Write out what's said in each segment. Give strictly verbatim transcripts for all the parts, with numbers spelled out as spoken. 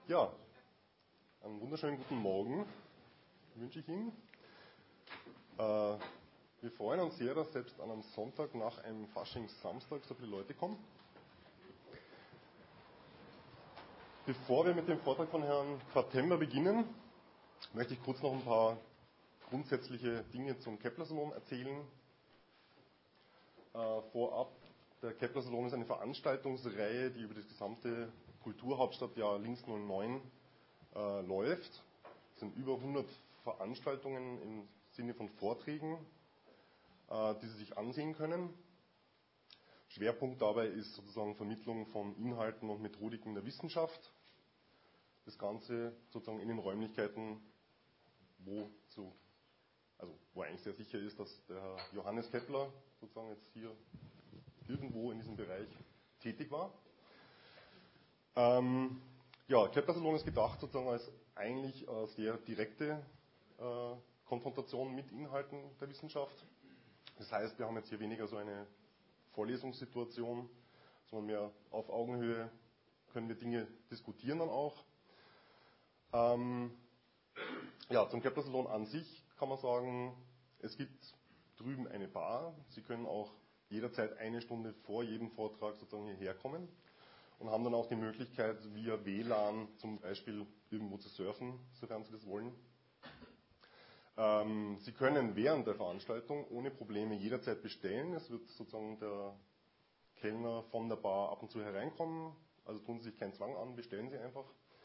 Ja, einen wunderschönen guten Morgen wünsche ich Ihnen. Äh, wir freuen uns sehr, dass selbst an einem Sonntag nach einem Faschingssamstag so viele Leute kommen. Bevor wir mit dem Vortrag von Herrn Quartember beginnen, möchte ich kurz noch ein paar grundsätzliche Dinge zum Kepler-Salon erzählen. Äh, vorab, der Kepler-Salon ist eine Veranstaltungsreihe, die über das gesamte Kulturhauptstadtjahr Linz null neun äh, läuft. Es sind über hundert Veranstaltungen im Sinne von Vorträgen, äh, die Sie sich ansehen können. Schwerpunkt dabei ist sozusagen Vermittlung von Inhalten und Methodiken der Wissenschaft. Das Ganze sozusagen in den Räumlichkeiten, wo, zu, also wo eigentlich sehr sicher ist, dass der Herr Johannes Kepler sozusagen jetzt hier irgendwo in diesem Bereich tätig war. Ähm, ja, Kepler-Salon ist gedacht sozusagen als eigentlich äh, sehr direkte äh, Konfrontation mit Inhalten der Wissenschaft. Das heißt, wir haben jetzt hier weniger so eine Vorlesungssituation, sondern mehr auf Augenhöhe können wir Dinge diskutieren dann auch. Ähm, ja, zum Kepler-Salon an sich kann man sagen, es gibt drüben eine Bar. Sie können auch jederzeit eine Stunde vor jedem Vortrag sozusagen hierher kommen und haben dann auch die Möglichkeit, via W L A N zum Beispiel irgendwo zu surfen, sofern Sie das wollen. Ähm, Sie können während der Veranstaltung ohne Probleme jederzeit bestellen. Es wird sozusagen der Kellner von der Bar ab und zu hereinkommen. Also tun Sie sich keinen Zwang an, bestellen Sie einfach.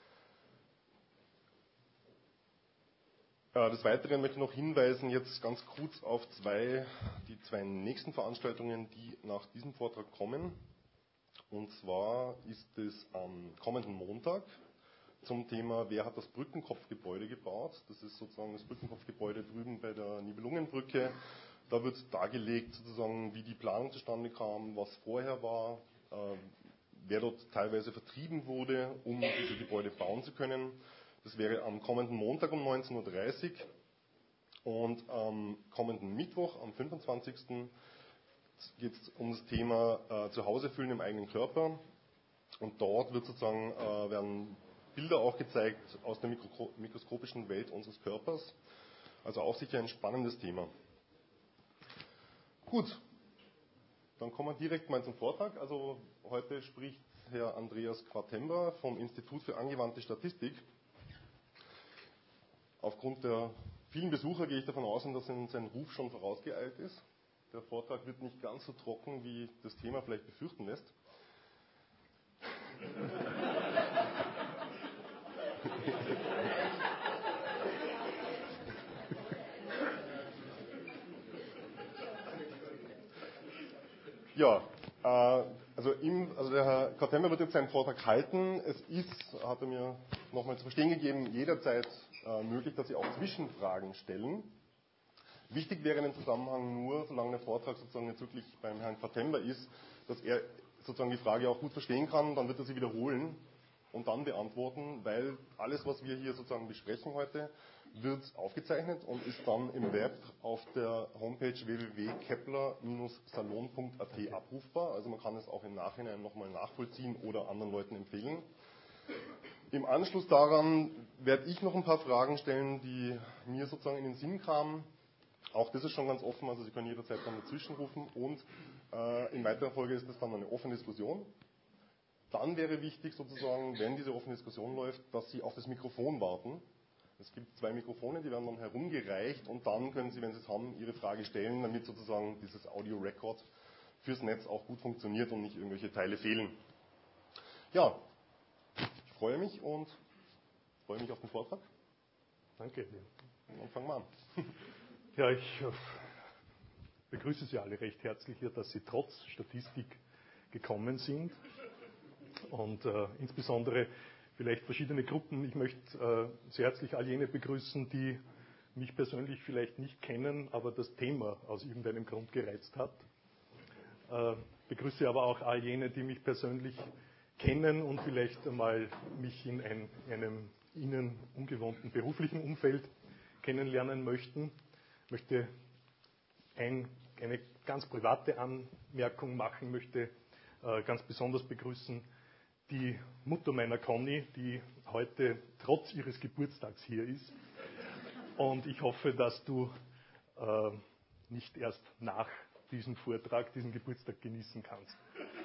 Des Weiteren möchte ich noch hinweisen, jetzt ganz kurz auf zwei, die zwei nächsten Veranstaltungen, die nach diesem Vortrag kommen. Und zwar ist es am kommenden Montag zum Thema, wer hat das Brückenkopfgebäude gebaut? Das ist sozusagen das Brückenkopfgebäude drüben bei der Nibelungenbrücke. Da wird dargelegt, sozusagen, wie die Planung zustande kam, was vorher war, äh, wer dort teilweise vertrieben wurde, um diese Gebäude bauen zu können. Das wäre am kommenden Montag um neunzehn Uhr dreißig und am kommenden Mittwoch, am fünfundzwanzigsten geht es um das Thema äh, Zuhause fühlen im eigenen Körper. Und dort wird sozusagen, äh, werden Bilder auch gezeigt aus der mikro mikroskopischen Welt unseres Körpers. Also auch sicher ein spannendes Thema. Gut, dann kommen wir direkt mal zum Vortrag. Also heute spricht Herr Andreas Quartember vom Institut für angewandte Statistik. Aufgrund der vielen Besucher gehe ich davon aus, dass sein Ruf schon vorausgeeilt ist. Der Vortrag wird nicht ganz so trocken, wie das Thema vielleicht befürchten lässt. Ja, äh, also, ihm, also der Herr Quartember wird jetzt seinen Vortrag halten. Es ist, hat er mir nochmal zu verstehen gegeben, jederzeit äh, möglich, dass Sie auch Zwischenfragen stellen. Wichtig wäre in dem Zusammenhang nur, solange der Vortrag sozusagen jetzt wirklich beim Herrn Quartember ist, dass er sozusagen die Frage auch gut verstehen kann, dann wird er sie wiederholen und dann beantworten, weil alles, was wir hier sozusagen besprechen heute, wird aufgezeichnet und ist dann im Web auf der Homepage w w w punkt kepler salon punkt a t abrufbar. Also man kann es auch im Nachhinein nochmal nachvollziehen oder anderen Leuten empfehlen. Im Anschluss daran werde ich noch ein paar Fragen stellen, die mir sozusagen in den Sinn kamen. Auch das ist schon ganz offen, also Sie können jederzeit dann dazwischen rufen und äh, in weiterer Folge ist das dann eine offene Diskussion. Dann wäre wichtig sozusagen, wenn diese offene Diskussion läuft, dass Sie auf das Mikrofon warten. Es gibt zwei Mikrofone, die werden dann herumgereicht und dann können Sie, wenn Sie es haben, Ihre Frage stellen, damit sozusagen dieses Audio-Record fürs Netz auch gut funktioniert und nicht irgendwelche Teile fehlen. Ja, ich freue mich und freue mich auf den Vortrag. Danke. Dann fangen wir an. Ja, ich begrüße Sie alle recht herzlich hier, dass Sie trotz Statistik gekommen sind und äh, insbesondere vielleicht verschiedene Gruppen. Ich möchte äh, sehr herzlich all jene begrüßen, die mich persönlich vielleicht nicht kennen, aber das Thema aus irgendeinem Grund gereizt hat. Äh, begrüße aber auch all jene, die mich persönlich kennen und vielleicht einmal mich in ein, einem ihnen ungewohnten beruflichen Umfeld kennenlernen möchten. Ich möchte ein, eine ganz private Anmerkung machen, möchte äh, ganz besonders begrüßen die Mutter meiner Conny, die heute trotz ihres Geburtstags hier ist. Und ich hoffe, dass du äh, nicht erst nach diesem Vortrag diesen Geburtstag genießen kannst.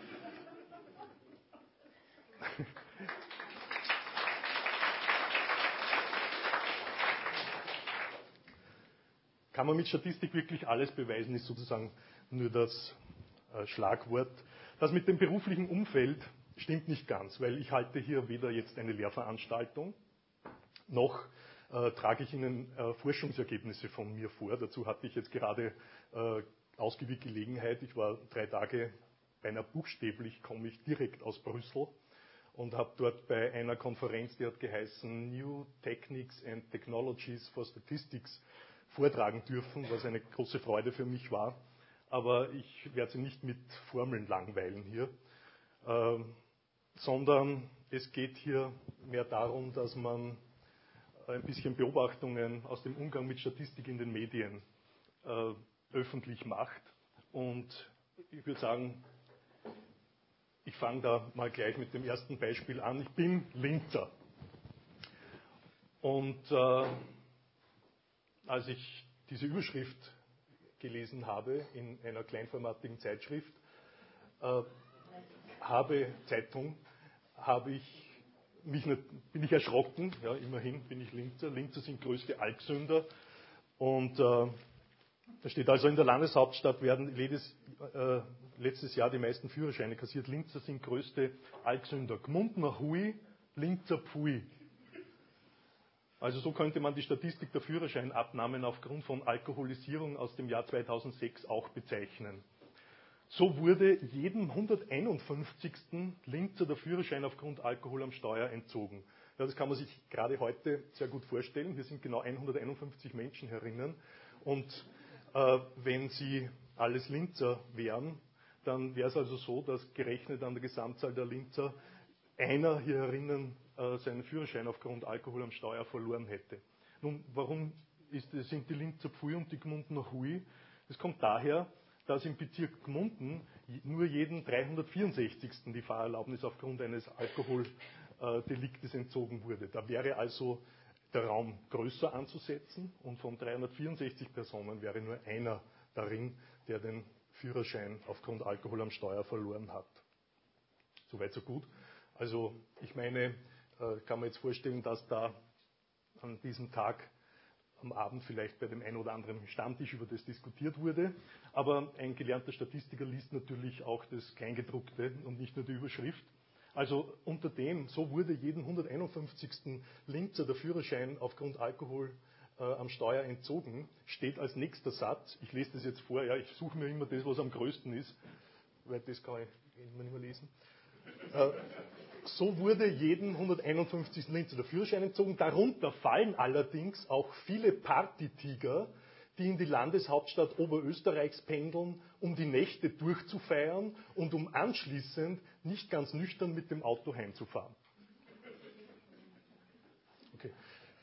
Kann man mit Statistik wirklich alles beweisen, ist sozusagen nur das äh, Schlagwort. Das mit dem beruflichen Umfeld stimmt nicht ganz, weil ich halte hier weder jetzt eine Lehrveranstaltung, noch äh, trage ich Ihnen äh, Forschungsergebnisse von mir vor. Dazu hatte ich jetzt gerade äh, ausgiebig Gelegenheit. Ich war drei Tage, beinahe buchstäblich, komme ich direkt aus Brüssel und habe dort bei einer Konferenz, die hat geheißen New Techniques and Technologies for Statistics, vortragen dürfen, was eine große Freude für mich war. Aber ich werde Sie nicht mit Formeln langweilen hier, äh, sondern es geht hier mehr darum, dass man ein bisschen Beobachtungen aus dem Umgang mit Statistik in den Medien äh, öffentlich macht. Und ich würde sagen, ich fange da mal gleich mit dem ersten Beispiel an. Ich bin Linzer. Und äh, als ich diese Überschrift gelesen habe in einer kleinformatigen Zeitschrift, äh, habe Zeitung, habe ich mich nicht, bin ich erschrocken. Ja, immerhin bin ich Linzer. Linzer sind größte Alksünder. Und äh, da steht also, in der Landeshauptstadt werden jedes, äh, letztes Jahr die meisten Führerscheine kassiert. Linzer sind größte Alksünder. Gmundner Hui, Linzer Pfui. Also so könnte man die Statistik der Führerscheinabnahmen aufgrund von Alkoholisierung aus dem Jahr zweitausendsechs auch bezeichnen. So wurde jedem hunderteinundfünfzigsten Linzer der Führerschein aufgrund Alkohol am Steuer entzogen. Ja, das kann man sich gerade heute sehr gut vorstellen. Hier sind genau hunderteinundfünfzig Menschen herinnen. Und äh, wenn sie alles Linzer wären, dann wäre es also so, dass gerechnet an der Gesamtzahl der Linzer einer hier herinnen äh, seinen Führerschein aufgrund Alkohol am Steuer verloren hätte. Nun, warum ist, sind die Linzer Pfui und die Gmundner Hui? Das kommt daher, dass im Bezirk Gmunden nur jeden dreihundertvierundsechzigsten die Fahrerlaubnis aufgrund eines Alkoholdeliktes entzogen wurde. Da wäre also der Raum größer anzusetzen und von dreihundertvierundsechzig Personen wäre nur einer darin, der den Führerschein aufgrund Alkohol am Steuer verloren hat. Soweit, so gut. Also ich meine, kann man jetzt vorstellen, dass da an diesem Tag am Abend vielleicht bei dem einen oder anderen Stammtisch über das diskutiert wurde. Aber ein gelernter Statistiker liest natürlich auch das Kleingedruckte und nicht nur die Überschrift. Also unter dem, so wurde jedem hunderteinundfünfzigsten Linzer der Führerschein aufgrund Alkohol äh, am Steuer entzogen, steht als nächster Satz, ich lese das jetzt vor, ja, ich suche mir immer das, was am größten ist, weil das kann ich immer nicht mehr lesen. Äh, So wurde jedem hunderteinundfünfzigsten Linzer der Führerschein entzogen. Darunter fallen allerdings auch viele Partytiger, die in die Landeshauptstadt Oberösterreichs pendeln, um die Nächte durchzufeiern und um anschließend nicht ganz nüchtern mit dem Auto heimzufahren. Okay.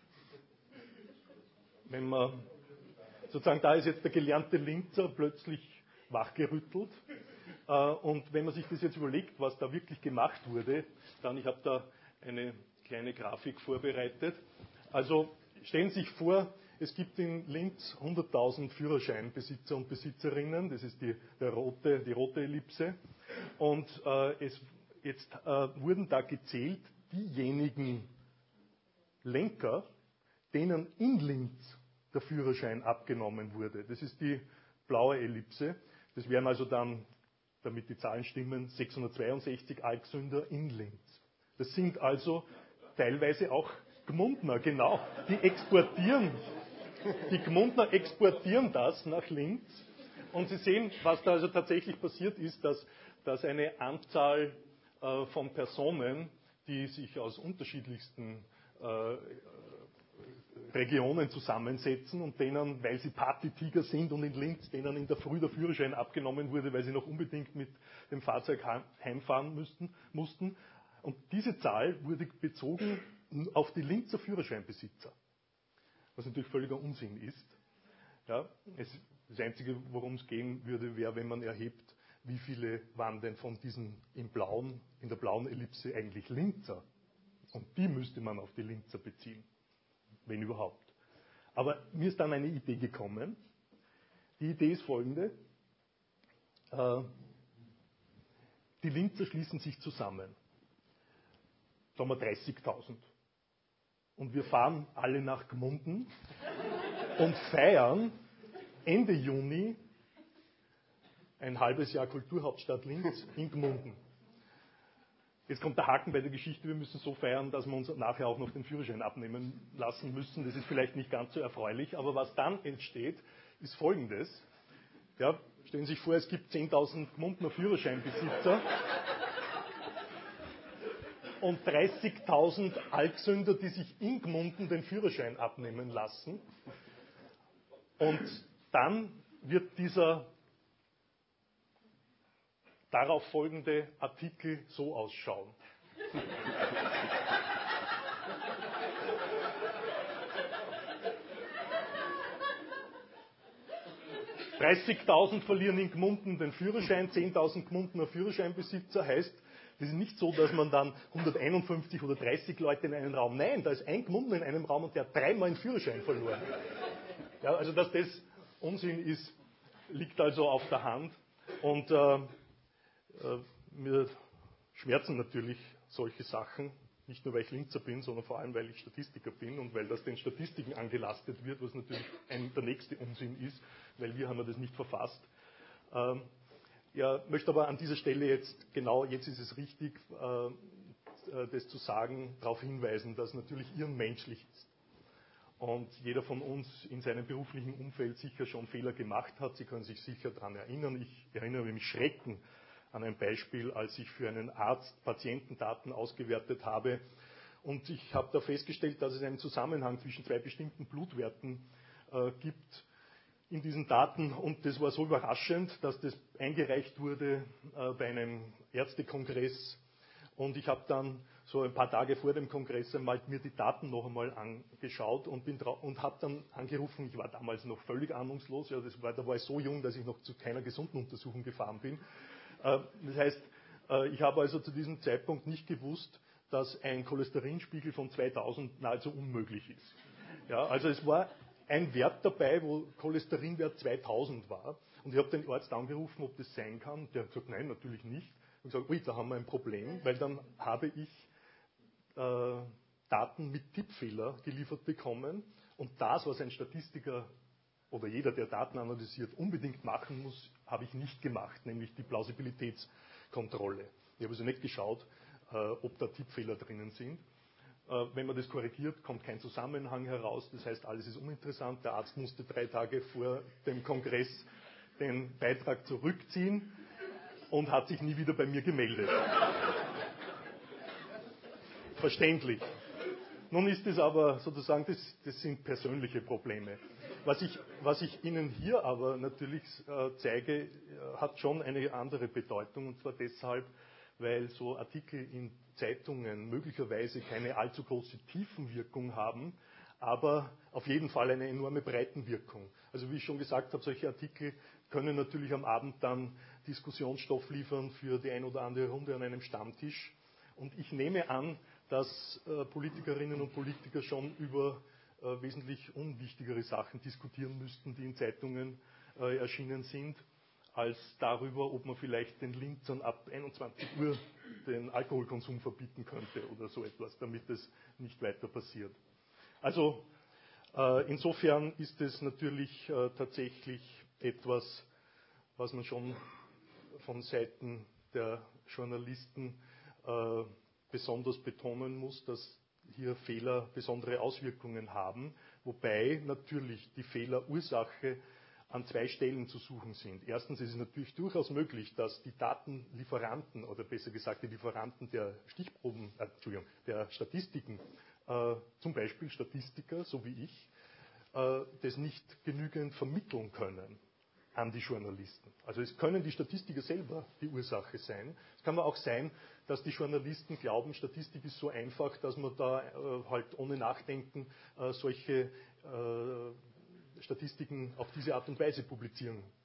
Wenn man sozusagen, da ist jetzt der gelernte Linzer plötzlich wachgerüttelt. Und wenn man sich das jetzt überlegt, was da wirklich gemacht wurde, dann, ich habe da eine kleine Grafik vorbereitet. Also stellen Sie sich vor, es gibt in Linz hunderttausend Führerscheinbesitzer und Besitzerinnen, das ist die, der rote, die rote Ellipse. Und äh, es, jetzt äh, wurden da gezählt diejenigen Lenker, denen in Linz der Führerschein abgenommen wurde. Das ist die blaue Ellipse. Das wären also dann, damit die Zahlen stimmen, sechshundertzweiundsechzig Alksünder in Linz. Das sind also teilweise auch Gmundner, genau. Die exportieren, die Gmundner exportieren das nach Linz. Und Sie sehen, was da also tatsächlich passiert ist, dass, dass eine Anzahl äh, von Personen, die sich aus unterschiedlichsten äh, Regionen zusammensetzen und denen, weil sie Partytiger sind und in Linz, denen in der Früh der Führerschein abgenommen wurde, weil sie noch unbedingt mit dem Fahrzeug heimfahren müssten, mussten. Und diese Zahl wurde bezogen auf die Linzer Führerscheinbesitzer, was natürlich völliger Unsinn ist. Ja, es, das Einzige, worum es gehen würde, wäre, wenn man erhebt, wie viele waren denn von diesen im blauen, in der blauen Ellipse eigentlich Linzer? Und die müsste man auf die Linzer beziehen, wenn überhaupt. Aber mir ist dann eine Idee gekommen. Die Idee ist folgende. Äh, die Linzer schließen sich zusammen. Sagen wir dreißigtausend. Und wir fahren alle nach Gmunden und feiern Ende Juni ein halbes Jahr Kulturhauptstadt Linz in Gmunden. Jetzt kommt der Haken bei der Geschichte, wir müssen so feiern, dass wir uns nachher auch noch den Führerschein abnehmen lassen müssen. Das ist vielleicht nicht ganz so erfreulich, aber was dann entsteht, ist Folgendes. Ja, stellen Sie sich vor, es gibt zehntausend Gmundener Führerscheinbesitzer und dreißigtausend Alksünder, die sich in Gmunden den Führerschein abnehmen lassen. Und dann wird dieser darauf folgende Artikel so ausschauen. dreißigtausend verlieren in Gmunden den Führerschein, zehntausend Gmundener Führerscheinbesitzer, heißt, das ist nicht so, dass man dann hunderteinundfünfzig oder dreißig Leute in einem Raum, nein, da ist ein Gmunden in einem Raum und der hat dreimal den Führerschein verloren. Ja, also dass das Unsinn ist, liegt also auf der Hand und äh, äh, mir schmerzen natürlich solche Sachen, nicht nur weil ich Linzer bin, sondern vor allem weil ich Statistiker bin und weil das den Statistiken angelastet wird, was natürlich ein, der nächste Unsinn ist, weil wir haben ja das nicht verfasst. Ähm, ja, möchte aber an dieser Stelle jetzt, genau jetzt ist es richtig, äh, das zu sagen, darauf hinweisen, dass natürlich Irren menschlich ist. Und jeder von uns in seinem beruflichen Umfeld sicher schon Fehler gemacht hat. Sie können sich sicher daran erinnern. Ich erinnere mich schrecken an ein Beispiel, als ich für einen Arzt Patientendaten ausgewertet habe. Und ich habe da festgestellt, dass es einen Zusammenhang zwischen zwei bestimmten Blutwerten äh, gibt in diesen Daten. Und das war so überraschend, dass das eingereicht wurde äh, bei einem Ärztekongress. Und ich habe dann so ein paar Tage vor dem Kongress einmal mir die Daten noch einmal angeschaut und, bin und habe dann angerufen, ich war damals noch völlig ahnungslos, ja, das war, da war ich so jung, dass ich noch zu keiner gesunden Untersuchung gefahren bin. Äh, das heißt, äh, ich habe also zu diesem Zeitpunkt nicht gewusst, dass ein Cholesterinspiegel von zweitausend nahezu unmöglich ist. Ja, also es war ein Wert dabei, wo Cholesterinwert zweitausend war. Und ich habe den Arzt angerufen, ob das sein kann. Der hat gesagt, nein, natürlich nicht. Und gesagt, ui, da haben wir ein Problem, weil dann habe ich äh, Daten mit Tippfehler geliefert bekommen. Und das, was ein Statistiker oder jeder, der Daten analysiert, unbedingt machen muss, habe ich nicht gemacht, nämlich die Plausibilitätskontrolle. Ich habe also nicht geschaut, äh, ob da Tippfehler drinnen sind. Äh, wenn man das korrigiert, kommt kein Zusammenhang heraus. Das heißt, alles ist uninteressant. Der Arzt musste drei Tage vor dem Kongress den Beitrag zurückziehen und hat sich nie wieder bei mir gemeldet. Verständlich. Nun ist es aber sozusagen, das, das sind persönliche Probleme. Was ich, was ich Ihnen hier aber natürlich äh, zeige, äh, hat schon eine andere Bedeutung, und zwar deshalb, weil so Artikel in Zeitungen möglicherweise keine allzu große Tiefenwirkung haben, aber auf jeden Fall eine enorme Breitenwirkung. Also wie ich schon gesagt habe, solche Artikel können natürlich am Abend dann Diskussionsstoff liefern für die ein oder andere Runde an einem Stammtisch. Und ich nehme an, dass äh, Politikerinnen und Politiker schon über äh, wesentlich unwichtigere Sachen diskutieren müssten, die in Zeitungen äh, erschienen sind, als darüber, ob man vielleicht den Linzern ab einundzwanzig Uhr den Alkoholkonsum verbieten könnte oder so etwas, damit es nicht weiter passiert. Also äh, insofern ist es natürlich äh, tatsächlich etwas, was man schon von Seiten der Journalisten äh, besonders betonen muss, dass hier Fehler besondere Auswirkungen haben, wobei natürlich die Fehlerursache an zwei Stellen zu suchen sind. Erstens ist es natürlich durchaus möglich, dass die Datenlieferanten oder besser gesagt die Lieferanten der Stichproben, äh, Entschuldigung, der Statistiken, äh, zum Beispiel Statistiker, so wie ich, äh, das nicht genügend vermitteln können an die Journalisten. Also es können die Statistiker selber die Ursache sein. Es kann aber auch sein, dass die Journalisten glauben, Statistik ist so einfach, dass man da äh, halt ohne Nachdenken äh, solche äh, Statistiken auf diese Art und Weise publizieren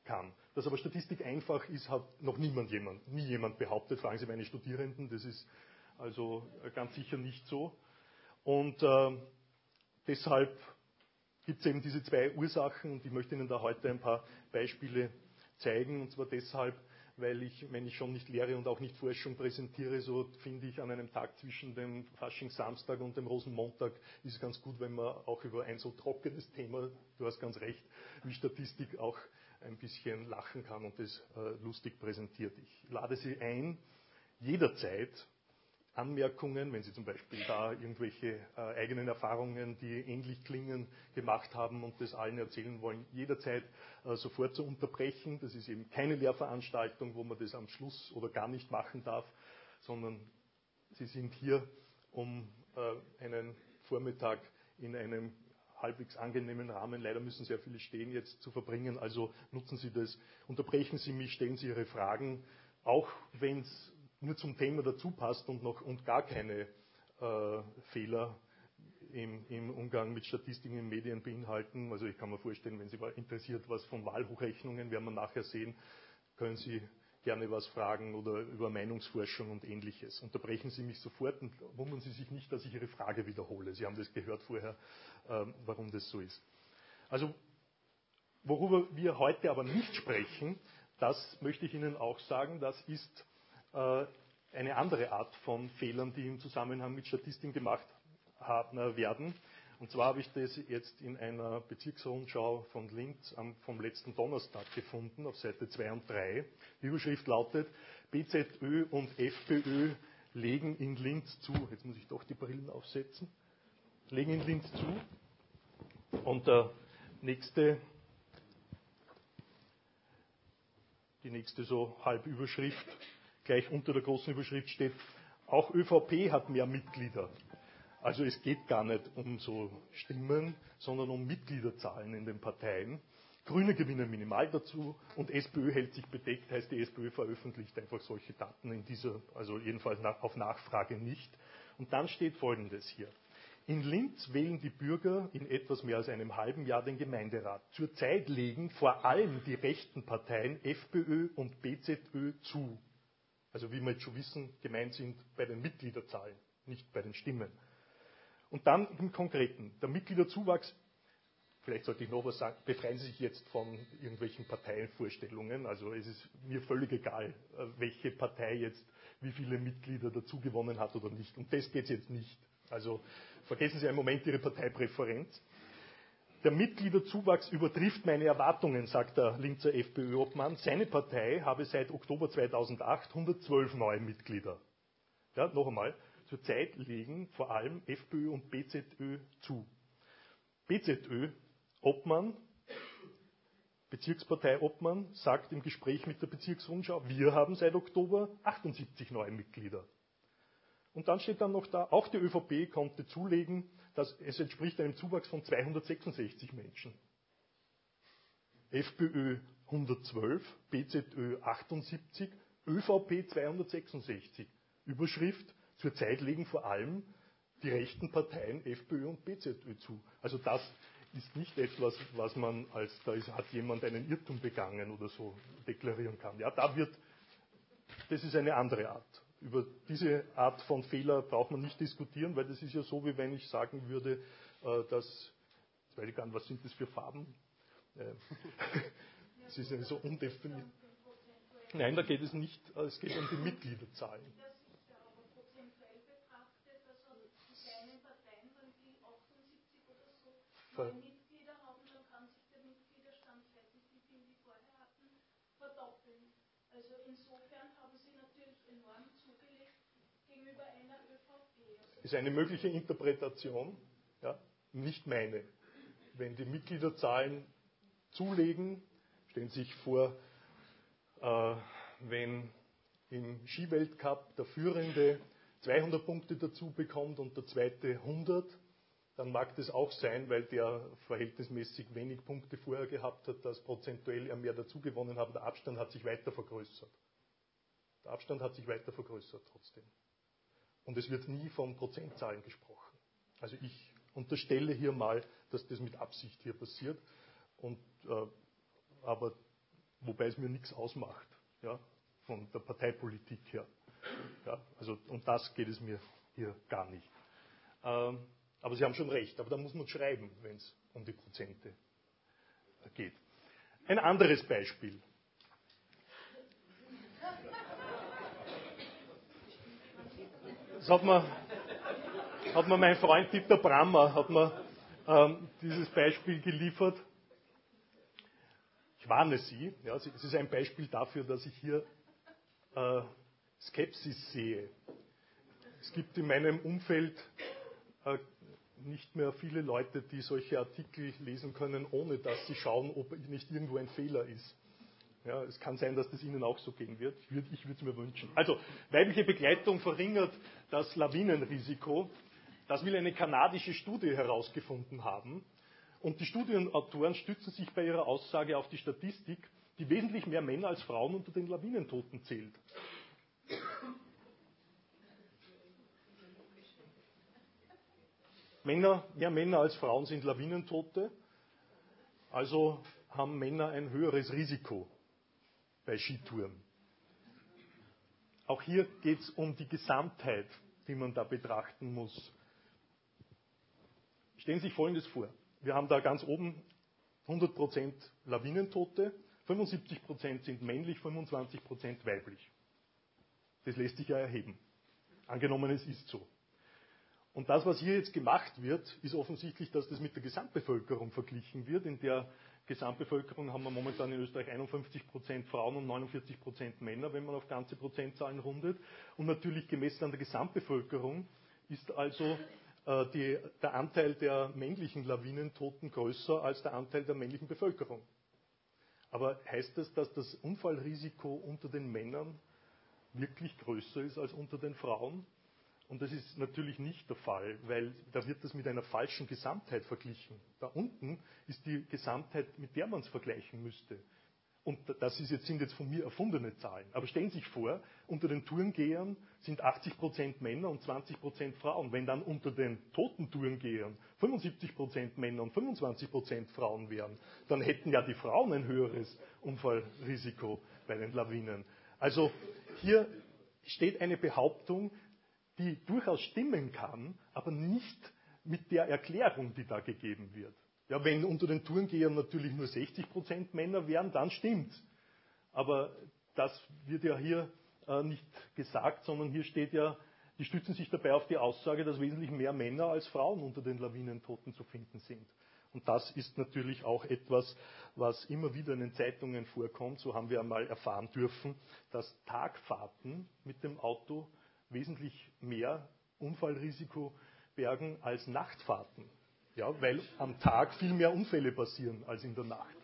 kann. Dass aber Statistik einfach ist, hat noch niemand jemand, nie jemand behauptet. Fragen Sie meine Studierenden, das ist also ganz sicher nicht so. Und äh, deshalb gibt es eben diese zwei Ursachen und ich möchte Ihnen da heute ein paar Beispiele zeigen. Und zwar deshalb, weil ich, wenn ich schon nicht Lehre und auch nicht Forschung präsentiere, so finde ich an einem Tag zwischen dem Faschingssamstag und dem Rosenmontag ist es ganz gut, wenn man auch über ein so trockenes Thema, du hast ganz recht, wie Statistik auch ein bisschen lachen kann und das äh, lustig präsentiert. Ich lade Sie ein, jederzeit Anmerkungen, wenn Sie zum Beispiel da irgendwelche äh, eigenen Erfahrungen, die ähnlich klingen, gemacht haben und das allen erzählen wollen, jederzeit äh, sofort zu unterbrechen. Das ist eben keine Lehrveranstaltung, wo man das am Schluss oder gar nicht machen darf, sondern Sie sind hier, um äh, einen Vormittag in einem halbwegs angenehmen Rahmen, leider müssen sehr viele stehen, jetzt zu verbringen. Also nutzen Sie das, unterbrechen Sie mich, stellen Sie Ihre Fragen, auch wenn es nur zum Thema dazu passt und noch und gar keine äh, Fehler im, im Umgang mit Statistiken in Medien beinhalten. Also ich kann mir vorstellen, wenn Sie mal interessiert, was von Wahlhochrechnungen, werden wir nachher sehen, können Sie gerne was fragen oder über Meinungsforschung und Ähnliches. Unterbrechen Sie mich sofort und wundern Sie sich nicht, dass ich Ihre Frage wiederhole. Sie haben das gehört vorher, äh, warum das so ist. Also worüber wir heute aber nicht sprechen, das möchte ich Ihnen auch sagen, das ist eine andere Art von Fehlern, die im Zusammenhang mit Statistiken gemacht haben, werden. Und zwar habe ich das jetzt in einer Bezirksrundschau von Linz am, vom letzten Donnerstag gefunden, auf Seite zwei und drei. Die Überschrift lautet, B Z Ö und FPÖ legen in Linz zu. Jetzt muss ich doch die Brillen aufsetzen. Legen in Linz zu. Und der nächste, die nächste so Halbüberschrift, gleich unter der großen Überschrift steht, auch ÖVP hat mehr Mitglieder. Also es geht gar nicht um so Stimmen, sondern um Mitgliederzahlen in den Parteien. Grüne gewinnen minimal dazu und SPÖ hält sich bedeckt, heißt die SPÖ veröffentlicht einfach solche Daten in dieser, also jedenfalls auf Nachfrage nicht. Und dann steht Folgendes hier. In Linz wählen die Bürger in etwas mehr als einem halben Jahr den Gemeinderat. Zurzeit legen vor allem die rechten Parteien FPÖ und B Z Ö zu. Also wie wir jetzt schon wissen, gemeint sind bei den Mitgliederzahlen, nicht bei den Stimmen. Und dann im Konkreten, der Mitgliederzuwachs, vielleicht sollte ich noch was sagen, befreien Sie sich jetzt von irgendwelchen Parteienvorstellungen. Also es ist mir völlig egal, welche Partei jetzt wie viele Mitglieder dazu gewonnen hat oder nicht. Um das geht es jetzt nicht. Also vergessen Sie einen Moment Ihre Parteipräferenz. Der Mitgliederzuwachs übertrifft meine Erwartungen, sagt der Linzer FPÖ-Obmann. Seine Partei habe seit Oktober zweitausendacht hundertzwölf neue Mitglieder. Ja, noch einmal, zurzeit legen vor allem FPÖ und B Z Ö zu. B Z Ö, Obmann, Bezirkspartei-Obmann, sagt im Gespräch mit der Bezirksrundschau, wir haben seit Oktober achtundsiebzig neue Mitglieder. Und dann steht dann noch da, auch die ÖVP konnte zulegen, dass es entspricht einem Zuwachs von zweihundertsechsundsechzig Menschen. FPÖ hundertzwölf, B Z Ö achtundsiebzig, ÖVP zweihundertsechsundsechzig. Überschrift, zurzeit legen vor allem die rechten Parteien FPÖ und B Z Ö zu. Also das ist nicht etwas, was man als, da ist, hat jemand einen Irrtum begangen oder so deklarieren kann. Ja, da wird, das ist eine andere Art. Über diese Art von Fehler braucht man nicht diskutieren, weil das ist ja so, wie wenn ich sagen würde, dass, jetzt weiß ich gar nicht, was sind das für Farben? Es ist ja so undefiniert. Nein, da geht es nicht, es geht um die Mitgliederzahlen. Ver Mitglieder haben, dann kann sich der Mitgliederstand, ich weiß nicht, wie viel die vorher hatten, verdoppeln. Also insofern haben sie natürlich enorm zugelegt gegenüber einer ÖVP. Also ist eine mögliche Interpretation, ja, nicht meine. Wenn die Mitgliederzahlen zulegen, stellen Sie sich vor, äh, wenn im Skiweltcup der Führende zweihundert Punkte dazu bekommt und der Zweite hundert, dann mag das auch sein, weil der verhältnismäßig wenig Punkte vorher gehabt hat, dass prozentuell er mehr dazu gewonnen hat. Der Abstand hat sich weiter vergrößert. Der Abstand hat sich weiter vergrößert trotzdem. Und es wird nie von Prozentzahlen gesprochen. Also ich unterstelle hier mal, dass das mit Absicht hier passiert. Und, äh, aber wobei es mir nichts ausmacht, ja, von der Parteipolitik her. Ja, also um das geht es mir hier gar nicht. Ähm, aber Sie haben schon recht, aber da muss man schreiben, wenn es um die Prozente geht. Ein anderes Beispiel. Das hat mir, hat mir mein Freund Dieter Brammer hat mir, ähm, dieses Beispiel geliefert. Ich warne Sie, ja, es ist ein Beispiel dafür, dass ich hier äh, Skepsis sehe. Es gibt in meinem Umfeld äh, nicht mehr viele Leute, die solche Artikel lesen können, ohne dass sie schauen, ob nicht irgendwo ein Fehler ist. Ja, es kann sein, dass das Ihnen auch so gehen wird. Ich würde ich würde es mir wünschen. Also, weibliche Begleitung verringert das Lawinenrisiko. Das will eine kanadische Studie herausgefunden haben. Und die Studienautoren stützen sich bei ihrer Aussage auf die Statistik, die wesentlich mehr Männer als Frauen unter den Lawinentoten zählt. Männer, mehr Männer als Frauen sind Lawinentote, also haben Männer ein höheres Risiko bei Skitouren. Auch hier geht es um die Gesamtheit, die man da betrachten muss. Stellen Sie sich Folgendes vor. Wir haben da ganz oben hundert Prozent Lawinentote, fünfundsiebzig Prozent sind männlich, fünfundzwanzig Prozent weiblich. Das lässt sich ja erheben. Angenommen, es ist so. Und das, was hier jetzt gemacht wird, ist offensichtlich, dass das mit der Gesamtbevölkerung verglichen wird. In der Gesamtbevölkerung haben wir momentan in Österreich einundfünfzig Prozent Frauen und neunundvierzig Prozent Männer, wenn man auf ganze Prozentzahlen rundet. Und natürlich gemessen an der Gesamtbevölkerung ist also äh, die, der Anteil der männlichen Lawinentoten größer als der Anteil der männlichen Bevölkerung. Aber heißt das, dass das Unfallrisiko unter den Männern wirklich größer ist als unter den Frauen? Und das ist natürlich nicht der Fall, weil da wird das mit einer falschen Gesamtheit verglichen. Da unten ist die Gesamtheit, mit der man es vergleichen müsste. Und das ist jetzt, sind jetzt von mir erfundene Zahlen. Aber stellen Sie sich vor, unter den Tourengehern sind achtzig Prozent Männer und zwanzig Prozent Frauen. Wenn dann unter den toten Tourengehern fünfundsiebzig Prozent Männer und fünfundzwanzig Prozent Frauen wären, dann hätten ja die Frauen ein höheres Unfallrisiko bei den Lawinen. Also hier steht eine Behauptung, die durchaus stimmen kann, aber nicht mit der Erklärung, die da gegeben wird. Ja, wenn unter den Tourengehern natürlich nur sechzig Prozent Männer wären, dann stimmt's. Aber das wird ja hier äh, nicht gesagt, sondern hier steht ja, die stützen sich dabei auf die Aussage, dass wesentlich mehr Männer als Frauen unter den Lawinentoten zu finden sind. Und das ist natürlich auch etwas, was immer wieder in den Zeitungen vorkommt. So haben wir einmal erfahren dürfen, dass Tagfahrten mit dem Auto wesentlich mehr Unfallrisiko bergen als Nachtfahrten. Ja, weil am Tag viel mehr Unfälle passieren als in der Nacht.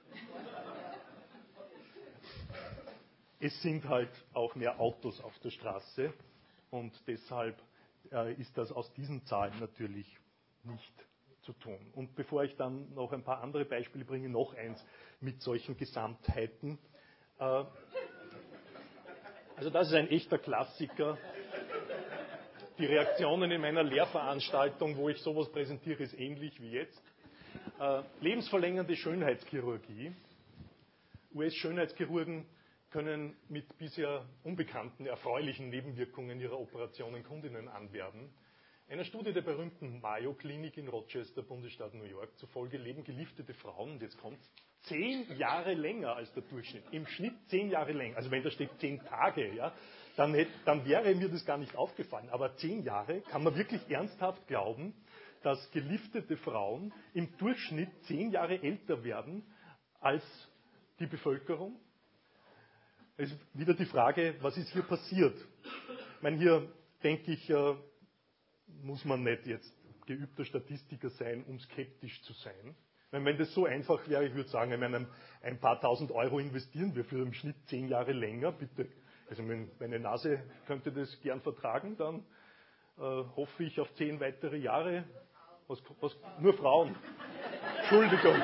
Es sind halt auch mehr Autos auf der Straße und deshalb äh, ist das aus diesen Zahlen natürlich nicht zu tun. Und bevor ich dann noch ein paar andere Beispiele bringe, noch eins mit solchen Gesamtheiten. Äh, also das ist ein echter Klassiker. Die Reaktionen in meiner Lehrveranstaltung, wo ich sowas präsentiere, ist ähnlich wie jetzt. Äh, lebensverlängernde Schönheitschirurgie. U S-Schönheitschirurgen können mit bisher unbekannten, erfreulichen Nebenwirkungen ihrer Operationen Kundinnen anwerben. Einer Studie der berühmten Mayo Klinik in Rochester, Bundesstaat New York, zufolge leben geliftete Frauen, und jetzt kommt zehn Jahre länger als der Durchschnitt. Im Schnitt zehn Jahre länger. Also wenn da steht zehn Tage, ja, dann, hätte, dann wäre mir das gar nicht aufgefallen. Aber zehn Jahre kann man wirklich ernsthaft glauben, dass geliftete Frauen im Durchschnitt zehn Jahre älter werden als die Bevölkerung. Es ist wieder die Frage, was ist hier passiert? Ich meine, hier denke ich, äh, muss man nicht jetzt geübter Statistiker sein, um skeptisch zu sein. Wenn das so einfach wäre, ich würde sagen, ich meine, ein paar tausend Euro investieren wir für im Schnitt zehn Jahre länger, bitte. Also meine Nase könnte das gern vertragen, dann äh, hoffe ich auf zehn weitere Jahre. Was, was, nur Frauen. Entschuldigung.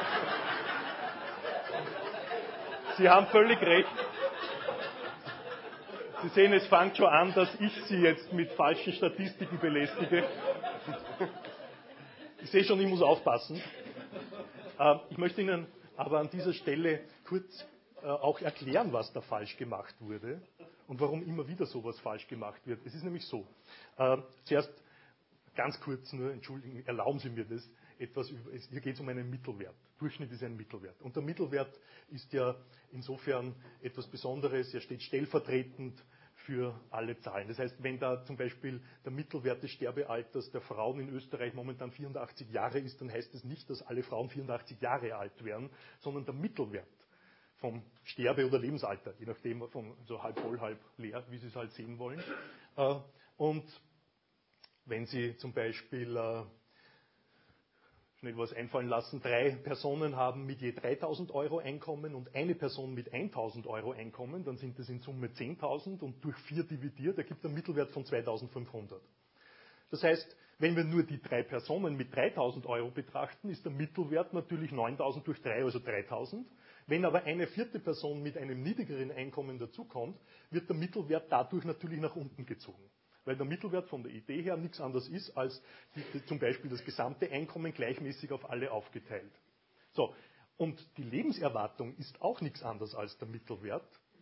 Sie haben völlig recht. Sie sehen, es fängt schon an, dass ich Sie jetzt mit falschen Statistiken belästige. Ich sehe schon, ich muss aufpassen. Ich möchte Ihnen aber an dieser Stelle kurz auch erklären, was da falsch gemacht wurde und warum immer wieder sowas falsch gemacht wird. Es ist nämlich so, äh, zuerst ganz kurz nur, entschuldigen, erlauben Sie mir das, etwas über, es, hier geht es um einen Mittelwert. Durchschnitt ist ein Mittelwert. Und der Mittelwert ist ja insofern etwas Besonderes, er steht stellvertretend für alle Zahlen. Das heißt, wenn da zum Beispiel der Mittelwert des Sterbealters der Frauen in Österreich momentan vierundachtzig Jahre ist, dann heißt das nicht, dass alle Frauen vierundachtzig Jahre alt werden, sondern der Mittelwert vom Sterbe- oder Lebensalter, je nachdem, von so halb voll, halb leer, wie Sie es halt sehen wollen. Und wenn Sie zum Beispiel schnell was einfallen lassen, drei Personen haben mit je dreitausend Euro Einkommen und eine Person mit eintausend Euro Einkommen, dann sind das in Summe zehntausend und durch vier dividiert ergibt einen Mittelwert von zweitausendfünfhundert. Das heißt, wenn wir nur die drei Personen mit dreitausend Euro betrachten, ist der Mittelwert natürlich neuntausend durch drei, also dreitausend. Wenn aber eine vierte Person mit einem niedrigeren Einkommen dazukommt, wird der Mittelwert dadurch natürlich nach unten gezogen. Weil der Mittelwert von der Idee her nichts anderes ist, als die, zum Beispiel das gesamte Einkommen gleichmäßig auf alle aufgeteilt. So, und die Lebenserwartung ist auch nichts anderes als der Mittelwert.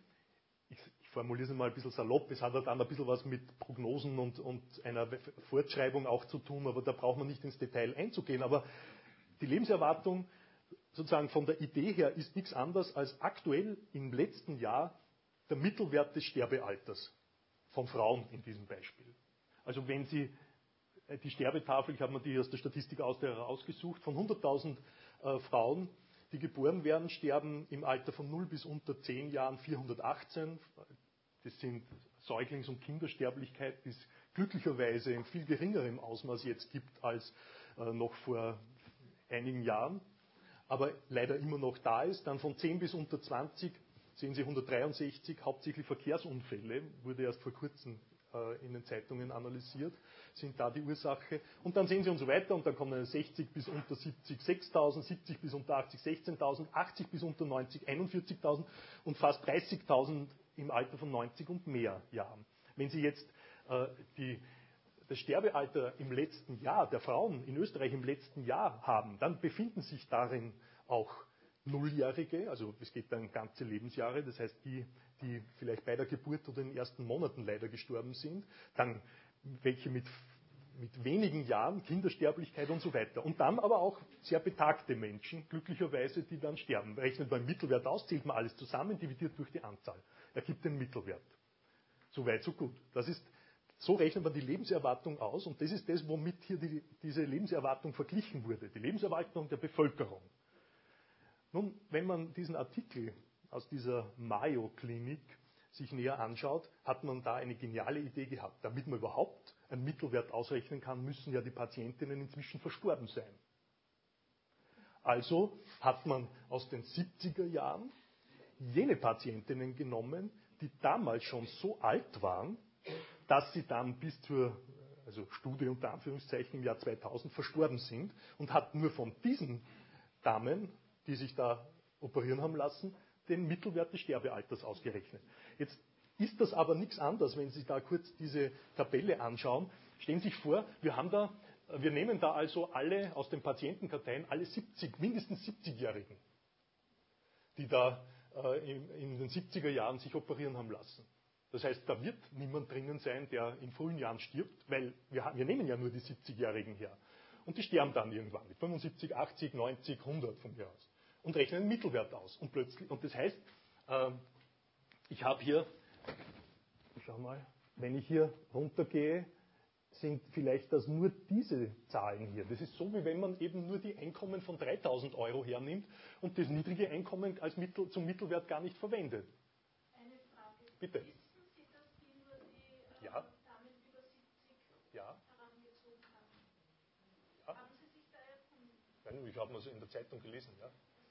Ich, ich formuliere es mal ein bisschen salopp, es hat dann ein bisschen was mit Prognosen und, und einer Fortschreibung auch zu tun, aber da braucht man nicht ins Detail einzugehen. Aber die Lebenserwartung sozusagen von der Idee her ist nichts anderes als aktuell im letzten Jahr der Mittelwert des Sterbealters. Von Frauen in diesem Beispiel. Also wenn Sie die Sterbetafel, ich habe mir die aus der Statistik aus der herausgesucht, von hunderttausend äh, Frauen, die geboren werden, sterben im Alter von null bis unter zehn Jahren vierhundertachtzehn. Das sind Säuglings- und Kindersterblichkeit, die es glücklicherweise in viel geringerem Ausmaß jetzt gibt als äh, noch vor einigen Jahren, aber leider immer noch da ist. Dann von zehn bis unter zwanzig sehen Sie hundertdreiundsechzig, hauptsächlich Verkehrsunfälle, wurde erst vor kurzem äh, in den Zeitungen analysiert, sind da die Ursache. Und dann sehen Sie und so weiter, und dann kommen sechzig bis unter siebzig sechstausend, siebzig bis unter achtzig sechzehntausend, achtzig bis unter neunzig einundvierzigtausend und fast dreißigtausend im Alter von neunzig und mehr Jahren. Wenn Sie jetzt äh, die, das Sterbealter im letzten Jahr der Frauen in Österreich im letzten Jahr haben, dann befinden sich darin auch Nulljährige, also es geht dann ganze Lebensjahre, das heißt die, die vielleicht bei der Geburt oder in den ersten Monaten leider gestorben sind, dann welche mit, mit wenigen Jahren, Kindersterblichkeit und so weiter. Und dann aber auch sehr betagte Menschen, glücklicherweise, die dann sterben. Rechnet man Mittelwert aus, zählt man alles zusammen, dividiert durch die Anzahl. Ergibt den Mittelwert. So weit, so gut. Das ist, so rechnet man die Lebenserwartung aus und das ist das, womit hier die, diese Lebenserwartung verglichen wurde. Die Lebenserwartung der Bevölkerung. Nun, wenn man diesen Artikel aus dieser Mayo-Klinik sich näher anschaut, hat man da eine geniale Idee gehabt. Damit man überhaupt einen Mittelwert ausrechnen kann, müssen ja die Patientinnen inzwischen verstorben sein. Also hat man aus den siebziger Jahren jene Patientinnen genommen, die damals schon so alt waren, dass sie dann bis zur also Studie unter Anführungszeichen im Jahr zweitausend verstorben sind und hat nur von diesen Damen, die sich da operieren haben lassen, den Mittelwert des Sterbealters ausgerechnet. Jetzt ist das aber nichts anderes, wenn Sie da kurz diese Tabelle anschauen. Stellen Sie sich vor, wir haben da, wir nehmen da also alle aus den Patientenkarteien, alle siebzig, mindestens siebzigjährigen, die da äh, in, in den siebziger Jahren sich operieren haben lassen. Das heißt, da wird niemand drinnen sein, der in frühen Jahren stirbt, weil wir, wir nehmen ja nur die siebzigjährigen her. Und die sterben dann irgendwann mit fünfundsiebzig, achtzig, neunzig, hundert von mir aus. Und rechnen einen Mittelwert aus. Und plötzlich, und das heißt, äh, ich habe hier, schau mal, wenn ich hier runtergehe, sind vielleicht das nur diese Zahlen hier. Das ist so, wie wenn man eben nur die Einkommen von dreitausend Euro hernimmt und das niedrige Einkommen als Mittel, zum Mittelwert gar nicht verwendet. Eine Frage. Bitte. Wissen Sie, dass die nur die äh, Ja. Damen über siebzig Ja. herangezogen haben? Ja. Haben Sie sich da erkundigt? Nein, ich habe mal so in der Zeitung gelesen, ja.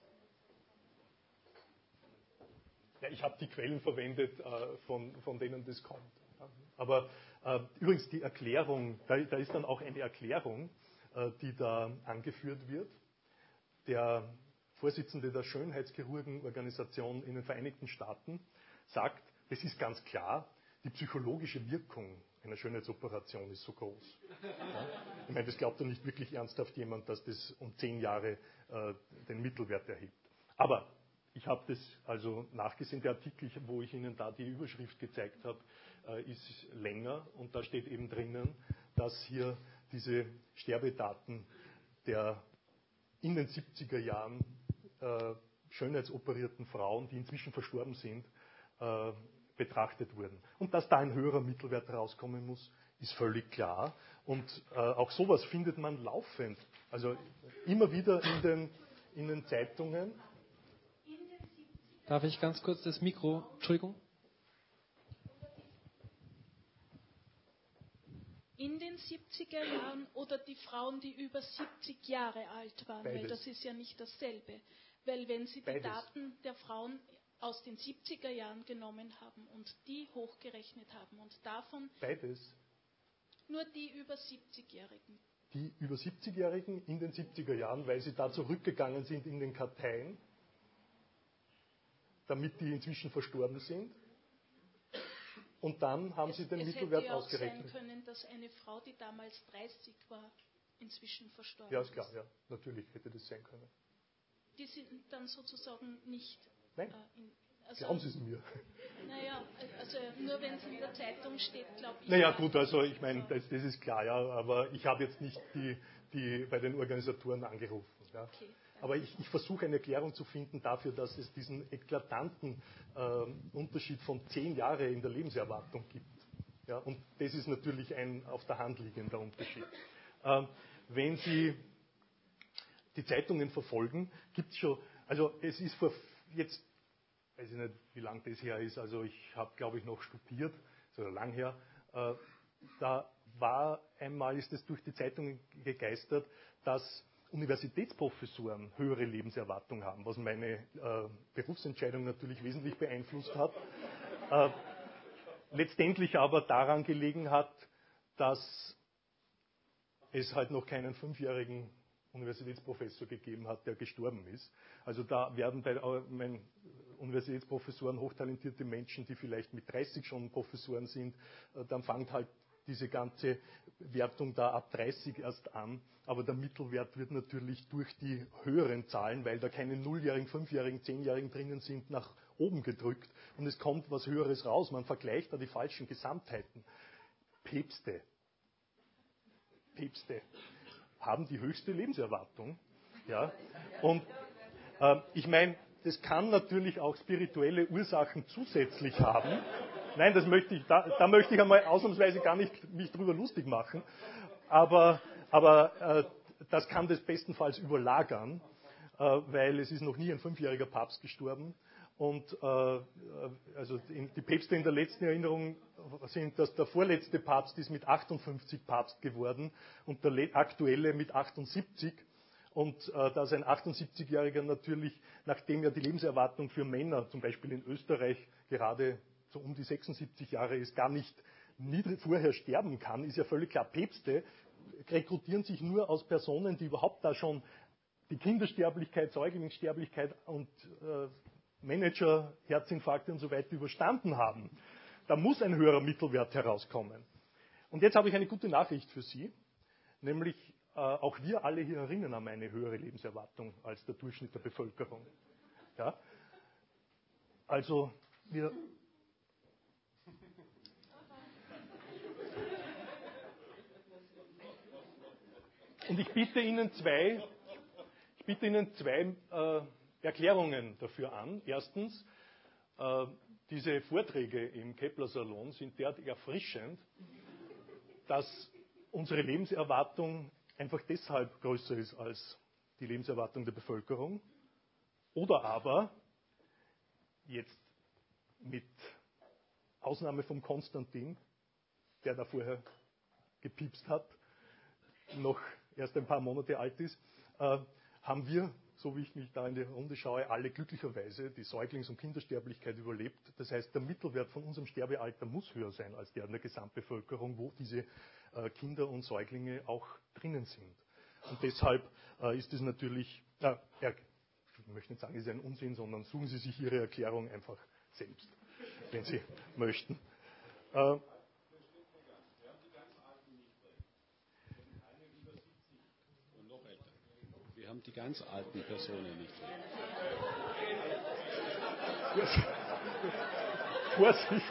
Ja, ich habe die Quellen verwendet, äh, von, von denen das kommt. Aber äh, übrigens die Erklärung, da, da ist dann auch eine Erklärung, äh, die da angeführt wird. Der Vorsitzende der Schönheitschirurgenorganisation in den Vereinigten Staaten sagt, es ist ganz klar, die psychologische Wirkung einer Schönheitsoperation ist so groß. Ja? Ich meine, das glaubt doch nicht wirklich ernsthaft jemand, dass das um zehn Jahre äh, den Mittelwert erhebt. Aber ich habe das also nachgesehen, der Artikel, wo ich Ihnen da die Überschrift gezeigt habe, äh, ist länger und da steht eben drinnen, dass hier diese Sterbedaten der in den siebziger Jahren äh, schönheitsoperierten Frauen, die inzwischen verstorben sind, äh, betrachtet wurden. Und dass da ein höherer Mittelwert rauskommen muss, ist völlig klar. Und äh, auch sowas findet man laufend. Also immer wieder in den, in den Zeitungen. Darf ich ganz kurz das Mikro, Entschuldigung? In den siebziger Jahren oder die Frauen, die über siebzig Jahre alt waren, Beides. weil das ist ja nicht dasselbe. Weil wenn Sie die Beides. Daten der Frauen aus den siebziger Jahren genommen haben und die hochgerechnet haben und davon Beides. nur die über siebzigjährigen. Die über siebzigjährigen in den siebziger Jahren, weil sie da zurückgegangen sind in den Karteien, damit die inzwischen verstorben sind. Und dann haben es, sie den es Mittelwert hätte ja auch ausgerechnet. sein können, dass eine Frau, die damals dreißig war, inzwischen verstorben Ja, ist klar, ja, natürlich hätte das sein können. Die sind dann sozusagen nicht... Nein, äh, in, also, glauben Sie es mir. Naja, also nur wenn es in der Zeitung steht, glaube ich. Naja, gut, also ich meine, das, das ist klar, ja, aber ich habe jetzt nicht die, die bei den Organisatoren angerufen. Ja. Okay. Aber ich, ich versuche eine Erklärung zu finden dafür, dass es diesen eklatanten äh, Unterschied von zehn Jahren in der Lebenserwartung gibt. Ja, und das ist natürlich ein auf der Hand liegender Unterschied. Ähm, wenn Sie die Zeitungen verfolgen, gibt es schon, also es ist vor jetzt, weiß ich nicht, wie lange das her ist, also ich habe, glaube ich, noch studiert, so lang her, äh, da war einmal, ist es durch die Zeitungen gegeistert, dass Universitätsprofessoren höhere Lebenserwartung haben, was meine äh, Berufsentscheidung natürlich wesentlich beeinflusst hat. Äh, letztendlich aber daran gelegen hat, dass es halt noch keinen fünfjährigen Universitätsprofessor gegeben hat, der gestorben ist. Also da werden bei äh, meinen Universitätsprofessoren hochtalentierte Menschen, die vielleicht mit dreißig schon Professoren sind, äh, dann fängt halt diese ganze Wertung da ab dreißig erst an, aber der Mittelwert wird natürlich durch die höheren Zahlen, weil da keine Nulljährigen, Fünfjährigen, Zehnjährigen drinnen sind, nach oben gedrückt und es kommt was Höheres raus. Man vergleicht da die falschen Gesamtheiten. Päpste, Päpste haben die höchste Lebenserwartung. Ja? Und äh, ich meine, das kann natürlich auch spirituelle Ursachen zusätzlich haben. Nein, das möchte ich, da, da möchte ich einmal ausnahmsweise gar nicht mich drüber lustig machen. Aber, aber äh, das kann das bestenfalls überlagern, äh, weil es ist noch nie ein fünfjähriger Papst gestorben. Und äh, also die Päpste in der letzten Erinnerung sind, dass der vorletzte Papst ist mit achtundfünfzig Papst geworden und der aktuelle mit achtundsiebzig. Und äh, dass ein achtundsiebzigjähriger natürlich, nachdem ja die Lebenserwartung für Männer, zum Beispiel in Österreich, gerade so um die sechsundsiebzig Jahre ist, gar nicht niedrig vorher sterben kann, ist ja völlig klar. Päpste rekrutieren sich nur aus Personen, die überhaupt da schon die Kindersterblichkeit, Säuglingssterblichkeit und äh, Manager, Herzinfarkte und so weiter überstanden haben. Da muss ein höherer Mittelwert herauskommen. Und jetzt habe ich eine gute Nachricht für Sie, nämlich äh, auch wir alle hier erinnern an eine höhere Lebenserwartung als der Durchschnitt der Bevölkerung. Ja? Also wir und ich biete Ihnen zwei, ich biete Ihnen zwei äh, Erklärungen dafür an. Erstens, äh, diese Vorträge im Kepler-Salon sind derart erfrischend, dass unsere Lebenserwartung einfach deshalb größer ist als die Lebenserwartung der Bevölkerung. Oder aber, jetzt mit Ausnahme von Konstantin, der da vorher gepiepst hat, noch erst ein paar Monate alt ist, äh, haben wir, so wie ich mich da in die Runde schaue, alle glücklicherweise die Säuglings- und Kindersterblichkeit überlebt. Das heißt, der Mittelwert von unserem Sterbealter muss höher sein als der in der Gesamtbevölkerung, wo diese äh, Kinder und Säuglinge auch drinnen sind. Und deshalb äh, ist es natürlich, äh, er, ich möchte nicht sagen, es ist ein Unsinn, sondern suchen Sie sich Ihre Erklärung einfach selbst, wenn Sie möchten. Äh, Wir haben die ganz alten Personen nicht drin. Vorsicht!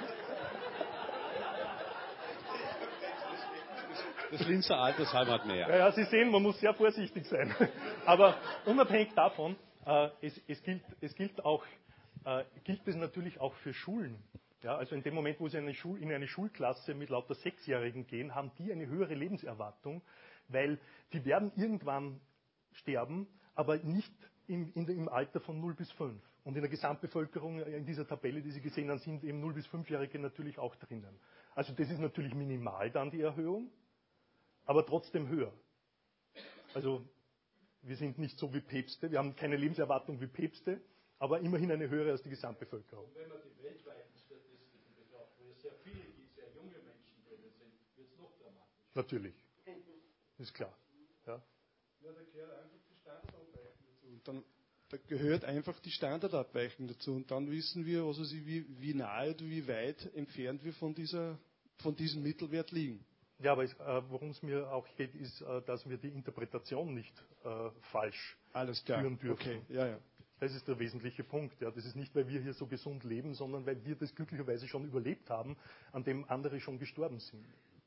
Das Linzer Altersheim hat mehr. Ja, ja, Sie sehen, man muss sehr vorsichtig sein. Aber unabhängig davon, äh, es, es, gilt, es gilt, auch, äh, gilt es natürlich auch für Schulen. Ja, also in dem Moment, wo Sie eine Schul, in eine Schulklasse mit lauter Sechsjährigen gehen, haben die eine höhere Lebenserwartung, weil die werden irgendwann sterben, aber nicht in, in, im Alter von null bis fünf. Und in der Gesamtbevölkerung, in dieser Tabelle, die Sie gesehen haben, sind eben null bis fünfjährige natürlich auch drinnen. Also das ist natürlich minimal dann die Erhöhung, aber trotzdem höher. Also wir sind nicht so wie Päpste, wir haben keine Lebenserwartung wie Päpste, aber immerhin eine höhere als die Gesamtbevölkerung. Und wenn man die weltweiten Statistiken betrachtet, wo es sehr viele gibt, sehr junge Menschen drin sind, wird es noch dramatischer. Natürlich, ist klar. Ja. Ja, da gehört einfach die Standardabweichung dazu. Und dann, da gehört einfach die Standardabweichung dazu. Und dann wissen wir, also wie, wie nahe oder wie weit entfernt wir von, dieser, von diesem Mittelwert liegen. Ja, aber es, äh, worum es mir auch geht, ist, äh, dass wir die Interpretation nicht äh, falsch Alles klar. führen dürfen. Okay, ja, ja. Das ist der wesentliche Punkt. Ja. Das ist nicht, weil wir hier so gesund leben, sondern weil wir das glücklicherweise schon überlebt haben, an dem andere schon gestorben sind.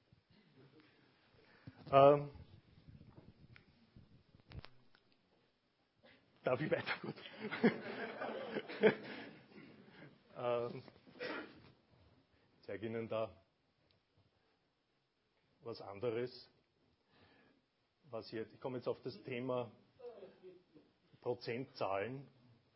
Ähm, darf ich weiter? Gut. ähm, ich zeige Ihnen da was anderes. Was jetzt, ich komme jetzt auf das Thema Prozentzahlen.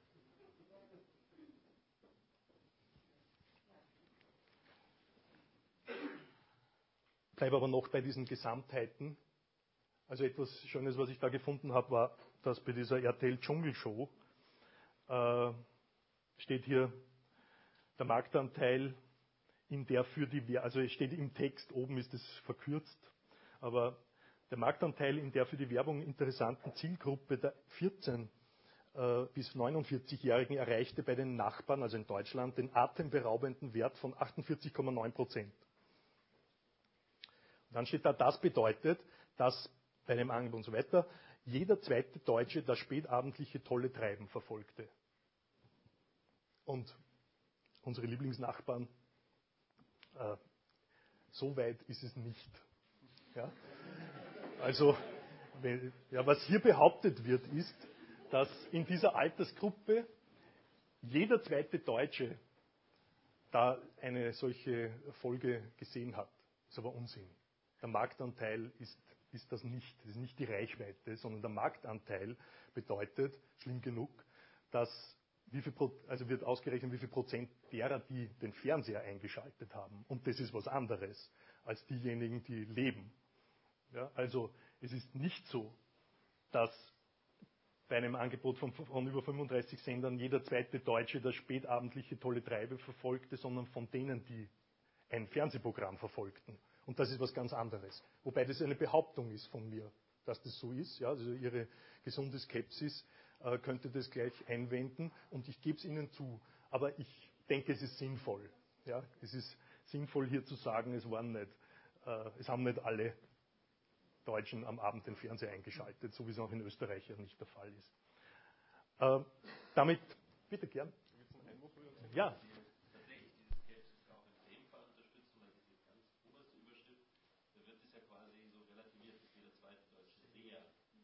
Bleibe aber noch bei diesen Gesamtheiten. Also etwas Schönes, was ich da gefunden habe, war, dass bei dieser R T L Dschungelshow äh, steht hier der Marktanteil in der für die, also es steht im Text, oben ist es verkürzt, aber der Marktanteil in der für die Werbung interessanten Zielgruppe der vierzehn bis neunundvierzig-Jährigen erreichte bei den Nachbarn, also in Deutschland, den atemberaubenden Wert von achtundvierzig Komma neun Prozent. Dann steht da, das bedeutet, dass bei dem Angebot und so weiter jeder zweite Deutsche das spätabendliche tolle Treiben verfolgte. Und unsere Lieblingsnachbarn, äh, so weit ist es nicht. Ja? Also, wenn, ja, was hier behauptet wird, ist, dass in dieser Altersgruppe jeder zweite Deutsche da eine solche Folge gesehen hat. Das ist aber Unsinn. Der Marktanteil ist, ist das nicht. Das ist nicht die Reichweite, sondern der Marktanteil bedeutet, schlimm genug, dass wie viel, also wird ausgerechnet, wie viel Prozent derer, die den Fernseher eingeschaltet haben. Und das ist was anderes als diejenigen, die leben. Ja, also es ist nicht so, dass bei einem Angebot von, von über fünfunddreißig Sendern jeder zweite Deutsche das spätabendliche tolle Treibe verfolgte, sondern von denen, die ein Fernsehprogramm verfolgten. Und das ist was ganz anderes. Wobei das eine Behauptung ist von mir, dass das so ist. Ja, also Ihre gesunde Skepsis äh, könnte das gleich einwenden und ich gebe es Ihnen zu. Aber ich denke, es ist sinnvoll. Ja, es ist sinnvoll hier zu sagen, es waren nicht, äh, es haben nicht alle Deutschen am Abend den Fernseher eingeschaltet, so wie es auch in Österreich ja nicht der Fall ist. Äh, damit, bitte gern. Ja. Tatsächlich diese Skepsis auch in dem Fall unterstützen, weil diese ganz oberste Überschrift, da wird es ja quasi so relativiert, dass jeder zweite Deutsche sehr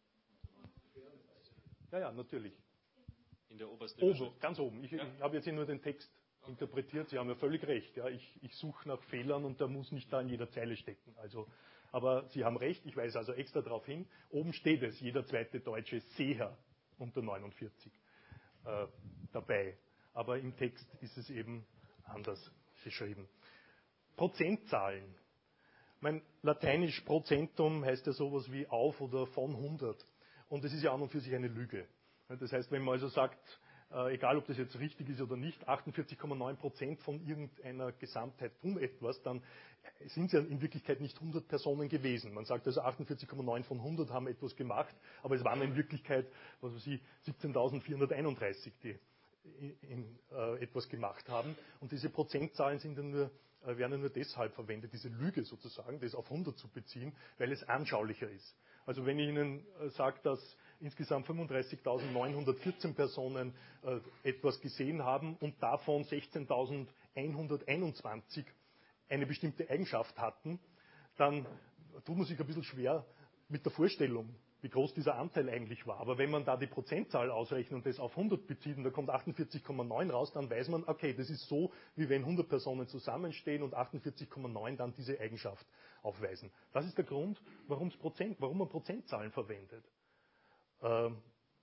Ja, ja, natürlich. in der obersten Oben, Überschrift. ganz oben. Ich, Ja. ich habe jetzt hier nur den Text okay. interpretiert. Sie haben ja völlig recht. Ja. Ich, ich suche nach Fehlern und der muss nicht da in jeder Zeile stecken. Also, aber Sie haben recht. Ich weise also extra darauf hin. Oben steht es, jeder zweite Deutsche sehe unter neunundvierzig äh, dabei. Aber im Text ist es eben anders geschrieben. Prozentzahlen. Mein Lateinisch Prozentum heißt ja sowas wie auf oder von hundert. Und das ist ja an und für sich eine Lüge. Das heißt, wenn man also sagt, äh, egal ob das jetzt richtig ist oder nicht, achtundvierzig Komma neun Prozent von irgendeiner Gesamtheit tun etwas, dann sind es ja in Wirklichkeit nicht hundert Personen gewesen. Man sagt also achtundvierzig Komma neun von hundert haben etwas gemacht, aber es waren in Wirklichkeit, was weiß ich, siebzehntausendvierhunderteinunddreißig, die in, in, äh, etwas gemacht haben. Und diese Prozentzahlen sind dann nur, äh, werden ja nur deshalb verwendet, diese Lüge sozusagen, das auf hundert zu beziehen, weil es anschaulicher ist. Also wenn ich Ihnen sage, dass insgesamt fünfunddreißigtausendneunhundertvierzehn Personen äh, etwas gesehen haben und davon sechzehntausendeinhunderteinundzwanzig eine bestimmte Eigenschaft hatten, dann tut man sich ein bisschen schwer mit der Vorstellung, wie groß dieser Anteil eigentlich war. Aber wenn man da die Prozentzahl ausrechnet und das auf hundert bezieht und da kommt achtundvierzig Komma neun raus, dann weiß man, okay, das ist so, wie wenn hundert Personen zusammenstehen und achtundvierzig Komma neun dann diese Eigenschaft aufweisen. Das ist der Grund, warum, Prozent, warum man Prozentzahlen verwendet. Ähm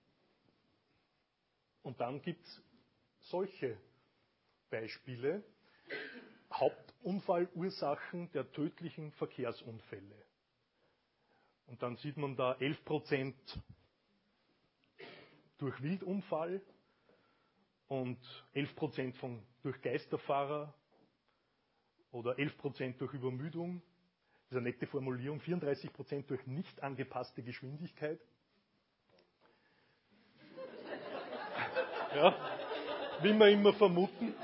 und dann gibt es solche Beispiele. Hauptunfallursachen der tödlichen Verkehrsunfälle. Und dann sieht man da elf Prozent durch Wildunfall und elf Prozent von, durch Geisterfahrer oder elf Prozent durch Übermüdung. Das ist eine nette Formulierung. vierunddreißig Prozent durch nicht angepasste Geschwindigkeit. Ja, will man immer vermuten.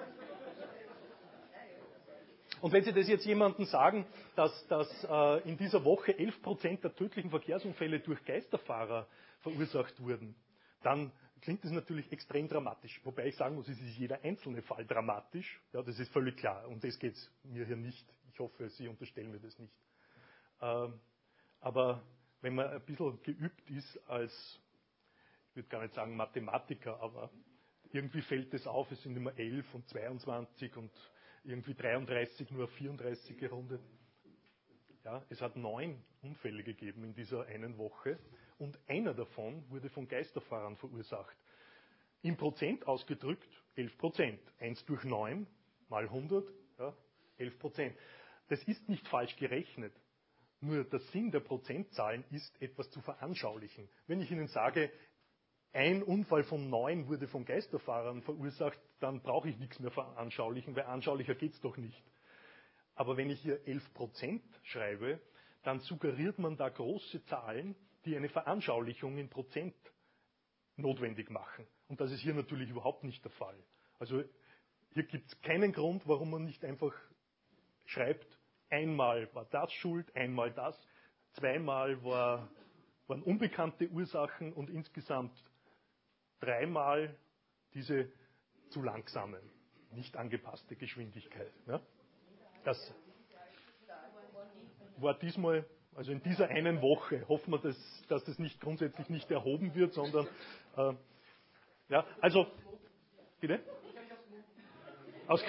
Und wenn Sie das jetzt jemandem sagen, dass, dass äh, in dieser Woche elf Prozent der tödlichen Verkehrsunfälle durch Geisterfahrer verursacht wurden, dann klingt das natürlich extrem dramatisch. Wobei ich sagen muss, es ist jeder einzelne Fall dramatisch. Ja, das ist völlig klar. Um das geht es mir hier nicht. Ich hoffe, Sie unterstellen mir das nicht. Ähm, aber wenn man ein bisschen geübt ist als, ich würde gar nicht sagen Mathematiker, aber irgendwie fällt es auf, es sind immer elf und zweiundzwanzig und irgendwie dreiunddreißig, nur vierunddreißig gerundet. Ja, es hat neun Unfälle gegeben in dieser einen Woche und einer davon wurde von Geisterfahrern verursacht. Im Prozent ausgedrückt elf Prozent. eins durch neun mal hundert, ja, elf Prozent. Das ist nicht falsch gerechnet. Nur der Sinn der Prozentzahlen ist, etwas zu veranschaulichen. Wenn ich Ihnen sage, ein Unfall von neun wurde von Geisterfahrern verursacht, dann brauche ich nichts mehr veranschaulichen, weil anschaulicher geht es doch nicht. Aber wenn ich hier elf Prozent schreibe, dann suggeriert man da große Zahlen, die eine Veranschaulichung in Prozent notwendig machen. Und das ist hier natürlich überhaupt nicht der Fall. Also hier gibt es keinen Grund, warum man nicht einfach schreibt, einmal war das schuld, einmal das, zweimal war, waren unbekannte Ursachen und insgesamt dreimal diese zu langsamen, nicht angepasste Geschwindigkeit. Ja? Das war diesmal, also in dieser einen Woche, hoffen wir, dass, dass das nicht grundsätzlich nicht erhoben wird, sondern, äh, ja, also, bitte? Aus,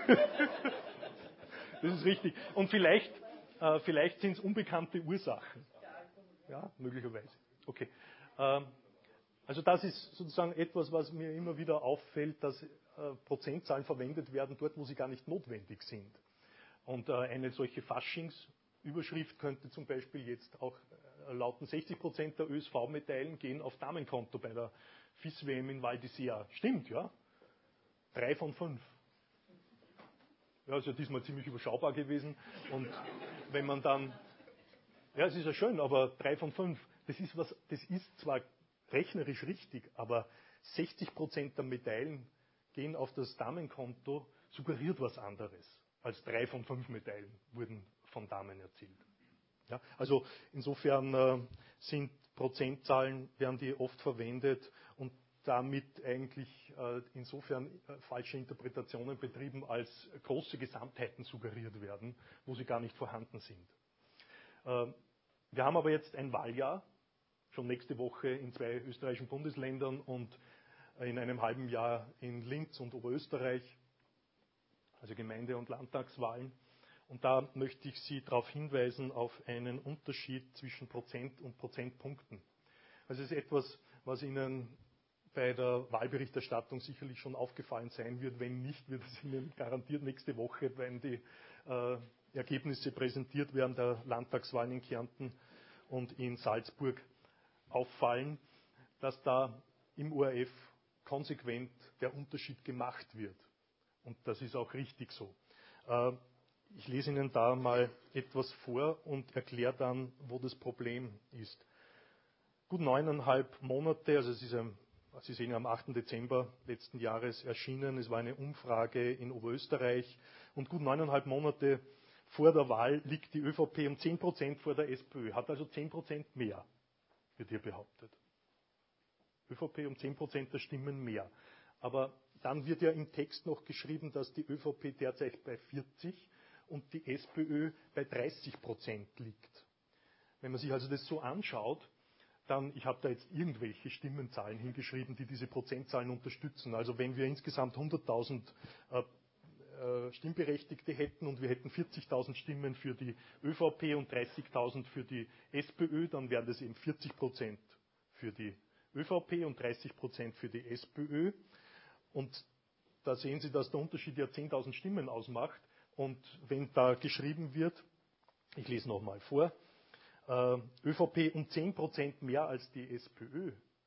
das ist richtig. Und vielleicht, äh, vielleicht sind es unbekannte Ursachen. Ja, möglicherweise. Okay. Ähm, Also das ist sozusagen etwas, was mir immer wieder auffällt, dass äh, Prozentzahlen verwendet werden dort, wo sie gar nicht notwendig sind. Und äh, eine solche Faschingsüberschrift könnte zum Beispiel jetzt auch äh, lauten, sechzig Prozent der Ö S V-Medaillen gehen auf Damenkonto bei der F I S-W M in Val d'Isère. Stimmt, ja? Drei von fünf. Ja, ist ja diesmal ziemlich überschaubar gewesen. Und wenn man dann, ja, es ist ja schön, aber drei von fünf, das ist was, das ist zwar rechnerisch richtig, aber sechzig Prozent der Medaillen gehen auf das Damenkonto, suggeriert was anderes. Als drei von fünf Medaillen wurden von Damen erzielt. Ja, also insofern äh, sind Prozentzahlen, werden die oft verwendet und damit eigentlich äh, insofern äh, falsche Interpretationen betrieben, als große Gesamtheiten suggeriert werden, wo sie gar nicht vorhanden sind. Äh, wir haben aber jetzt ein Wahljahr, schon nächste Woche in zwei österreichischen Bundesländern und in einem halben Jahr in Linz und Oberösterreich, also Gemeinde- und Landtagswahlen. Und da möchte ich Sie darauf hinweisen, auf einen Unterschied zwischen Prozent und Prozentpunkten. Also es ist etwas, was Ihnen bei der Wahlberichterstattung sicherlich schon aufgefallen sein wird. Wenn nicht, wird es Ihnen garantiert nächste Woche, wenn die äh, Ergebnisse präsentiert werden der Landtagswahlen in Kärnten und in Salzburg, auffallen, dass da im O R F konsequent der Unterschied gemacht wird. Und das ist auch richtig so. Ich lese Ihnen da mal etwas vor und erkläre dann, wo das Problem ist. Gut neuneinhalb Monate, also es ist ein, Sie sehen am achten Dezember letzten Jahres erschienen, es war eine Umfrage in Oberösterreich und gut neuneinhalb Monate vor der Wahl liegt die ÖVP um zehn Prozent vor der SPÖ, hat also zehn Prozent mehr, wird hier behauptet. ÖVP um zehn Prozent der Stimmen mehr. Aber dann wird ja im Text noch geschrieben, dass die ÖVP derzeit bei vierzig und die SPÖ bei dreißig Prozent liegt. Wenn man sich also das so anschaut, dann, ich habe da jetzt irgendwelche Stimmenzahlen hingeschrieben, die diese Prozentzahlen unterstützen. Also wenn wir insgesamt hunderttausend äh, äh, Stimmberechtigte hätten und wir hätten vierzigtausend Stimmen für die ÖVP und dreißigtausend für die SPÖ, dann wären das eben vierzig Prozent für die ÖVP und dreißig Prozent für die SPÖ. Und da sehen Sie, dass der Unterschied ja zehntausend Stimmen ausmacht. Und wenn da geschrieben wird, ich lese nochmal vor, äh, ÖVP um zehn Prozent mehr als die SPÖ,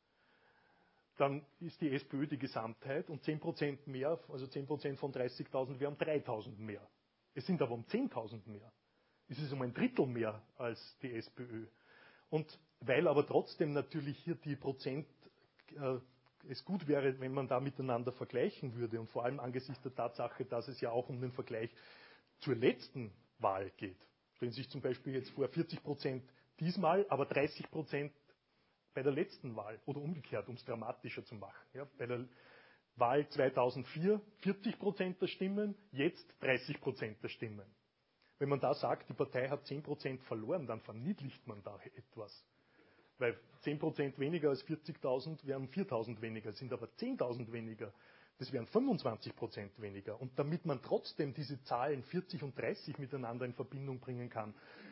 dann ist die SPÖ die Gesamtheit und zehn Prozent mehr, also zehn Prozent von dreißigtausend wären dreitausend mehr. Es sind aber um zehntausend mehr. Es ist um ein Drittel mehr als die SPÖ. Und weil aber trotzdem natürlich hier die Prozent äh, es gut wäre, wenn man da miteinander vergleichen würde und vor allem angesichts der Tatsache, dass es ja auch um den Vergleich zur letzten Wahl geht. Stellen Sie sich zum Beispiel jetzt vor, vierzig Prozent diesmal, aber dreißig Prozent bei der letzten Wahl oder umgekehrt, um es dramatischer zu machen. Ja, bei der Wahl zweitausendvier vierzig Prozent der Stimmen, jetzt dreißig Prozent der Stimmen. Wenn man da sagt, die Partei hat zehn Prozent verloren, dann verniedlicht man da etwas. Weil zehn Prozent weniger als vierzigtausend wären viertausend weniger, sind aber zehntausend weniger. Das wären fünfundzwanzig Prozent weniger. Und damit man trotzdem diese Zahlen vierzig und dreißig miteinander in Verbindung bringen kann,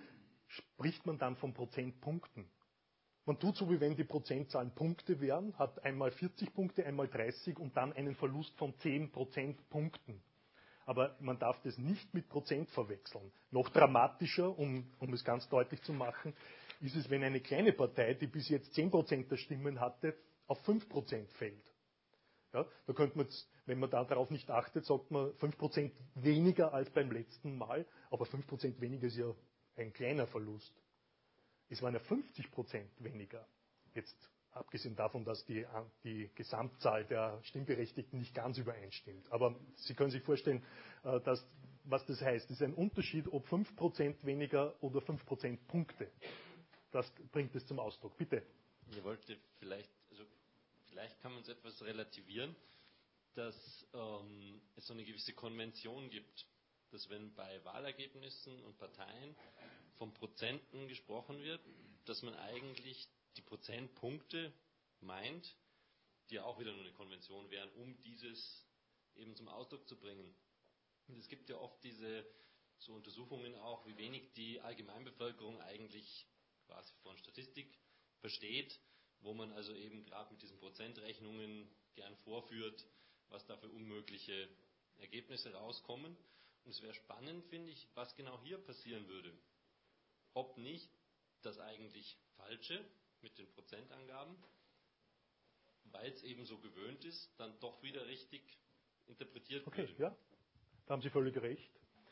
spricht man dann von Prozentpunkten. Man tut so, wie wenn die Prozentzahlen Punkte wären, hat einmal vierzig Punkte, einmal dreißig und dann einen Verlust von zehn Prozentpunkten. Aber man darf das nicht mit Prozent verwechseln. Noch dramatischer, um, um es ganz deutlich zu machen, ist es, wenn eine kleine Partei, die bis jetzt zehn Prozent der Stimmen hatte, auf fünf Prozent fällt. Ja, da könnte man, wenn man darauf nicht achtet, sagt man fünf Prozent weniger als beim letzten Mal, aber fünf Prozent weniger ist ja ein kleiner Verlust. Es waren ja fünfzig Prozent weniger. Jetzt abgesehen davon, dass die, die Gesamtzahl der Stimmberechtigten nicht ganz übereinstimmt. Aber Sie können sich vorstellen, dass, was das heißt. Es ist ein Unterschied, ob fünf Prozent weniger oder fünf Prozent Punkte. Das bringt es zum Ausdruck. Bitte. Ich wollte vielleicht, also vielleicht kann man es etwas relativieren, dass ähm, es so eine gewisse Konvention gibt, dass wenn bei Wahlergebnissen und Parteien von Prozenten gesprochen wird, dass man eigentlich die Prozentpunkte meint, die ja auch wieder nur eine Konvention wären, um dieses eben zum Ausdruck zu bringen. Und es gibt ja oft diese so Untersuchungen auch, wie wenig die Allgemeinbevölkerung eigentlich quasi von Statistik versteht, wo man also eben gerade mit diesen Prozentrechnungen gern vorführt, was da für unmögliche Ergebnisse rauskommen. Und es wäre spannend, finde ich, was genau hier passieren würde. Ob nicht das eigentlich Falsche mit den Prozentangaben, weil es eben so gewöhnt ist, dann doch wieder richtig interpretiert okay, würde. Ja, da haben Sie völlig recht.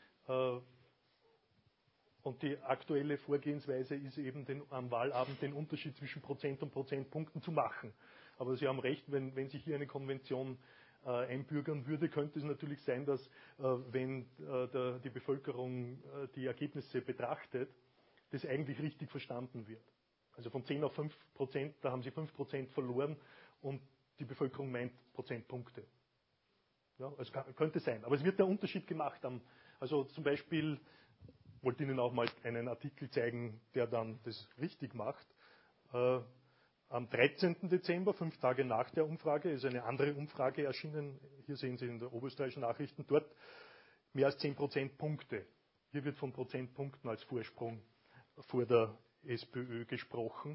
Und die aktuelle Vorgehensweise ist eben den, am Wahlabend den Unterschied zwischen Prozent und Prozentpunkten zu machen. Aber Sie haben recht, wenn, wenn sich hier eine Konvention äh, einbürgern würde, könnte es natürlich sein, dass äh, wenn äh, der, die Bevölkerung äh, die Ergebnisse betrachtet, das eigentlich richtig verstanden wird. Also von zehn auf fünf Prozent, da haben Sie fünf Prozent verloren und die Bevölkerung meint Prozentpunkte. Ja, also kann, könnte sein. Aber es wird der Unterschied gemacht. Also zum Beispiel, ich wollte Ihnen auch mal einen Artikel zeigen, der dann das richtig macht. Äh, am dreizehnten Dezember, fünf Tage nach der Umfrage, ist eine andere Umfrage erschienen. Hier sehen Sie in der Oberösterreichischen Nachrichten, dort mehr als zehn Prozentpunkte. Hier wird von Prozentpunkten als Vorsprung vor der SPÖ gesprochen.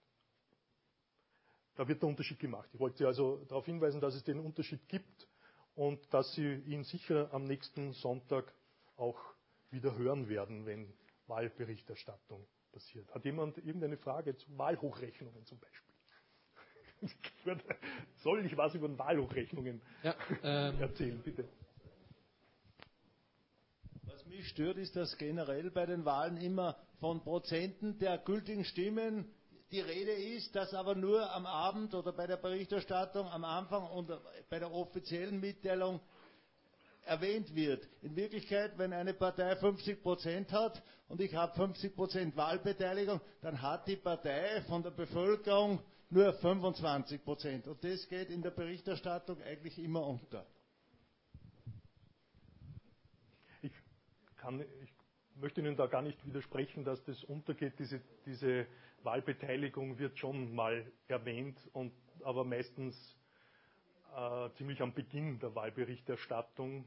Da wird der Unterschied gemacht. Ich wollte also darauf hinweisen, dass es den Unterschied gibt und dass Sie ihn sicher am nächsten Sonntag auch wieder hören werden, wenn Wahlberichterstattung passiert. Hat jemand irgendeine Frage zu Wahlhochrechnungen zum Beispiel? Soll ich was über Wahlhochrechnungen ja, ähm, erzählen, bitte? Was mich stört, ist, dass generell bei den Wahlen immer von Prozenten der gültigen Stimmen die Rede ist, dass aber nur am Abend oder bei der Berichterstattung am Anfang und bei der offiziellen Mitteilung erwähnt wird. In Wirklichkeit, wenn eine Partei fünfzig Prozent hat und ich habe fünfzig Prozent Wahlbeteiligung, dann hat die Partei von der Bevölkerung nur fünfundzwanzig Prozent. Und das geht in der Berichterstattung eigentlich immer unter. Ich, kann, ich möchte Ihnen da gar nicht widersprechen, dass das untergeht. Diese, diese Wahlbeteiligung wird schon mal erwähnt, und, aber meistens äh, ziemlich am Beginn der Wahlberichterstattung.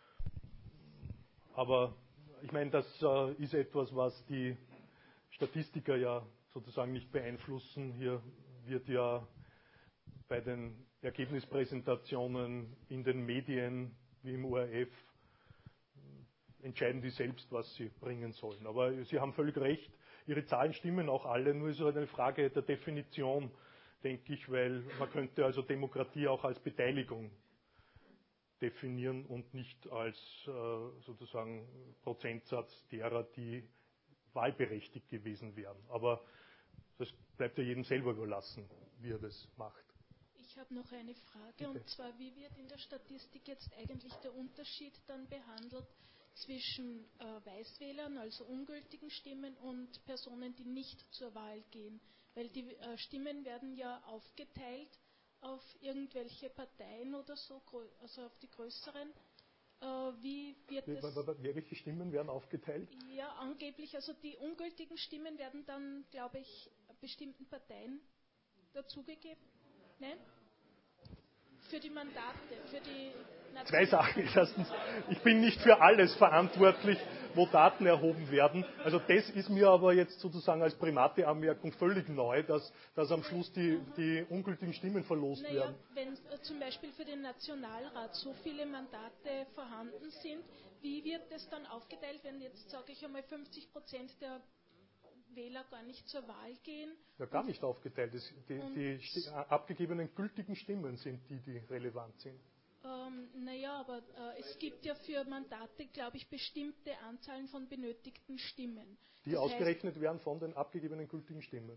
Aber ich meine, das äh, ist etwas, was die Statistiker ja sozusagen nicht beeinflussen. Hier wird ja bei den Ergebnispräsentationen in den Medien wie im O R F entscheiden die selbst, was sie bringen sollen. Aber Sie haben völlig recht, Ihre Zahlen stimmen auch alle, nur ist es eine Frage der Definition, denke ich, weil man könnte also Demokratie auch als Beteiligung definieren und nicht als äh, sozusagen Prozentsatz derer, die wahlberechtigt gewesen wären. Aber das bleibt ja jedem selber überlassen, wie er das macht. Ich habe noch eine Frage, Bitte. Und zwar, wie wird in der Statistik jetzt eigentlich der Unterschied dann behandelt zwischen äh, Weißwählern, also ungültigen Stimmen, und Personen, die nicht zur Wahl gehen? Weil die äh, Stimmen werden ja aufgeteilt auf irgendwelche Parteien oder so, also auf die größeren. Äh, wie wird das? Welche Stimmen werden aufgeteilt? Ja, angeblich, also die ungültigen Stimmen werden dann, glaube ich, bestimmten Parteien dazugegeben. Nein? Für die Mandate, für die Zwei Sachen. Erstens, ich bin nicht für alles verantwortlich, wo Daten erhoben werden. Also das ist mir aber jetzt sozusagen als private Anmerkung völlig neu, dass, dass am Schluss die, die ungültigen Stimmen verlost naja, werden. Wenn äh, zum Beispiel für den Nationalrat so viele Mandate vorhanden sind, wie wird das dann aufgeteilt, wenn jetzt, sage ich einmal, fünfzig Prozent der Wähler gar nicht zur Wahl gehen? Ja, gar nicht aufgeteilt. Das, die die sti- abgegebenen gültigen Stimmen sind die, die relevant sind. Ähm, naja, aber äh, es gibt ja für Mandate, glaube ich, bestimmte Anzahlen von benötigten Stimmen. Die Das ausgerechnet heißt, werden von den abgegebenen gültigen Stimmen.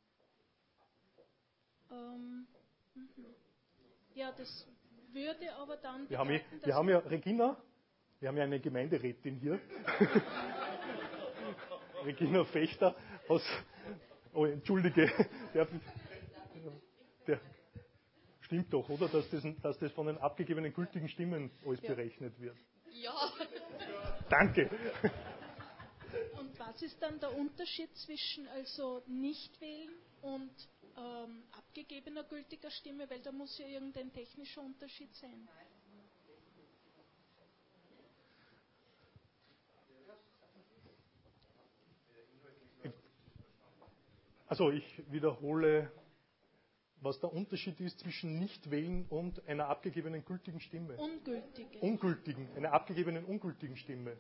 Ähm, mhm. Ja, das würde aber dann Wir haben, hier, bedeuten, wir haben ja, Regina, wir haben ja eine Gemeinderätin hier. Regina Fechter aus, oh, entschuldige, der, der, stimmt doch, oder, dass das, dass das von den abgegebenen gültigen Stimmen alles Ja. berechnet wird. Ja. Danke. Und was ist dann der Unterschied zwischen also Nichtwählen und ähm, abgegebener gültiger Stimme, weil da muss ja irgendein technischer Unterschied sein. Also ich wiederhole, was der Unterschied ist zwischen Nichtwählen und einer abgegebenen gültigen Stimme. Ungültige. Ungültigen, einer abgegebenen ungültigen Stimme.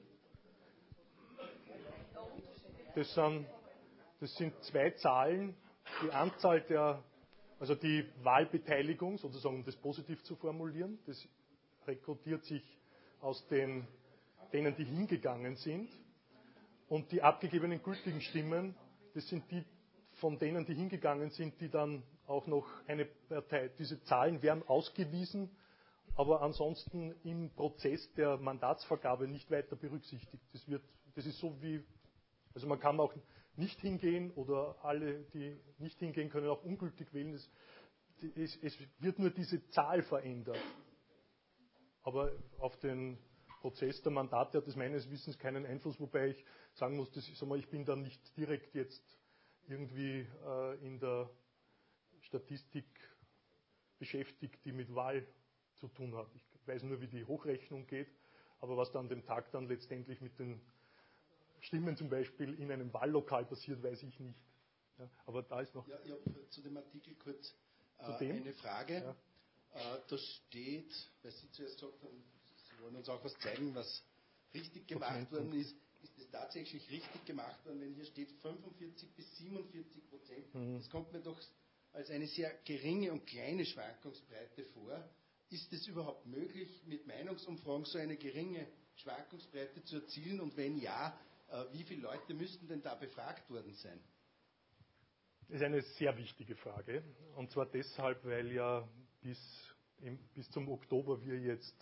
Das sind, das sind zwei Zahlen, die Anzahl der, also die Wahlbeteiligung, sozusagen um das positiv zu formulieren, das rekrutiert sich aus den, denen, die hingegangen sind, und die abgegebenen gültigen Stimmen, das sind die von denen, die hingegangen sind, die dann auch noch eine Partei, diese Zahlen werden ausgewiesen, aber ansonsten im Prozess der Mandatsvergabe nicht weiter berücksichtigt. Das wird, das ist so wie, also man kann auch nicht hingehen oder alle, die nicht hingehen, können auch ungültig wählen. Es, es, es wird nur diese Zahl verändert. Aber auf den Prozess der Mandate hat das meines Wissens keinen Einfluss, wobei ich sagen muss, das, sag mal, ich bin da nicht direkt jetzt irgendwie äh, in der Statistik beschäftigt, die mit Wahl zu tun hat. Ich weiß nur, wie die Hochrechnung geht, aber was dann an dem Tag dann letztendlich mit den Stimmen zum Beispiel in einem Wahllokal passiert, weiß ich nicht. Ja, aber da ist noch... Ja, ich habe zu dem Artikel kurz äh, dem? eine Frage. Ja. Äh, da steht, weil Sie zuerst gesagt haben, Sie wollen uns auch was zeigen, was richtig gemacht worden ist. Ist es tatsächlich richtig gemacht worden, wenn hier steht fünfundvierzig bis siebenundvierzig Prozent? Mhm. Das kommt mir doch als eine sehr geringe und kleine Schwankungsbreite vor. Ist es überhaupt möglich, mit Meinungsumfragen so eine geringe Schwankungsbreite zu erzielen? Und wenn ja, äh, wie viele Leute müssten denn da befragt worden sein? Das ist eine sehr wichtige Frage. Und zwar deshalb, weil ja bis, im, bis zum Oktober wir jetzt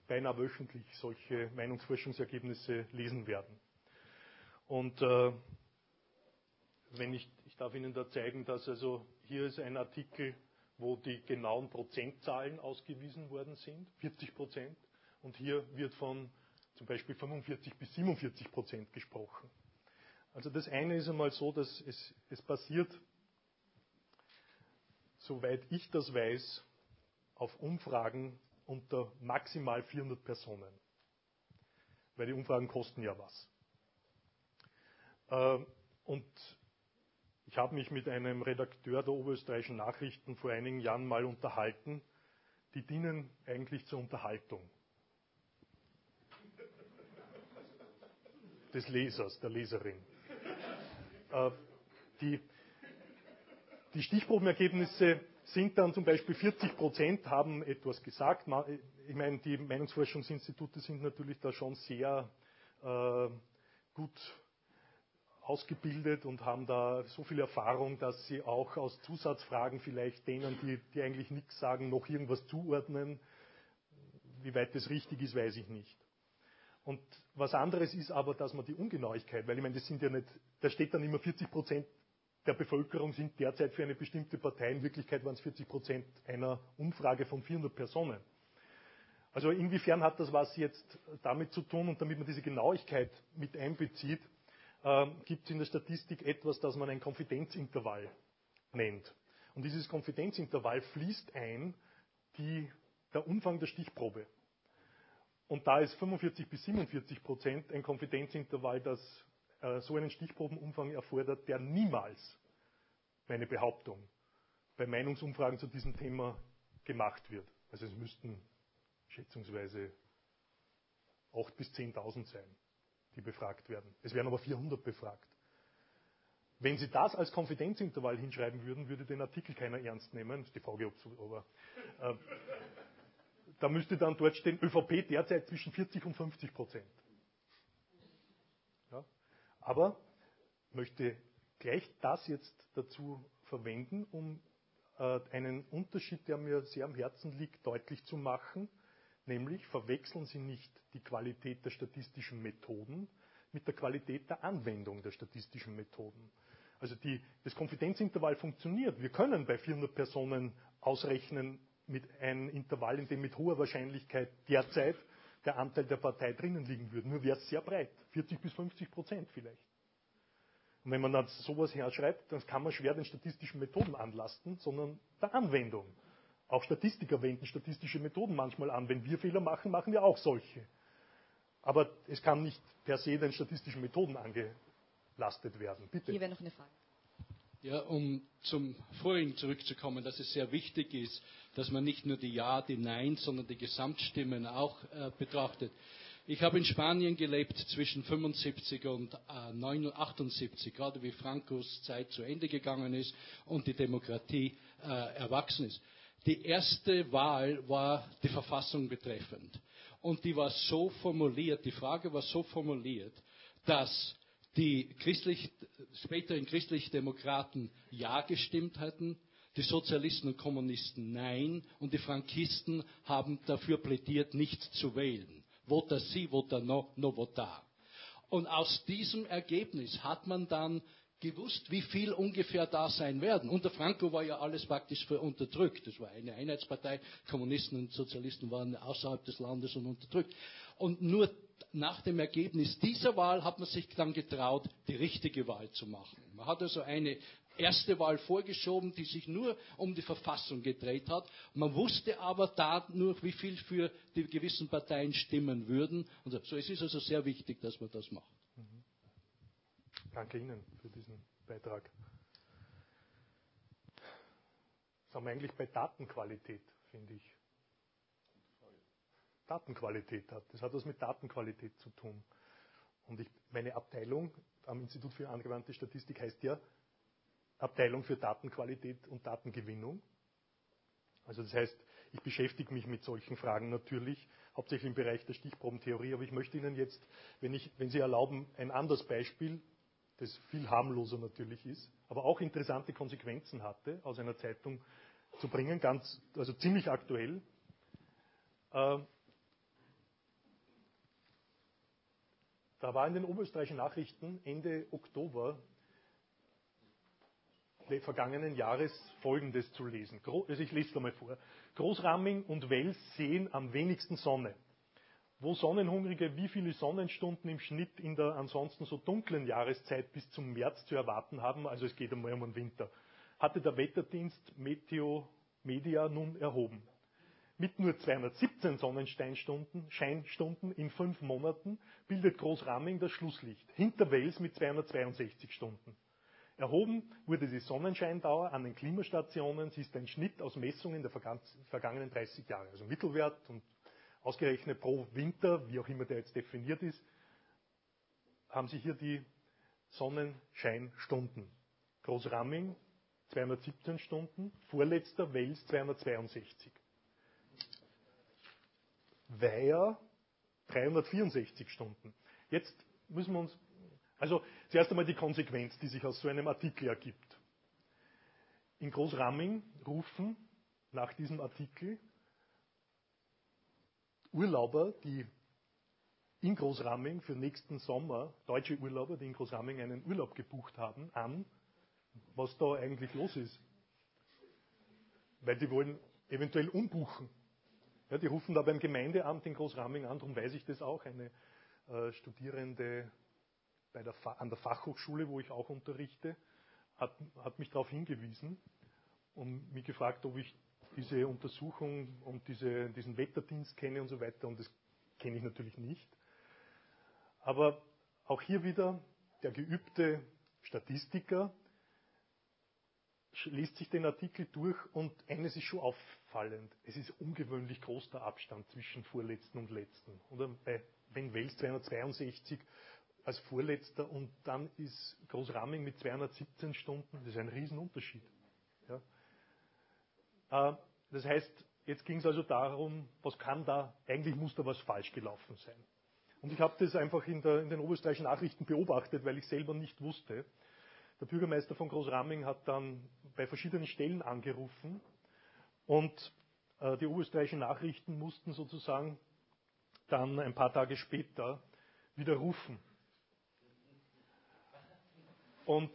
beinahe wöchentlich solche Meinungsforschungsergebnisse lesen werden. Und äh, wenn ich, ich darf Ihnen da zeigen, dass also hier ist ein Artikel, wo die genauen Prozentzahlen ausgewiesen worden sind, vierzig Prozent, und hier wird von zum Beispiel fünfundvierzig bis siebenundvierzig Prozent gesprochen. Also das eine ist einmal so, dass es, es passiert, soweit ich das weiß, auf Umfragen unter maximal vierhundert Personen. Weil die Umfragen kosten ja was. Äh, und ich habe mich mit einem Redakteur der Oberösterreichischen Nachrichten vor einigen Jahren mal unterhalten. Die dienen eigentlich zur Unterhaltung des Lesers, der Leserin. Äh, die, die Stichprobenergebnisse sind dann zum Beispiel vierzig Prozent haben etwas gesagt. Ich meine, die Meinungsforschungsinstitute sind natürlich da schon sehr äh, gut ausgebildet und haben da so viel Erfahrung, dass sie auch aus Zusatzfragen vielleicht denen, die, die eigentlich nichts sagen, noch irgendwas zuordnen. Wie weit das richtig ist, weiß ich nicht. Und was anderes ist aber, dass man die Ungenauigkeit, weil ich meine, das sind ja nicht, da steht dann immer vierzig Prozent der Bevölkerung sind derzeit für eine bestimmte Partei, in Wirklichkeit waren es vierzig Prozent einer Umfrage von vierhundert Personen. Also inwiefern hat das was jetzt damit zu tun, und damit man diese Genauigkeit mit einbezieht, äh, gibt es in der Statistik etwas, das man ein Konfidenzintervall nennt. Und dieses Konfidenzintervall fließt ein die, der Umfang der Stichprobe. Und da ist fünfundvierzig bis siebenundvierzig Prozent ein Konfidenzintervall, das äh, so einen Stichprobenumfang erfordert, der niemals, meine Behauptung, bei Meinungsumfragen zu diesem Thema gemacht wird. Also es müssten schätzungsweise acht bis zehntausend sein, die befragt werden. Es werden aber vierhundert befragt. Wenn Sie das als Konfidenzintervall hinschreiben würden, würde den Artikel keiner ernst nehmen. Das ist die Frage, ob so, aber äh, da müsste dann dort stehen, ÖVP derzeit zwischen vierzig und fünfzig Prozent. Ja? Aber ich möchte gleich das jetzt dazu verwenden, um äh, einen Unterschied, der mir sehr am Herzen liegt, deutlich zu machen. Nämlich verwechseln Sie nicht die Qualität der statistischen Methoden mit der Qualität der Anwendung der statistischen Methoden. Also die, das Konfidenzintervall funktioniert. Wir können bei vierhundert Personen ausrechnen mit einem Intervall, in dem mit hoher Wahrscheinlichkeit derzeit der Anteil der Partei drinnen liegen würde. Nur wäre es sehr breit, vierzig bis fünfzig Prozent vielleicht. Und wenn man dann sowas herschreibt, dann kann man schwer den statistischen Methoden anlasten, sondern der Anwendung. Auch Statistiker wenden statistische Methoden manchmal an. Wenn wir Fehler machen, machen wir auch solche. Aber es kann nicht per se den statistischen Methoden angelastet werden. Bitte. Hier wäre noch eine Frage. Ja, um zum vorigen zurückzukommen, dass es sehr wichtig ist, dass man nicht nur die Ja, die Nein, sondern die Gesamtstimmen auch äh, betrachtet. Ich habe in Spanien gelebt zwischen fünfundsiebzig und äh, achtundsiebzig, gerade wie Francos Zeit zu Ende gegangen ist und die Demokratie äh, erwachsen ist. Die erste Wahl war die Verfassung betreffend. Und die war so formuliert, die Frage war so formuliert, dass die christlich, späteren christlich-Demokraten Ja gestimmt hatten, die Sozialisten und Kommunisten Nein und die Frankisten haben dafür plädiert, nicht zu wählen. Vota si, vota no, no vota. Und aus diesem Ergebnis hat man dann gewusst, wie viel ungefähr da sein werden. Unter Franco war ja alles praktisch unterdrückt. Das war eine Einheitspartei. Kommunisten und Sozialisten waren außerhalb des Landes und unterdrückt. Und nur nach dem Ergebnis dieser Wahl hat man sich dann getraut, die richtige Wahl zu machen. Man hat also eine erste Wahl vorgeschoben, die sich nur um die Verfassung gedreht hat. Man wusste aber da nur, wie viel für die gewissen Parteien stimmen würden. Und so, es ist also sehr wichtig, dass man das macht. Mhm. Danke Ihnen für diesen Beitrag. Das haben wir eigentlich bei Datenqualität, finde ich. Datenqualität hat. Das hat was mit Datenqualität zu tun. Und ich, meine Abteilung am Institut für angewandte Statistik heißt ja Abteilung für Datenqualität und Datengewinnung. Also das heißt, ich beschäftige mich mit solchen Fragen natürlich, hauptsächlich im Bereich der Stichprobentheorie, aber ich möchte Ihnen jetzt, wenn, ich, wenn Sie erlauben, ein anderes Beispiel, das viel harmloser natürlich ist, aber auch interessante Konsequenzen hatte, aus einer Zeitung zu bringen, ganz, also ziemlich aktuell. Äh, da war in den oberösterreichischen Nachrichten Ende Oktober des vergangenen Jahres Folgendes zu lesen. Also ich lese es einmal vor. Großramming und Wels sehen am wenigsten Sonne. Wo Sonnenhungrige wie viele Sonnenstunden im Schnitt in der ansonsten so dunklen Jahreszeit bis zum März zu erwarten haben, also es geht einmal um den Winter, hatte der Wetterdienst Meteo Media nun erhoben. Mit nur zweihundertsiebzehn Sonnensteinstunden, Scheinstunden in fünf Monaten bildet Großramming das Schlusslicht, hinter Wels mit zweihundertzweiundsechzig Stunden. Erhoben wurde die Sonnenscheindauer an den Klimastationen. Sie ist ein Schnitt aus Messungen der vergangenen dreißig Jahre. Also Mittelwert und ausgerechnet pro Winter, wie auch immer der jetzt definiert ist, haben Sie hier die Sonnenscheinstunden. Großramming zweihundertsiebzehn Stunden, vorletzter Wels zweihundertzweiundsechzig. Weiher dreihundertvierundsechzig Stunden. Jetzt müssen wir uns Also zuerst einmal die Konsequenz, die sich aus so einem Artikel ergibt. In Großramming rufen nach diesem Artikel Urlauber, die in Großramming für nächsten Sommer, deutsche Urlauber, die in Großramming einen Urlaub gebucht haben, an, was da eigentlich los ist. Weil die wollen eventuell umbuchen. Ja, die rufen da beim Gemeindeamt in Großramming an, darum weiß ich das auch, eine äh, Studierende bei der, an der Fachhochschule, wo ich auch unterrichte, hat, hat mich darauf hingewiesen und mich gefragt, ob ich diese Untersuchung und diese, diesen Wetterdienst kenne und so weiter. Und das kenne ich natürlich nicht. Aber auch hier wieder der geübte Statistiker liest sich den Artikel durch und eines ist schon auffallend. Es ist ungewöhnlich groß der Abstand zwischen vorletzten und letzten. Oder bei, wenn Wels zweihundertzweiundsechzig als Vorletzter und dann ist Großramming mit zweihundertsiebzehn Stunden, das ist ein Riesenunterschied. Ja. Das heißt, jetzt ging es also darum, was kann da, eigentlich muss da was falsch gelaufen sein. Und ich habe das einfach in, der, in den oberösterreichischen Nachrichten beobachtet, weil ich selber nicht wusste. Der Bürgermeister von Großramming hat dann bei verschiedenen Stellen angerufen und äh, die oberösterreichischen Nachrichten mussten sozusagen dann ein paar Tage später wieder rufen. Und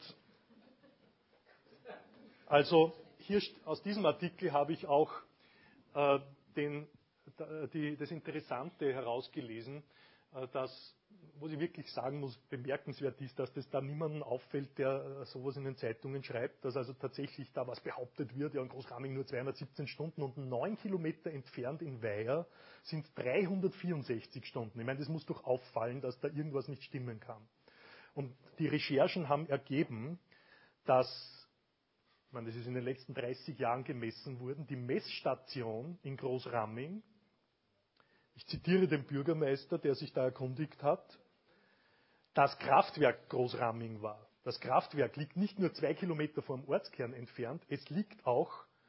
also hier aus diesem Artikel habe ich auch äh, den, die, das Interessante herausgelesen, äh, dass, wo ich wirklich sagen muss, bemerkenswert ist, dass das da niemandem auffällt, der äh, sowas in den Zeitungen schreibt, dass also tatsächlich da was behauptet wird, ja in Großramming nur zweihundertsiebzehn Stunden und neun Kilometer entfernt in Weiher sind dreihundertvierundsechzig Stunden. Ich meine, das muss doch auffallen, dass da irgendwas nicht stimmen kann. Und die Recherchen haben ergeben, dass, ich meine, das ist in den letzten dreißig Jahren gemessen worden, die Messstation in Großramming, ich zitiere den Bürgermeister, der sich da erkundigt hat, das Kraftwerk Großramming war. Das Kraftwerk liegt nicht nur zwei Kilometer vom Ortskern entfernt, es liegt auch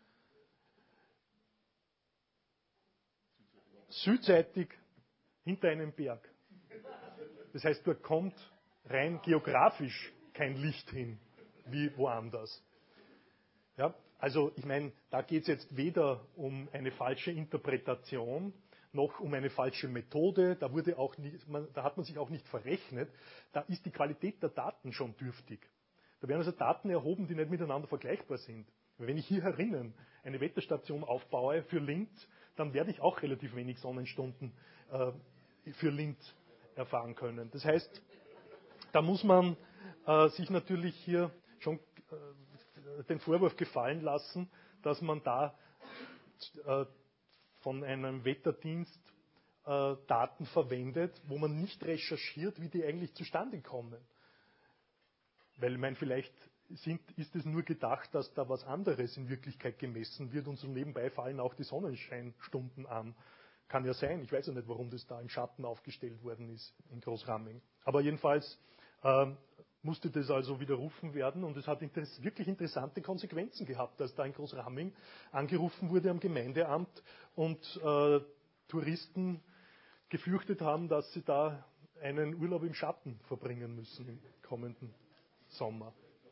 südseitig hinter einem Berg. Das heißt, dort kommt rein geografisch kein Licht hin, wie woanders. Ja, also ich meine, da geht es jetzt weder um eine falsche Interpretation, noch um eine falsche Methode, da, wurde auch nicht, man, da hat man sich auch nicht verrechnet, da ist die Qualität der Daten schon dürftig. Da werden also Daten erhoben, die nicht miteinander vergleichbar sind. Wenn ich hier herinnen eine Wetterstation aufbaue für Linz, dann werde ich auch relativ wenig Sonnenstunden äh, für Linz erfahren können. Das heißt, da muss man äh, sich natürlich hier schon äh, den Vorwurf gefallen lassen, dass man da äh, von einem Wetterdienst äh, Daten verwendet, wo man nicht recherchiert, wie die eigentlich zustande kommen. Weil, ich meine, vielleicht sind, ist es nur gedacht, dass da was anderes in Wirklichkeit gemessen wird und so nebenbei fallen auch die Sonnenscheinstunden an. Kann ja sein, ich weiß ja nicht, warum das da im Schatten aufgestellt worden ist in Großramming. Aber jedenfalls äh, musste das also widerrufen werden und es hat interess- wirklich interessante Konsequenzen gehabt, dass da in Großramming angerufen wurde am Gemeindeamt und äh, Touristen gefürchtet haben, dass sie da einen Urlaub im Schatten verbringen müssen im kommenden Sommer.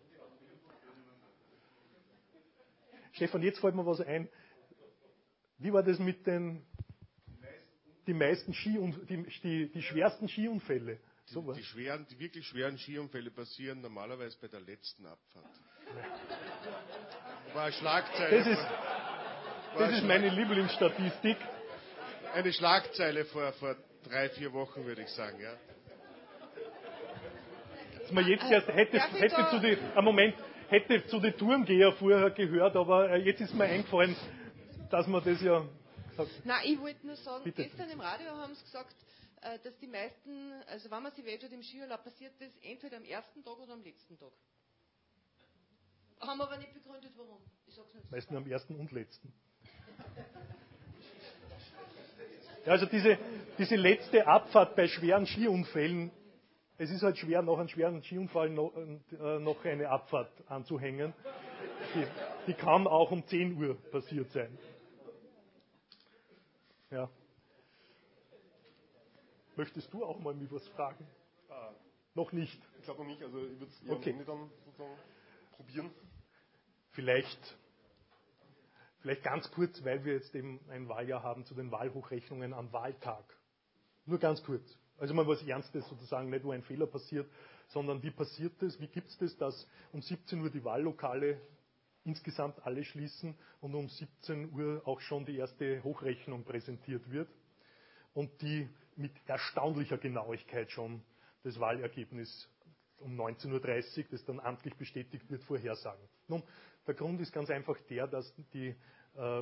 Stefan, jetzt fällt mir was ein. Wie war das mit den die meisten Ski und die, die, die schwersten Skiunfälle? Die, die, schweren, die wirklich schweren Skiunfälle passieren normalerweise bei der letzten Abfahrt. War eine Schlagzeile. Das ist, vor, das ist meine Lieblingsstatistik. Eine Schlagzeile vor, vor drei, vier Wochen, würde ich sagen. Ja. Dass man jetzt erst hätte, hätte zu die, einen Moment, hätte zu den Turmgeher vorher gehört, aber jetzt ist mir eingefallen, dass man das ja... Nein, ich wollte nur sagen, Bitte. Gestern im Radio haben sie gesagt, dass die meisten, also wenn man sich wehtut im Skiurlaub, passiert das entweder am ersten Tag oder am letzten Tag. Haben aber nicht begründet, warum. Ich sag's nicht. Meistens am ersten und letzten. Ja, also diese, diese letzte Abfahrt bei schweren Skiunfällen, es ist halt schwer, nach einem schweren Skiunfall noch, äh, noch eine Abfahrt anzuhängen. Die, die kann auch um zehn Uhr passiert sein. Ja. Möchtest du auch mal mich was fragen? Ah, noch nicht. Ich glaube noch nicht, also ich würde es eher okay. am Ende dann sozusagen probieren. Vielleicht, vielleicht ganz kurz, weil wir jetzt eben ein Wahljahr haben, zu den Wahlhochrechnungen am Wahltag. Nur ganz kurz. Also mal was Ernstes sozusagen, nicht wo ein Fehler passiert, sondern wie passiert es, wie gibt es das, dass um siebzehn Uhr die Wahllokale insgesamt alle schließen und um siebzehn Uhr auch schon die erste Hochrechnung präsentiert wird und die mit erstaunlicher Genauigkeit schon das Wahlergebnis um neunzehn Uhr dreißig, das dann amtlich bestätigt wird, vorhersagen. Nun, der Grund ist ganz einfach der, dass die, äh,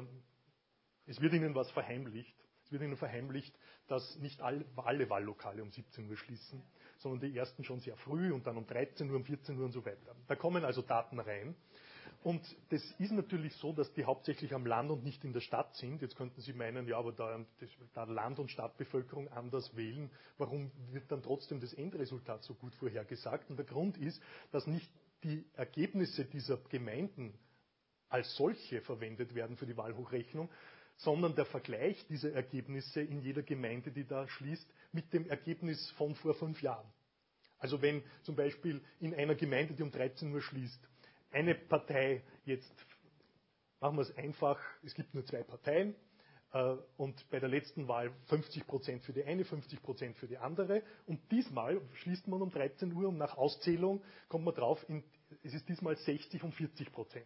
es wird Ihnen was verheimlicht. Es wird Ihnen verheimlicht, dass nicht alle, alle Wahllokale um siebzehn Uhr schließen, sondern die ersten schon sehr früh und dann um dreizehn Uhr, um vierzehn Uhr und so weiter. Da kommen also Daten rein. Und das ist natürlich so, dass die hauptsächlich am Land und nicht in der Stadt sind. Jetzt könnten Sie meinen, ja, aber da, das, da Land- und Stadtbevölkerung anders wählen, warum wird dann trotzdem das Endresultat so gut vorhergesagt? Und der Grund ist, dass nicht die Ergebnisse dieser Gemeinden als solche verwendet werden für die Wahlhochrechnung, sondern der Vergleich dieser Ergebnisse in jeder Gemeinde, die da schließt, mit dem Ergebnis von vor fünf Jahren. Also wenn zum Beispiel in einer Gemeinde, die um dreizehn Uhr schließt, eine Partei jetzt, machen wir es einfach, es gibt nur zwei Parteien äh, und bei der letzten Wahl fünfzig Prozent für die eine, fünfzig Prozent für die andere und diesmal schließt man um dreizehn Uhr und nach Auszählung kommt man drauf, in, es ist diesmal sechzig und vierzig Prozent.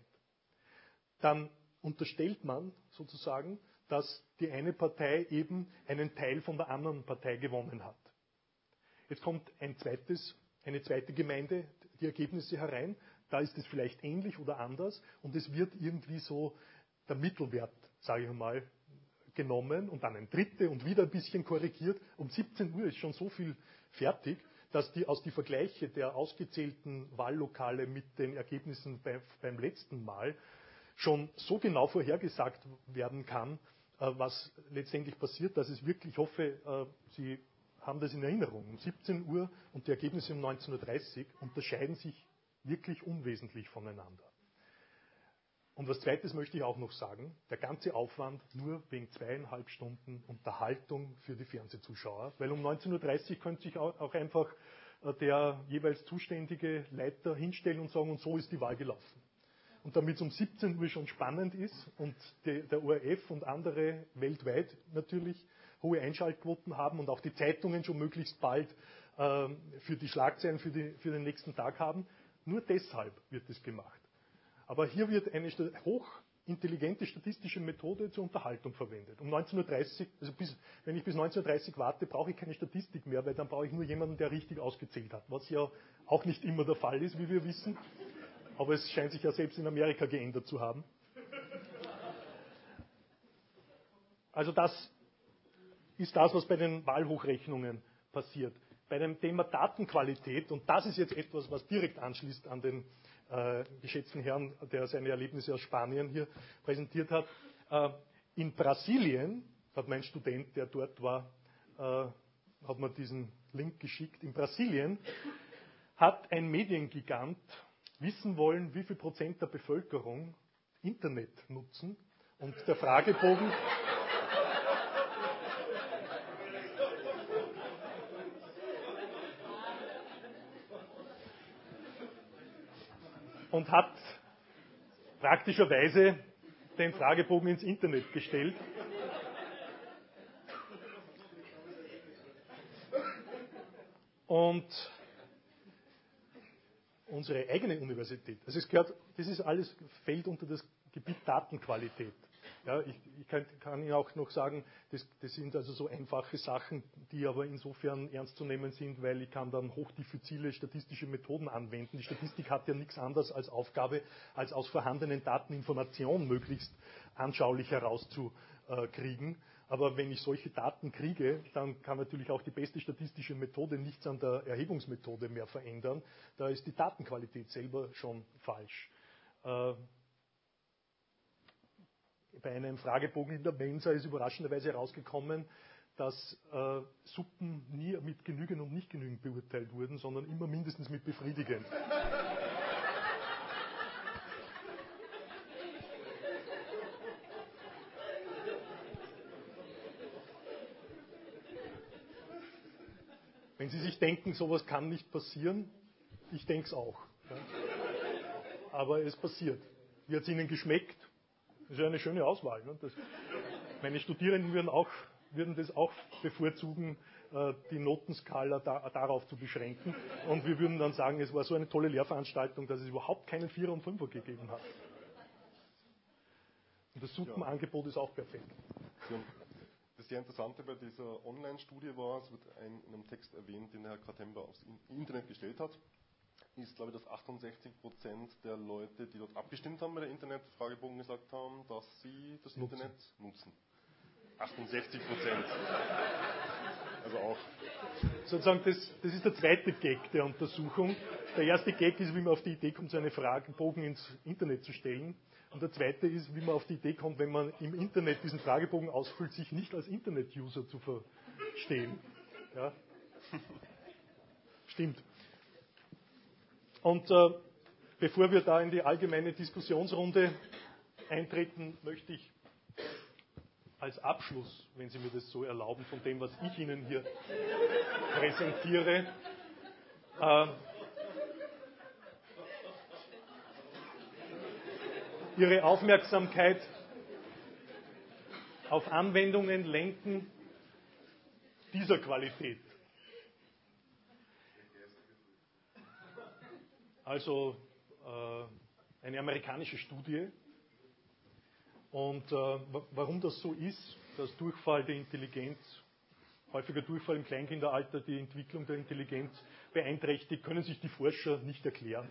Dann unterstellt man sozusagen, dass die eine Partei eben einen Teil von der anderen Partei gewonnen hat. Jetzt kommt ein zweites, eine zweite Gemeinde, die Ergebnisse herein. Da ist es vielleicht ähnlich oder anders und es wird irgendwie so der Mittelwert, sage ich mal, genommen und dann ein dritte und wieder ein bisschen korrigiert. Um siebzehn Uhr ist schon so viel fertig, dass die aus die Vergleiche der ausgezählten Wahllokale mit den Ergebnissen bei, beim letzten Mal schon so genau vorhergesagt werden kann, was letztendlich passiert, dass es wirklich, ich hoffe, Sie haben das in Erinnerung, um siebzehn Uhr und die Ergebnisse um neunzehn Uhr dreißig unterscheiden sich wirklich unwesentlich voneinander. Und was Zweites möchte ich auch noch sagen, der ganze Aufwand nur wegen zweieinhalb Stunden Unterhaltung für die Fernsehzuschauer, weil um neunzehn Uhr dreißig könnte sich auch einfach der jeweils zuständige Leiter hinstellen und sagen, und so ist die Wahl gelaufen. Und damit es um siebzehn Uhr schon spannend ist und die, der O R F und andere weltweit natürlich hohe Einschaltquoten haben und auch die Zeitungen schon möglichst bald äh, für die Schlagzeilen für, die, für den nächsten Tag haben, nur deshalb wird es gemacht. Aber hier wird eine hochintelligente statistische Methode zur Unterhaltung verwendet. Um neunzehn Uhr dreißig, also bis, wenn ich bis neunzehn Uhr dreißig warte, brauche ich keine Statistik mehr, weil dann brauche ich nur jemanden, der richtig ausgezählt hat. Was ja auch nicht immer der Fall ist, wie wir wissen. Aber es scheint sich ja selbst in Amerika geändert zu haben. Also das ist das, was bei den Wahlhochrechnungen passiert. Bei dem Thema Datenqualität, und das ist jetzt etwas, was direkt anschließt an den äh, geschätzten Herrn, der seine Erlebnisse aus Spanien hier präsentiert hat. Äh, in Brasilien, hat mein Student, der dort war, äh, hat mir diesen Link geschickt, in Brasilien hat ein Mediengigant wissen wollen, wie viel Prozent der Bevölkerung Internet nutzen, und der Fragebogen und hat praktischerweise den Fragebogen ins Internet gestellt. und unsere eigene Universität. Also es gehört, das ist alles, fällt unter das Gebiet Datenqualität. Ja, ich ich kann, kann Ihnen auch noch sagen, das, das sind also so einfache Sachen, die aber insofern ernst zu nehmen sind, weil ich kann dann hochdiffizile statistische Methoden anwenden. Die Statistik hat ja nichts anderes als Aufgabe, als aus vorhandenen Daten Informationen möglichst anschaulich herauszukriegen. Aber wenn ich solche Daten kriege, dann kann natürlich auch die beste statistische Methode nichts an der Erhebungsmethode mehr verändern. Da ist die Datenqualität selber schon falsch. Äh, Bei einem Fragebogen in der Mensa ist überraschenderweise herausgekommen, dass äh, Suppen nie mit genügend und nicht genügend beurteilt wurden, sondern immer mindestens mit befriedigend. Wenn Sie sich denken, sowas kann nicht passieren, ich denke es auch. Ja. Aber es passiert. Wie hat es Ihnen geschmeckt? Das ist ja eine schöne Auswahl. Ne? Das, meine Studierenden würden, auch, würden das auch bevorzugen, äh, die Notenskala da, darauf zu beschränken. Und wir würden dann sagen, es war so eine tolle Lehrveranstaltung, dass es überhaupt keinen Vierer und Fünfer gegeben hat. Und das Suppenangebot ist auch perfekt. Ja. Das sehr Interessante bei dieser Online-Studie war, es wird ein, in einem Text erwähnt, den Herr Katemba aufs Internet gestellt hat, ist, glaube ich, dass achtundsechzig Prozent der Leute, die dort abgestimmt haben bei der Internetfragebogen, gesagt haben, dass sie das nutzen. Internet nutzen. achtundsechzig Prozent. Also auch. Sozusagen, das, das ist der zweite Gag der Untersuchung. Der erste Gag ist, wie man auf die Idee kommt, so einen Fragebogen ins Internet zu stellen. Und der zweite ist, wie man auf die Idee kommt, wenn man im Internet diesen Fragebogen ausfüllt, sich nicht als Internet-User zu verstehen. Ja. Stimmt. Und äh, bevor wir da in die allgemeine Diskussionsrunde eintreten, möchte ich als Abschluss, wenn Sie mir das so erlauben, von dem, was ich Ihnen hier präsentiere, äh, Ihre Aufmerksamkeit auf Anwendungen lenken dieser Qualität. Also äh, eine amerikanische Studie. Und äh, warum das so ist, dass Durchfall der Intelligenz, häufiger Durchfall im Kleinkinderalter die Entwicklung der Intelligenz beeinträchtigt, können sich die Forscher nicht erklären.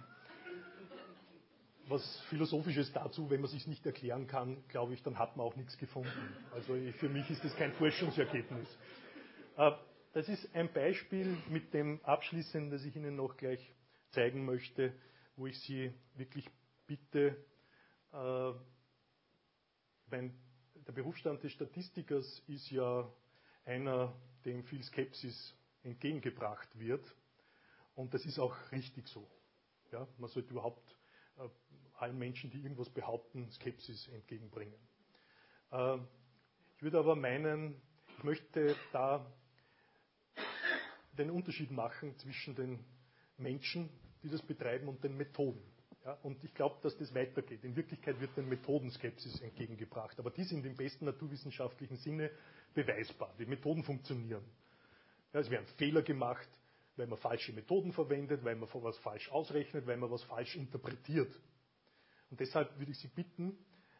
Was Philosophisches dazu, wenn man es sich nicht erklären kann, glaube ich, dann hat man auch nichts gefunden. Also für mich ist das kein Forschungsergebnis. Äh, das ist ein Beispiel mit dem Abschließenden, das ich Ihnen noch gleich zeigen möchte, wo ich Sie wirklich bitte, äh, weil der Berufsstand des Statistikers ist ja einer, dem viel Skepsis entgegengebracht wird. Und das ist auch richtig so. Ja, man sollte überhaupt äh, allen Menschen, die irgendwas behaupten, Skepsis entgegenbringen. Äh, ich würde aber meinen, ich möchte da den Unterschied machen zwischen den Menschen, die das betreiben, und den Methoden. Ja, und ich glaube, dass das weitergeht. In Wirklichkeit wird den Methoden Skepsis entgegengebracht. Aber die sind im besten naturwissenschaftlichen Sinne beweisbar. Die Methoden funktionieren. Ja, es werden Fehler gemacht, weil man falsche Methoden verwendet, weil man was falsch ausrechnet, weil man was falsch interpretiert. Und deshalb würde ich Sie bitten,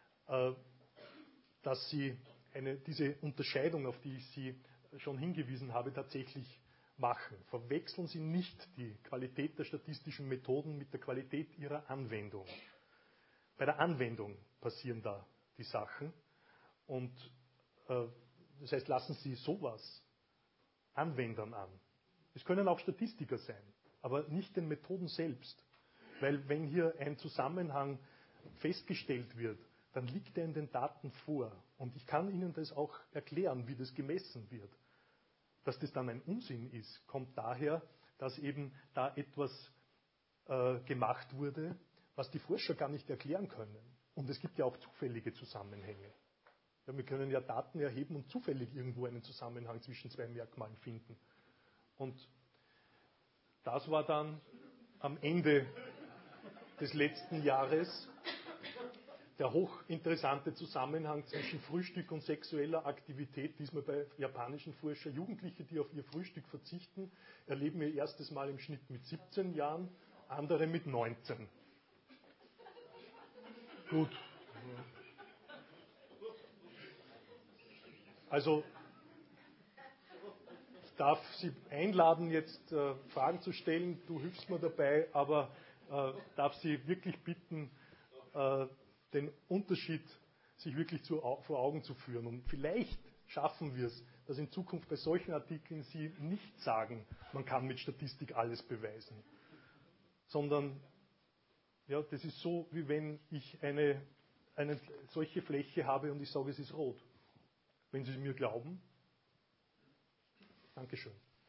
dass Sie eine, diese Unterscheidung, auf die ich Sie schon hingewiesen habe, tatsächlich machen. Verwechseln Sie nicht die Qualität der statistischen Methoden mit der Qualität ihrer Anwendung. Bei der Anwendung passieren da die Sachen. Und äh, das heißt, lassen Sie sowas Anwendern an. Es können auch Statistiker sein, aber nicht den Methoden selbst. Weil wenn hier ein Zusammenhang festgestellt wird, dann liegt er in den Daten vor. Und ich kann Ihnen das auch erklären, wie das gemessen wird. Dass das dann ein Unsinn ist, kommt daher, dass eben da etwas äh, gemacht wurde, was die Forscher gar nicht erklären können. Und es gibt ja auch zufällige Zusammenhänge. Ja, wir können ja Daten erheben und zufällig irgendwo einen Zusammenhang zwischen zwei Merkmalen finden. Und das war dann am Ende des letzten Jahres der hochinteressante Zusammenhang zwischen Frühstück und sexueller Aktivität, diesmal bei japanischen Forschern. Jugendliche, die auf ihr Frühstück verzichten, erleben ihr erstes Mal im Schnitt mit siebzehn Jahren, andere mit neunzehn. Gut. Also ich darf Sie einladen, jetzt äh, Fragen zu stellen. Du hilfst mir dabei, aber äh, darf Sie wirklich bitten, äh, den Unterschied sich wirklich zu, vor Augen zu führen. Und vielleicht schaffen wir es, dass in Zukunft bei solchen Artikeln Sie nicht sagen, man kann mit Statistik alles beweisen, sondern ja, das ist so, wie wenn ich eine, eine solche Fläche habe und ich sage, es ist rot. Wenn Sie mir glauben. Dankeschön.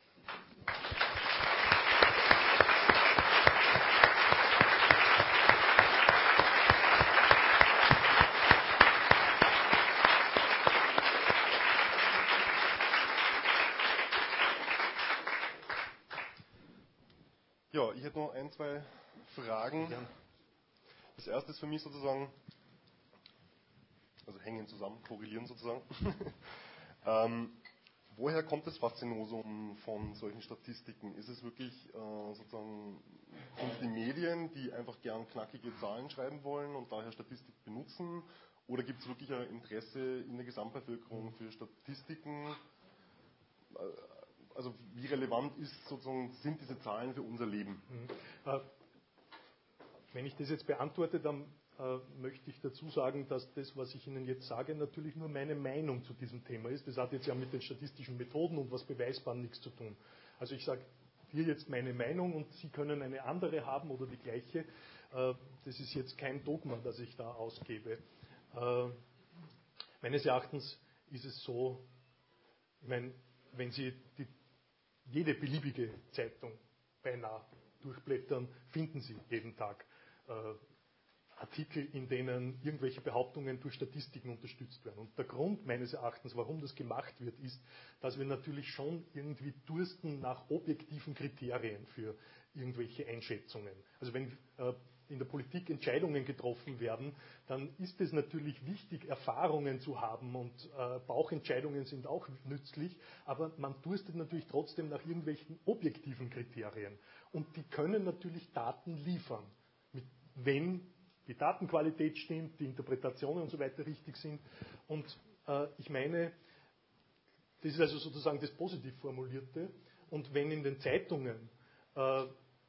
Ja, ich hätte noch ein, zwei Fragen. Das erste ist für mich sozusagen, also hängen zusammen, korrelieren sozusagen. ähm, woher kommt das Faszinosum von solchen Statistiken? Ist es wirklich äh, sozusagen, sind es die Medien, die einfach gern knackige Zahlen schreiben wollen und daher Statistik benutzen? Oder gibt es wirklich ein Interesse in der Gesamtbevölkerung für Statistiken? Äh, Also wie relevant ist sozusagen, sind diese Zahlen für unser Leben? Äh, wenn ich das jetzt beantworte, dann äh, möchte ich dazu sagen, dass das, was ich Ihnen jetzt sage, natürlich nur meine Meinung zu diesem Thema ist. Das hat jetzt ja mit den statistischen Methoden und was beweisbar nichts zu tun. Also ich sage hier jetzt meine Meinung und Sie können eine andere haben oder die gleiche. Äh, das ist jetzt kein Dogma, das ich da ausgebe. Äh, meines Erachtens ist es so, ich meine, wenn Sie die jede beliebige Zeitung beinahe durchblättern, finden Sie jeden Tag äh, Artikel, in denen irgendwelche Behauptungen durch Statistiken unterstützt werden. Und der Grund meines Erachtens, warum das gemacht wird, ist, dass wir natürlich schon irgendwie dursten nach objektiven Kriterien für irgendwelche Einschätzungen. Also wenn äh, in der Politik Entscheidungen getroffen werden, dann ist es natürlich wichtig, Erfahrungen zu haben und äh, Bauchentscheidungen sind auch nützlich, aber man durstet natürlich trotzdem nach irgendwelchen objektiven Kriterien und die können natürlich Daten liefern, mit, wenn die Datenqualität stimmt, die Interpretationen und so weiter richtig sind und äh, ich meine, das ist also sozusagen das positiv Formulierte und wenn in den Zeitungen äh,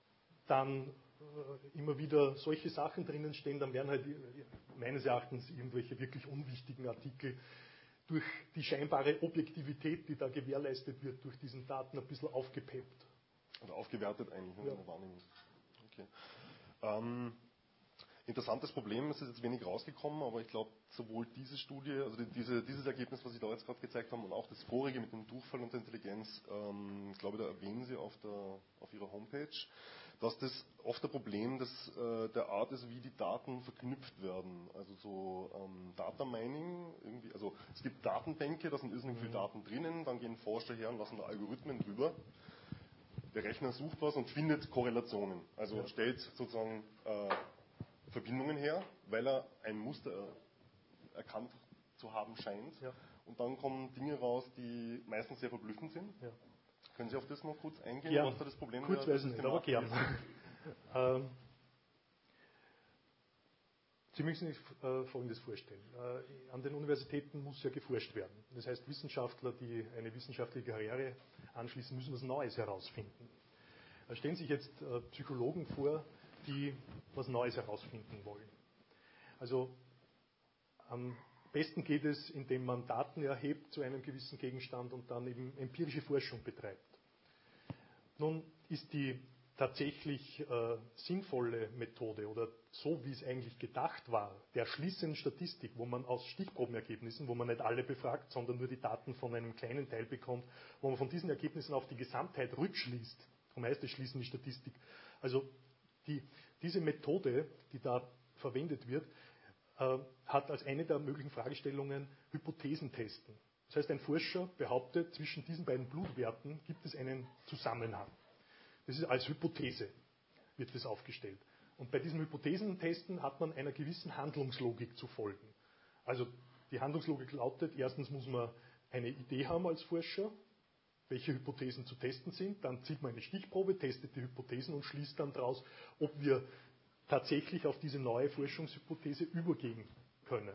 dann immer wieder solche Sachen drinnen stehen, dann werden halt meines Erachtens irgendwelche wirklich unwichtigen Artikel durch die scheinbare Objektivität, die da gewährleistet wird, durch diesen Daten ein bisschen aufgepeppt. Oder aufgewertet eigentlich, ja. in der Wahrnehmung. Okay. Ähm, interessantes Problem, es ist jetzt wenig rausgekommen, aber ich glaube, sowohl diese Studie, also die, diese, dieses Ergebnis, was Sie da jetzt gerade gezeigt haben, und auch das vorige mit dem Durchfall und der Intelligenz, ähm, ich glaube, da erwähnen Sie auf, der, auf Ihrer Homepage, dass das oft ein Problem des, äh, der Art ist, wie die Daten verknüpft werden. Also so ähm, Data Mining, irgendwie, also es gibt Datenbänke, da sind irrsinnig viele Daten drinnen, dann gehen Forscher her und lassen da Algorithmen drüber. Der Rechner sucht was und findet Korrelationen. Also ja. stellt sozusagen äh, Verbindungen her, weil er ein Muster äh, erkannt zu haben scheint. Ja. Und dann kommen Dinge raus, die meistens sehr verblüffend sind. Ja. Können Sie auf das noch kurz eingehen, ja, was da das Problem kurz der weiß nicht, aber gern. ähm, Sie müssen sich äh, Folgendes vorstellen. Äh, an den Universitäten muss ja geforscht werden. Das heißt, Wissenschaftler, die eine wissenschaftliche Karriere anschließen, müssen was Neues herausfinden. Da stellen sich jetzt äh, Psychologen vor, die was Neues herausfinden wollen. Also am besten geht es, indem man Daten erhebt zu einem gewissen Gegenstand und dann eben empirische Forschung betreibt. Nun ist die tatsächlich äh, sinnvolle Methode oder so, wie es eigentlich gedacht war, der schließenden Statistik, wo man aus Stichprobenergebnissen, wo man nicht alle befragt, sondern nur die Daten von einem kleinen Teil bekommt, wo man von diesen Ergebnissen auf die Gesamtheit rückschließt, darum heißt es schließende Statistik. Also die, diese Methode, die da verwendet wird, äh, hat als eine der möglichen Fragestellungen Hypothesen testen. Das heißt, ein Forscher behauptet, zwischen diesen beiden Blutwerten gibt es einen Zusammenhang. Das ist als Hypothese, wird das aufgestellt. Und bei diesen Hypothesentesten hat man einer gewissen Handlungslogik zu folgen. Also die Handlungslogik lautet, erstens muss man eine Idee haben als Forscher, welche Hypothesen zu testen sind, dann zieht man eine Stichprobe, testet die Hypothesen und schließt dann daraus, ob wir tatsächlich auf diese neue Forschungshypothese übergehen können.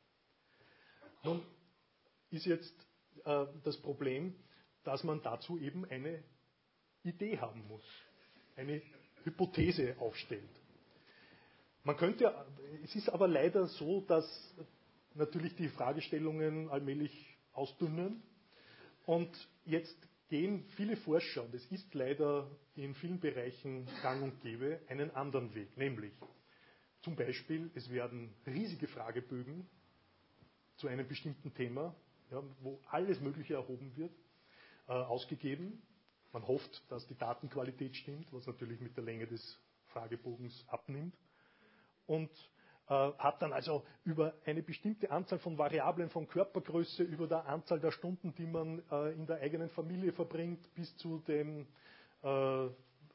Nun ist jetzt äh, das Problem, dass man dazu eben eine Idee haben muss, eine Hypothese aufstellt. Man könnte, es ist aber leider so, dass natürlich die Fragestellungen allmählich ausdünnen und jetzt gehen viele Forscher, und es ist leider in vielen Bereichen gang und gäbe, einen anderen Weg, nämlich zum Beispiel, es werden riesige Fragebögen zu einem bestimmten Thema, ja, wo alles Mögliche erhoben wird, äh, ausgegeben. Man hofft, dass die Datenqualität stimmt, was natürlich mit der Länge des Fragebogens abnimmt. Und äh, hat dann also über eine bestimmte Anzahl von Variablen, von Körpergröße, über der Anzahl der Stunden, die man äh, in der eigenen Familie verbringt, bis zu dem, äh,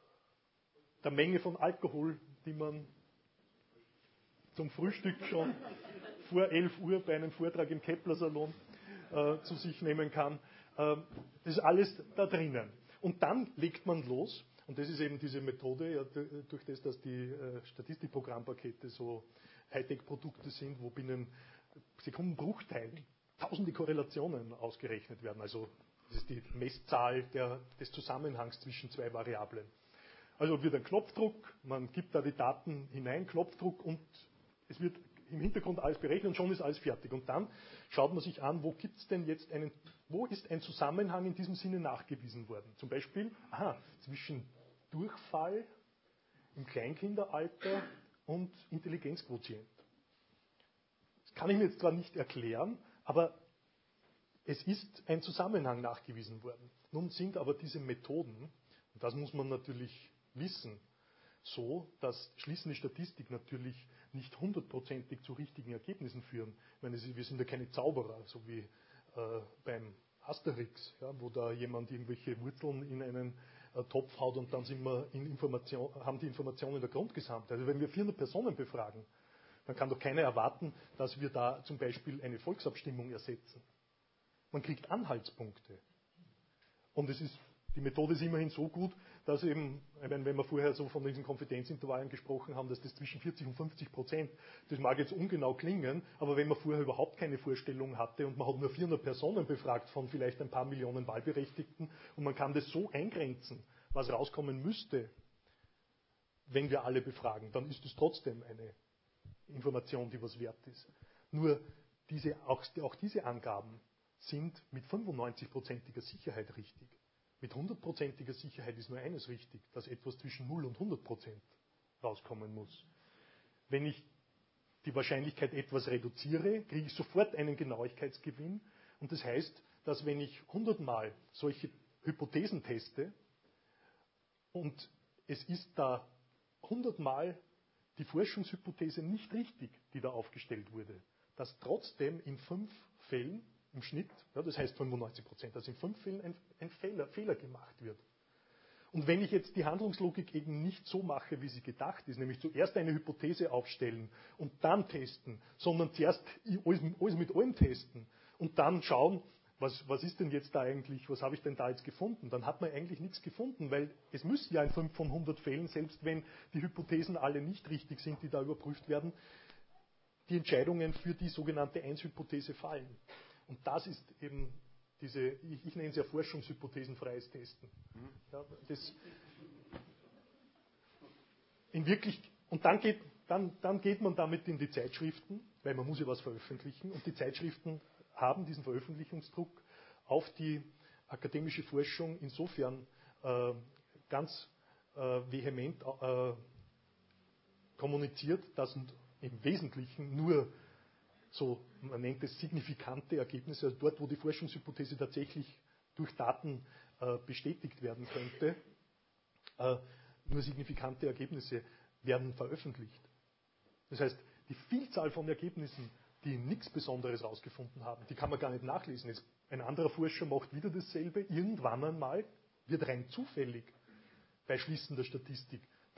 der Menge von Alkohol, die man zum Frühstück schon vor elf Uhr bei einem Vortrag im Kepler-Salon äh, zu sich nehmen kann. Äh, das ist alles da drinnen. Und dann legt man los, und das ist eben diese Methode, ja, durch das, dass die äh, Statistikprogrammpakete so Hightech-Produkte sind, wo binnen Sekundenbruchteilen tausende Korrelationen ausgerechnet werden. Also das ist die Messzahl der, des Zusammenhangs zwischen zwei Variablen. Also wird ein Knopfdruck, man gibt da die Daten hinein, Knopfdruck, und es wird im Hintergrund alles berechnet und schon ist alles fertig. Und dann schaut man sich an, wo gibt's denn jetzt einen, wo ist ein Zusammenhang in diesem Sinne nachgewiesen worden? Zum Beispiel, aha, zwischen Durchfall im Kleinkinderalter und Intelligenzquotient. Das kann ich mir jetzt zwar nicht erklären, aber es ist ein Zusammenhang nachgewiesen worden. Nun sind aber diese Methoden, und das muss man natürlich wissen, so, dass schließende Statistik natürlich nicht hundertprozentig zu richtigen Ergebnissen führen. Ich meine, wir sind ja keine Zauberer, so wie äh, beim Asterix, ja, wo da jemand irgendwelche Wurzeln in einen äh, Topf haut und dann sind wir in Information, haben die Informationen der Grundgesamtheit. Also wenn wir vierhundert Personen befragen, dann kann doch keiner erwarten, dass wir da zum Beispiel eine Volksabstimmung ersetzen. Man kriegt Anhaltspunkte. Und es ist, die Methode ist immerhin so gut, dass eben, wenn wir vorher so von diesen Konfidenzintervallen gesprochen haben, dass das zwischen vierzig und fünfzig Prozent, das mag jetzt ungenau klingen, aber wenn man vorher überhaupt keine Vorstellung hatte und man hat nur vierhundert Personen befragt von vielleicht ein paar Millionen Wahlberechtigten und man kann das so eingrenzen, was rauskommen müsste, wenn wir alle befragen, dann ist es trotzdem eine Information, die was wert ist. Nur diese, auch, auch diese Angaben sind mit fünfundneunzig-prozentiger Sicherheit richtig. Mit hundertprozentiger Sicherheit ist nur eines richtig, dass etwas zwischen null und hundert Prozent rauskommen muss. Wenn ich die Wahrscheinlichkeit etwas reduziere, kriege ich sofort einen Genauigkeitsgewinn. Und das heißt, dass wenn ich hundertmal solche Hypothesen teste und es ist da hundertmal die Forschungshypothese nicht richtig, die da aufgestellt wurde, dass trotzdem in fünf Fällen im Schnitt, ja, das heißt fünfundneunzig Prozent, dass in fünf Fällen ein, ein Fehler, Fehler gemacht wird. Und wenn ich jetzt die Handlungslogik eben nicht so mache, wie sie gedacht ist, nämlich zuerst eine Hypothese aufstellen und dann testen, sondern zuerst alles, alles mit allem testen und dann schauen, was, was ist denn jetzt da eigentlich, was habe ich denn da jetzt gefunden, dann hat man eigentlich nichts gefunden, weil es müssen ja in fünf von hundert Fällen, selbst wenn die Hypothesen alle nicht richtig sind, die da überprüft werden, die Entscheidungen für die sogenannte Eins-Hypothese fallen. Und das ist eben diese, ich, ich nenne es ja forschungshypothesenfreies Testen. Ja, das in wirklich, und dann geht, dann, dann geht man damit in die Zeitschriften, weil man muss ja was veröffentlichen, und die Zeitschriften haben diesen Veröffentlichungsdruck auf die akademische Forschung insofern äh, ganz äh, vehement äh, kommuniziert, dass im Wesentlichen nur so, man nennt es signifikante Ergebnisse, also dort, wo die Forschungshypothese tatsächlich durch Daten äh, bestätigt werden könnte, äh, nur signifikante Ergebnisse werden veröffentlicht. Das heißt, die Vielzahl von Ergebnissen, die nichts Besonderes herausgefunden haben, die kann man gar nicht nachlesen. Jetzt, ein anderer Forscher macht wieder dasselbe, irgendwann einmal wird rein zufällig bei schließender Statistik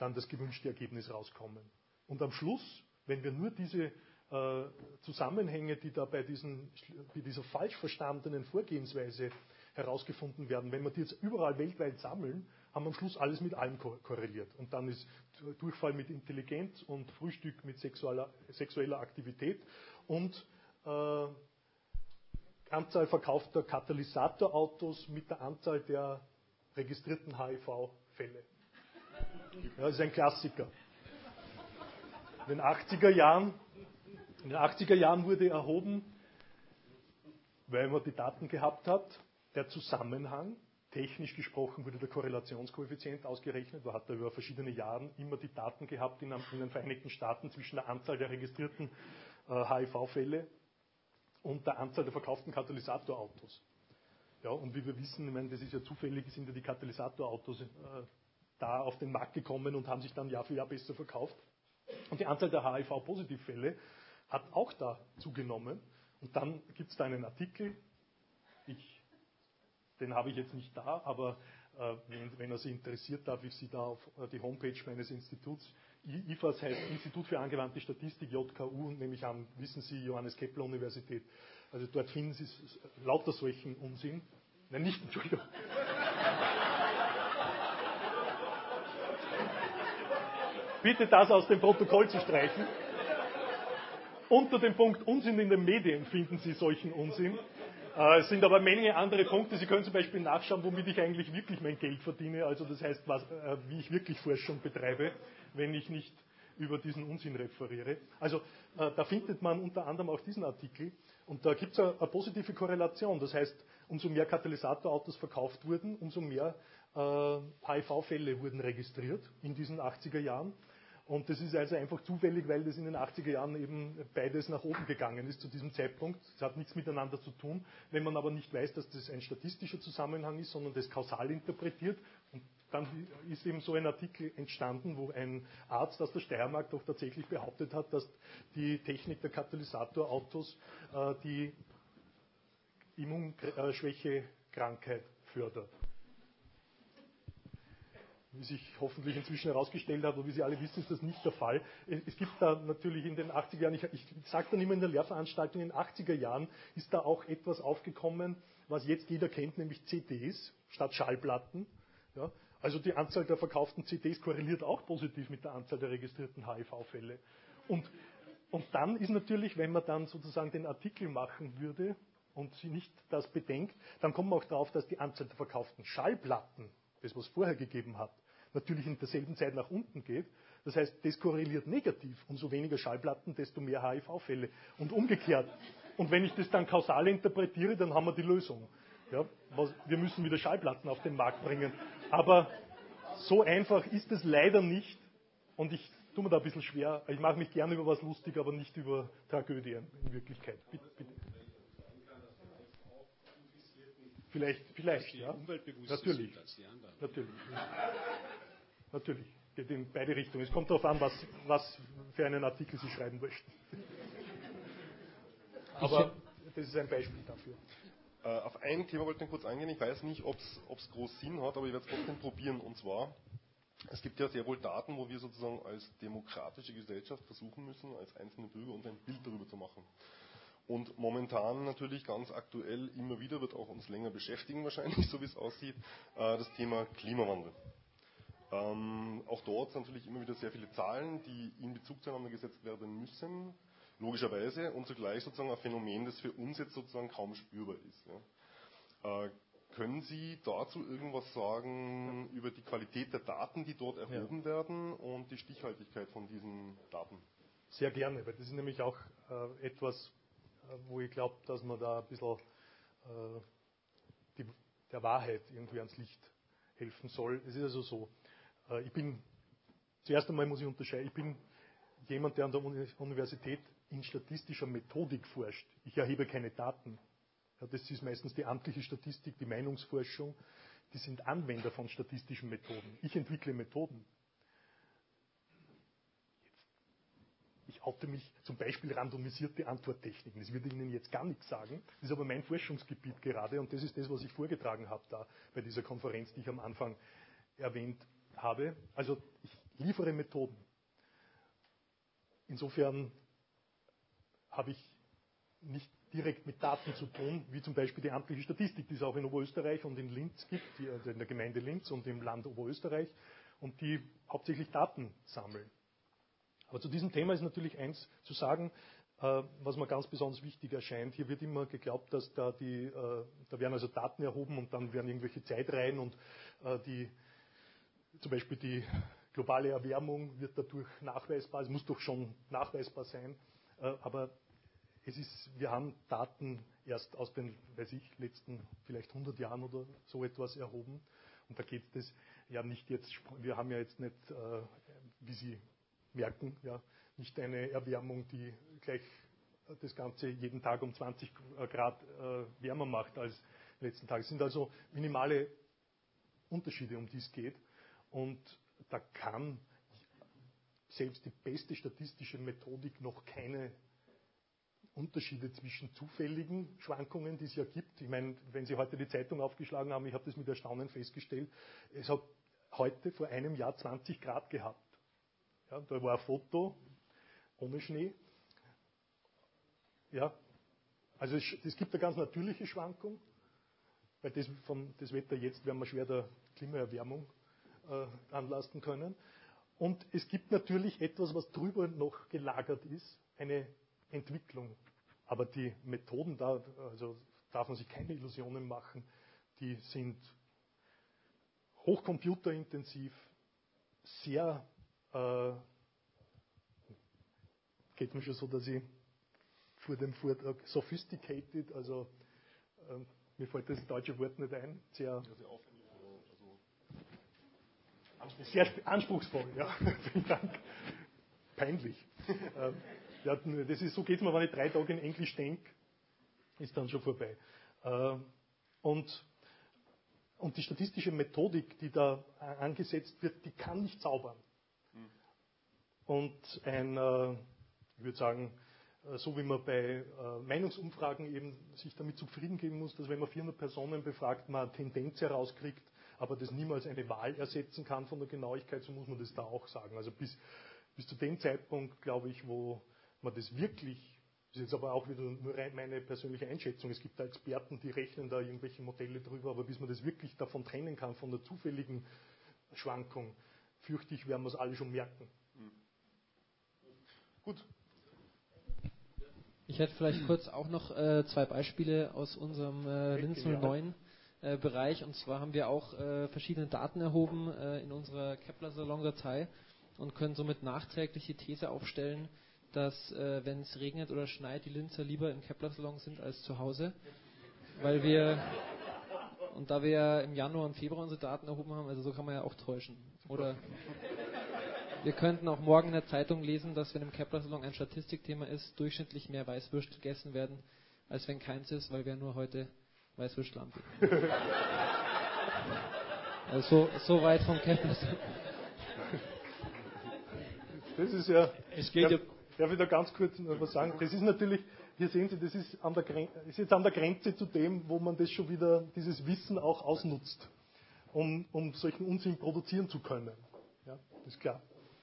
dann das gewünschte Ergebnis rauskommen. Und am Schluss, wenn wir nur diese äh, Zusammenhänge, die da bei, diesen, bei dieser falsch verstandenen Vorgehensweise herausgefunden werden, wenn wir die jetzt überall weltweit sammeln, haben wir am Schluss alles mit allem ko- korreliert. Und dann ist Durchfall mit Intelligenz und Frühstück mit sexueller, sexueller Aktivität und äh, Anzahl verkaufter Katalysatorautos mit der Anzahl der registrierten H I V-Fälle. Ja, das ist ein Klassiker. In den achtziger Jahren, in den achtziger Jahren wurde erhoben, weil man die Daten gehabt hat, der Zusammenhang, technisch gesprochen wurde der Korrelationskoeffizient ausgerechnet, man hat da über verschiedene Jahre immer die Daten gehabt in, in den Vereinigten Staaten zwischen der Anzahl der registrierten äh, H I V-Fälle und der Anzahl der verkauften Katalysatorautos. Ja, und wie wir wissen, ich meine, das ist ja zufällig, sind ja die Katalysatorautos äh, da auf den Markt gekommen und haben sich dann Jahr für Jahr besser verkauft. Und die Anzahl der H I V-Positivfälle hat auch da zugenommen. Und dann gibt es da einen Artikel, ich, den habe ich jetzt nicht da, aber äh, wenn, wenn er Sie interessiert, darf ich Sie da auf äh, die Homepage meines Instituts, I F A S heißt Institut für angewandte Statistik, J K U, nämlich am, wissen Sie, Johannes Kepler Universität. Also dort finden Sie lauter solchen Unsinn. Nein, nicht, Entschuldigung. Bitte das aus dem Protokoll zu streichen. Unter dem Punkt Unsinn in den Medien finden Sie solchen Unsinn. Äh, es sind aber eine Menge andere Punkte. Sie können zum Beispiel nachschauen, womit ich eigentlich wirklich mein Geld verdiene. Also das heißt, was, äh, wie ich wirklich Forschung betreibe, wenn ich nicht über diesen Unsinn referiere. Also äh, da findet man unter anderem auch diesen Artikel. Und da gibt es eine, eine positive Korrelation. Das heißt, umso mehr Katalysatorautos verkauft wurden, umso mehr äh, H I V-Fälle wurden registriert in diesen achtziger Jahren. Und das ist also einfach zufällig, weil das in den achtziger Jahren eben beides nach oben gegangen ist zu diesem Zeitpunkt. Das hat nichts miteinander zu tun. Wenn man aber nicht weiß, dass das ein statistischer Zusammenhang ist, sondern das kausal interpretiert, und dann ist eben so ein Artikel entstanden, wo ein Arzt aus der Steiermark doch tatsächlich behauptet hat, dass die Technik der Katalysatorautos äh, die Immunschwächekrankheit fördert. Wie sich hoffentlich inzwischen herausgestellt hat, aber wie Sie alle wissen, ist das nicht der Fall. Es gibt da natürlich in den achtziger Jahren, ich, ich sage dann immer in der Lehrveranstaltung, in den achtziger Jahren ist da auch etwas aufgekommen, was jetzt jeder kennt, nämlich C Ds statt Schallplatten. Ja, also die Anzahl der verkauften C Ds korreliert auch positiv mit der Anzahl der registrierten H I V-Fälle. Und, und dann ist natürlich, wenn man dann sozusagen den Artikel machen würde und sie nicht das bedenkt, dann kommt man auch darauf, dass die Anzahl der verkauften Schallplatten, das was es vorher gegeben hat, natürlich in derselben Zeit nach unten geht. Das heißt, das korreliert negativ. Umso weniger Schallplatten, desto mehr H I V-Fälle. Und umgekehrt. Und wenn ich das dann kausal interpretiere, dann haben wir die Lösung. Ja, was, wir müssen wieder Schallplatten auf den Markt bringen. Aber so einfach ist es leider nicht. Und ich tue mir da ein bisschen schwer. Ich mache mich gerne über was lustig, aber nicht über Tragödien in Wirklichkeit. Bitte, bitte. Vielleicht, vielleicht, ja. Natürlich. Natürlich. Natürlich. Geht in beide Richtungen. Es kommt darauf an, was, was für einen Artikel Sie schreiben möchten. Aber das ist ein Beispiel dafür. Äh, auf ein Thema wollte ich kurz eingehen. Ich weiß nicht, ob es groß Sinn hat, aber ich werde es trotzdem probieren. Und zwar, es gibt ja sehr wohl Daten, wo wir sozusagen als demokratische Gesellschaft versuchen müssen, als einzelne Bürger uns ein Bild darüber zu machen. Und momentan natürlich ganz aktuell immer wieder, wird auch uns länger beschäftigen wahrscheinlich, so wie es aussieht, äh, das Thema Klimawandel. Ähm, auch dort sind natürlich immer wieder sehr viele Zahlen, die in Bezug zueinander gesetzt werden müssen, logischerweise, und zugleich sozusagen ein Phänomen, das für uns jetzt sozusagen kaum spürbar ist. Ja. Äh, können Sie dazu irgendwas sagen über die Qualität der Daten, die dort erhoben ja. werden und die Stichhaltigkeit von diesen Daten? Sehr gerne, weil das ist nämlich auch äh, etwas, äh, wo ich glaube, dass man da ein bisschen äh, die, der Wahrheit irgendwie ans Licht helfen soll. Es ist also so, äh, ich bin, zuerst einmal muss ich unterscheiden, ich bin jemand, der an der Universität in statistischer Methodik forscht. Ich erhebe keine Daten. Ja, das ist meistens die amtliche Statistik, die Meinungsforschung. Die sind Anwender von statistischen Methoden. Ich entwickle Methoden. Ich oute mich zum Beispiel randomisierte Antworttechniken. Das würde Ihnen jetzt gar nichts sagen. Das ist aber mein Forschungsgebiet gerade und das ist das, was ich vorgetragen habe da bei dieser Konferenz, die ich am Anfang erwähnt habe. Also ich liefere Methoden. Insofern habe ich nicht direkt mit Daten zu tun, wie zum Beispiel die amtliche Statistik, die es auch in Oberösterreich und in Linz gibt, die, also in der Gemeinde Linz und im Land Oberösterreich, und die hauptsächlich Daten sammeln. Aber zu diesem Thema ist natürlich eins zu sagen, äh, was mir ganz besonders wichtig erscheint. Hier wird immer geglaubt, dass da die, äh, da werden also Daten erhoben und dann werden irgendwelche Zeitreihen und äh, die, zum Beispiel die globale Erwärmung wird dadurch nachweisbar, es muss doch schon nachweisbar sein, äh, aber es ist, wir haben Daten erst aus den, weiß ich, letzten vielleicht hundert Jahren oder so etwas erhoben. Und da geht es ja nicht jetzt, wir haben ja jetzt nicht, äh, wie Sie merken, ja, nicht eine Erwärmung, die gleich das Ganze jeden Tag um zwanzig Grad äh, wärmer macht als letzten Tag. Es sind also minimale Unterschiede, um die es geht. Und da kann selbst die beste statistische Methodik noch keine Unterschiede zwischen zufälligen Schwankungen, die es ja gibt. Ich meine, wenn Sie heute die Zeitung aufgeschlagen haben, ich habe das mit Erstaunen festgestellt, es hat heute vor einem Jahr zwanzig Grad gehabt. Ja, da war ein Foto ohne Schnee. Ja, also es, es gibt eine ganz natürliche Schwankung, weil das, vom, das Wetter jetzt werden wir schwer der Klimaerwärmung äh, anlasten können. Und es gibt natürlich etwas, was drüber noch gelagert ist, eine Entwicklung. Aber die Methoden, da also darf man sich keine Illusionen machen, die sind hochcomputerintensiv, sehr, äh, geht mir schon so, dass ich vor dem Vortrag sophisticated, also äh, mir fällt das deutsche Wort nicht ein, sehr, sehr anspruchsvoll, ja, vielen Dank, peinlich. äh, Ja, das ist, so geht es mir, wenn ich drei Tage in Englisch denke, ist dann schon vorbei. Und, und die statistische Methodik, die da angesetzt wird, die kann nicht zaubern. Und ein, ich würde sagen, so wie man bei Meinungsumfragen eben sich damit zufrieden geben muss, dass wenn man vierhundert Personen befragt, man eine Tendenz herauskriegt, aber das niemals eine Wahl ersetzen kann von der Genauigkeit, so muss man das da auch sagen. Also bis, bis zu dem Zeitpunkt, glaube ich, wo man das wirklich, das ist jetzt aber auch wieder nur meine persönliche Einschätzung, es gibt da Experten, die rechnen da irgendwelche Modelle drüber, aber bis man das wirklich davon trennen kann, von der zufälligen Schwankung, fürchte ich, werden wir es alle schon merken. Mhm. Gut. Ich hätte vielleicht kurz auch noch äh, zwei Beispiele aus unserem äh, Linz null neun äh, Bereich, und zwar haben wir auch äh, verschiedene Daten erhoben äh, in unserer Kepler-Salon-Datei und können somit nachträglich die These aufstellen, dass, äh, wenn es regnet oder schneit, die Linzer lieber im Kepler-Salon sind als zu Hause. Weil wir, und da wir ja im Januar und Februar unsere Daten erhoben haben, also so kann man ja auch täuschen. Oder wir könnten auch morgen in der Zeitung lesen, dass, wenn im Kepler-Salon ein Statistikthema ist, durchschnittlich mehr Weißwürst gegessen werden, als wenn keins ist, weil wir nur heute Weißwürst anbieten. Also so, so weit vom Kepler-Salon. Das ist ja... Es geht ja... Darf ich da ganz kurz noch was sagen? Das ist natürlich, hier sehen Sie, das ist, an der Gren- ist jetzt an der Grenze zu dem, wo man das schon wieder, dieses Wissen auch ausnutzt, um, um solchen Unsinn produzieren zu können. Ja, ist klar.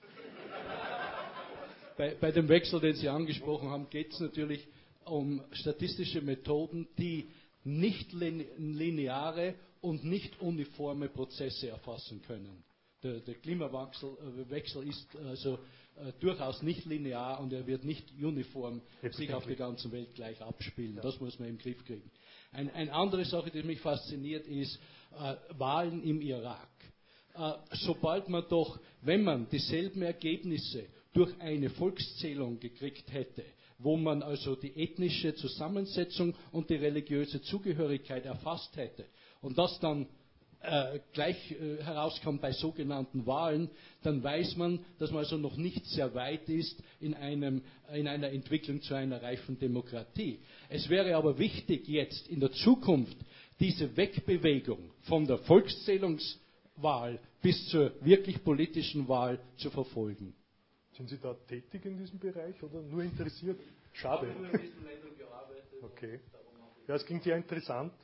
Bei, bei dem Wechsel, den Sie angesprochen haben, geht es natürlich um statistische Methoden, die nicht lineare und nicht uniforme Prozesse erfassen können. Der, der Klimawechsel äh, Wechsel ist also äh, durchaus nicht linear und er wird nicht uniform sich auf der ganzen Welt gleich abspielen. Ja. Das muss man im Griff kriegen. Ein, eine andere Sache, die mich fasziniert, ist äh, Wahlen im Irak. Äh, sobald man doch, wenn man dieselben Ergebnisse durch eine Volkszählung gekriegt hätte, wo man also die ethnische Zusammensetzung und die religiöse Zugehörigkeit erfasst hätte und das dann Äh, gleich äh, herauskommt bei sogenannten Wahlen, dann weiß man, dass man also noch nicht sehr weit ist in, einem, in einer Entwicklung zu einer reifen Demokratie. Es wäre aber wichtig, jetzt in der Zukunft diese Wegbewegung von der Volkszählungswahl bis zur wirklich politischen Wahl zu verfolgen. Sind Sie da tätig in diesem Bereich oder nur interessiert? Schade. Ich habe nur in diesen Ländern gearbeitet. Okay. Ja, es klingt ja interessant.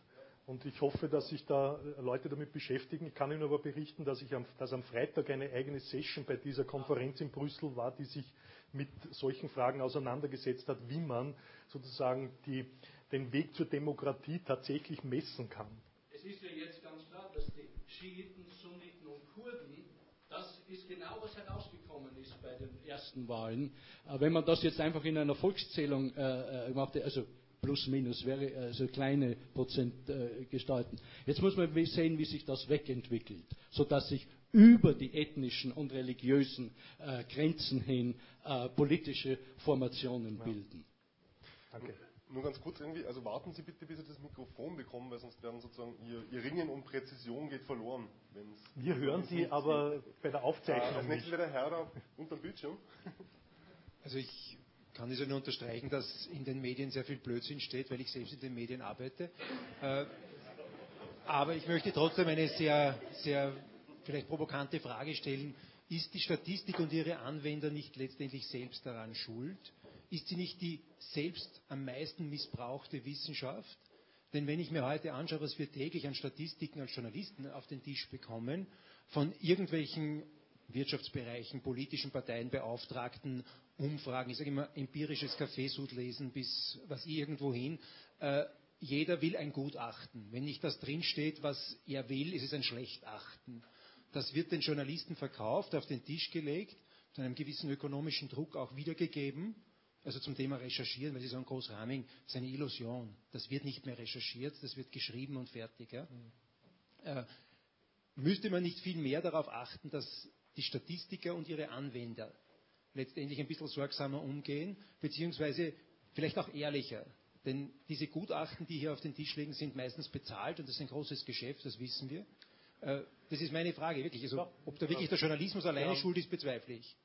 Und ich hoffe, dass sich da Leute damit beschäftigen. Ich kann Ihnen aber berichten, dass, ich am, dass am Freitag eine eigene Session bei dieser Konferenz in Brüssel war, die sich mit solchen Fragen auseinandergesetzt hat, wie man sozusagen die, den Weg zur Demokratie tatsächlich messen kann. Es ist ja jetzt ganz klar, dass die Schiiten, Sunniten und Kurden, das ist genau, was herausgekommen ist bei den ersten Wahlen. Wenn man das jetzt einfach in einer Volkszählung äh, macht, also plus minus wäre also kleine Prozent äh, gestalten. Jetzt muss man sehen, wie sich das wegentwickelt, sodass sich über die ethnischen und religiösen äh, Grenzen hin äh, politische Formationen ja. bilden. Danke. Nur ganz kurz irgendwie, also warten Sie bitte, bis Sie das Mikrofon bekommen, weil sonst werden sozusagen Ihr, Ihr Ringen um Präzision geht verloren. Wenn's, Wir hören Sie aber sieht. bei der Aufzeichnung äh, Als nächstes wäre der Herr da unter dem Bildschirm. Also ich kann es ja nur unterstreichen, dass in den Medien sehr viel Blödsinn steht, weil ich selbst in den Medien arbeite. Äh, aber ich möchte trotzdem eine sehr, sehr vielleicht provokante Frage stellen. Ist die Statistik und ihre Anwender nicht letztendlich selbst daran schuld? Ist sie nicht die selbst am meisten missbrauchte Wissenschaft? Denn wenn ich mir heute anschaue, was wir täglich an Statistiken als Journalisten auf den Tisch bekommen, von irgendwelchen Wirtschaftsbereichen, politischen Parteien, Beauftragten, Umfragen, ich sage immer empirisches Kaffeesud lesen bis was irgendwo hin. Äh, jeder will ein Gutachten. Wenn nicht das drinsteht, was er will, ist es ein Schlechten. Das wird den Journalisten verkauft, auf den Tisch gelegt, zu einem gewissen ökonomischen Druck auch wiedergegeben. Also zum Thema Recherchieren, weil Sie sagen, Großraming, das ist eine Illusion. Das wird nicht mehr recherchiert, das wird geschrieben und fertig. Ja? Mhm. Äh, müsste man nicht viel mehr darauf achten, dass die Statistiker und ihre Anwender letztendlich ein bisschen sorgsamer umgehen, beziehungsweise vielleicht auch ehrlicher. Denn diese Gutachten, die hier auf den Tisch liegen, sind meistens bezahlt und das ist ein großes Geschäft, das wissen wir. Äh, das ist meine Frage, wirklich. Also, ja, ob da wirklich der Journalismus alleine ja. schuld ist, bezweifle ich.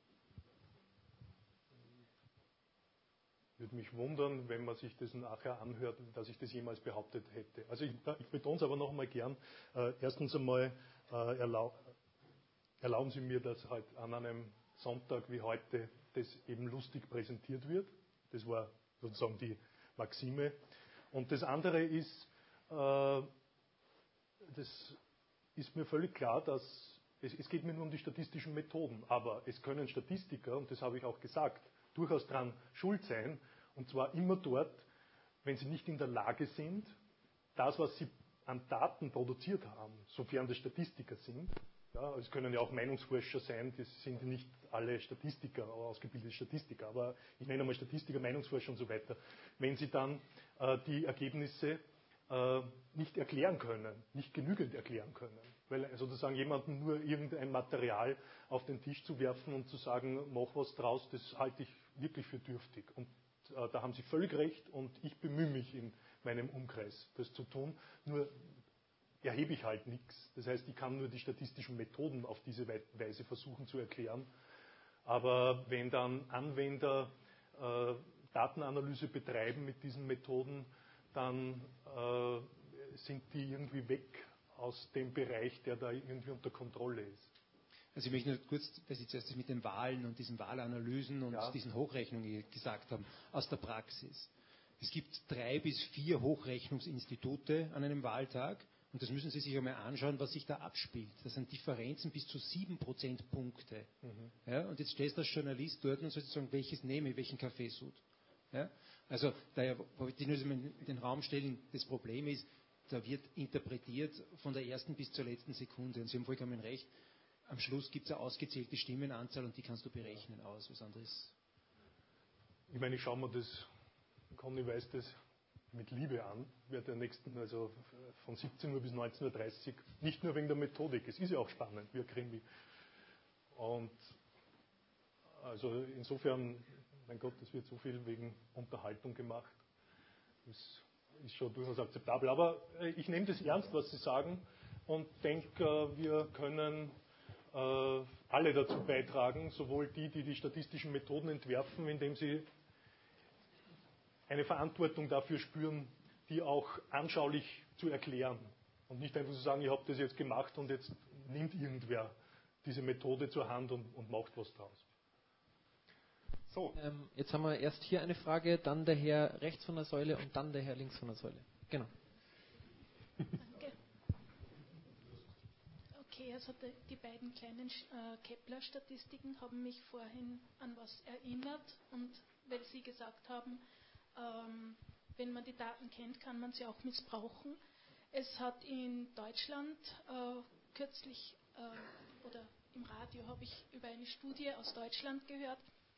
Würde mich wundern, wenn man sich das nachher anhört, dass ich das jemals behauptet hätte. Also ich, ich betone es aber noch einmal gern. Äh, erstens einmal äh, erlaub, erlauben Sie mir, dass halt an einem Sonntag wie heute das eben lustig präsentiert wird. Das war sozusagen die Maxime. Und das andere ist, äh, das ist mir völlig klar, dass es, es geht mir nur um die statistischen Methoden, aber es können Statistiker, und das habe ich auch gesagt, durchaus daran schuld sein, und zwar immer dort, wenn sie nicht in der Lage sind, das, was sie an Daten produziert haben, sofern das Statistiker sind, ja, es können ja auch Meinungsforscher sein, das sind nicht alle Statistiker, ausgebildete Statistiker, aber ich nenne mal Statistiker, Meinungsforscher und so weiter, wenn sie dann äh, die Ergebnisse äh, nicht erklären können, nicht genügend erklären können. Weil sozusagen jemandem nur irgendein Material auf den Tisch zu werfen und zu sagen, mach was draus, das halte ich wirklich für dürftig. Und äh, da haben Sie völlig recht und ich bemühe mich in meinem Umkreis, das zu tun. Nur erhebe ich halt nichts. Das heißt, ich kann nur die statistischen Methoden auf diese Weise versuchen zu erklären. Aber wenn dann Anwender äh, Datenanalyse betreiben mit diesen Methoden, dann äh, sind die irgendwie weg aus dem Bereich, der da irgendwie unter Kontrolle ist. Also ich möchte nur kurz, weil Sie zuerst mit den Wahlen und diesen Wahlanalysen und ja. diesen Hochrechnungen gesagt haben, aus der Praxis. Es gibt drei bis vier Hochrechnungsinstitute an einem Wahltag und das müssen Sie sich einmal anschauen, was sich da abspielt. Das sind Differenzen bis zu sieben Prozentpunkte. Mhm. Ja, und jetzt stehst du als Journalist dort und sollst sagen, welches nehme ich, welchen Kaffeesud. Ja? Also daher wollte ich nur in den Raum stellen, das Problem ist, da wird interpretiert von der ersten bis zur letzten Sekunde. Und Sie haben vollkommen recht, am Schluss gibt es eine ausgezählte Stimmenanzahl und die kannst du berechnen aus, was anderes. Ich meine, ich schaue mir das, Conny weiß das, mit Liebe an, während der nächsten, also von siebzehn Uhr bis neunzehn Uhr dreißig, nicht nur wegen der Methodik, es ist ja auch spannend, wie ein Krimi. Und also insofern, mein Gott, es wird so viel wegen Unterhaltung gemacht. Das ist schon durchaus akzeptabel. Aber ich nehme das ernst, was Sie sagen, und denke, wir können äh, alle dazu beitragen, sowohl die, die die statistischen Methoden entwerfen, indem sie eine Verantwortung dafür spüren, die auch anschaulich zu erklären. Und nicht einfach zu sagen, ich habe das jetzt gemacht und jetzt nimmt irgendwer diese Methode zur Hand und, und macht was draus. So. Ähm, jetzt haben wir erst hier eine Frage, dann der Herr rechts von der Säule und dann der Herr links von der Säule. Genau. Danke. Okay, also die, die beiden kleinen äh, Kepler-Statistiken haben mich vorhin an was erinnert, und weil Sie gesagt haben, ähm, wenn man die Daten kennt, kann man sie auch missbrauchen. Es hat in Deutschland äh, kürzlich äh, oder im Radio habe ich über eine Studie aus Deutschland gehört.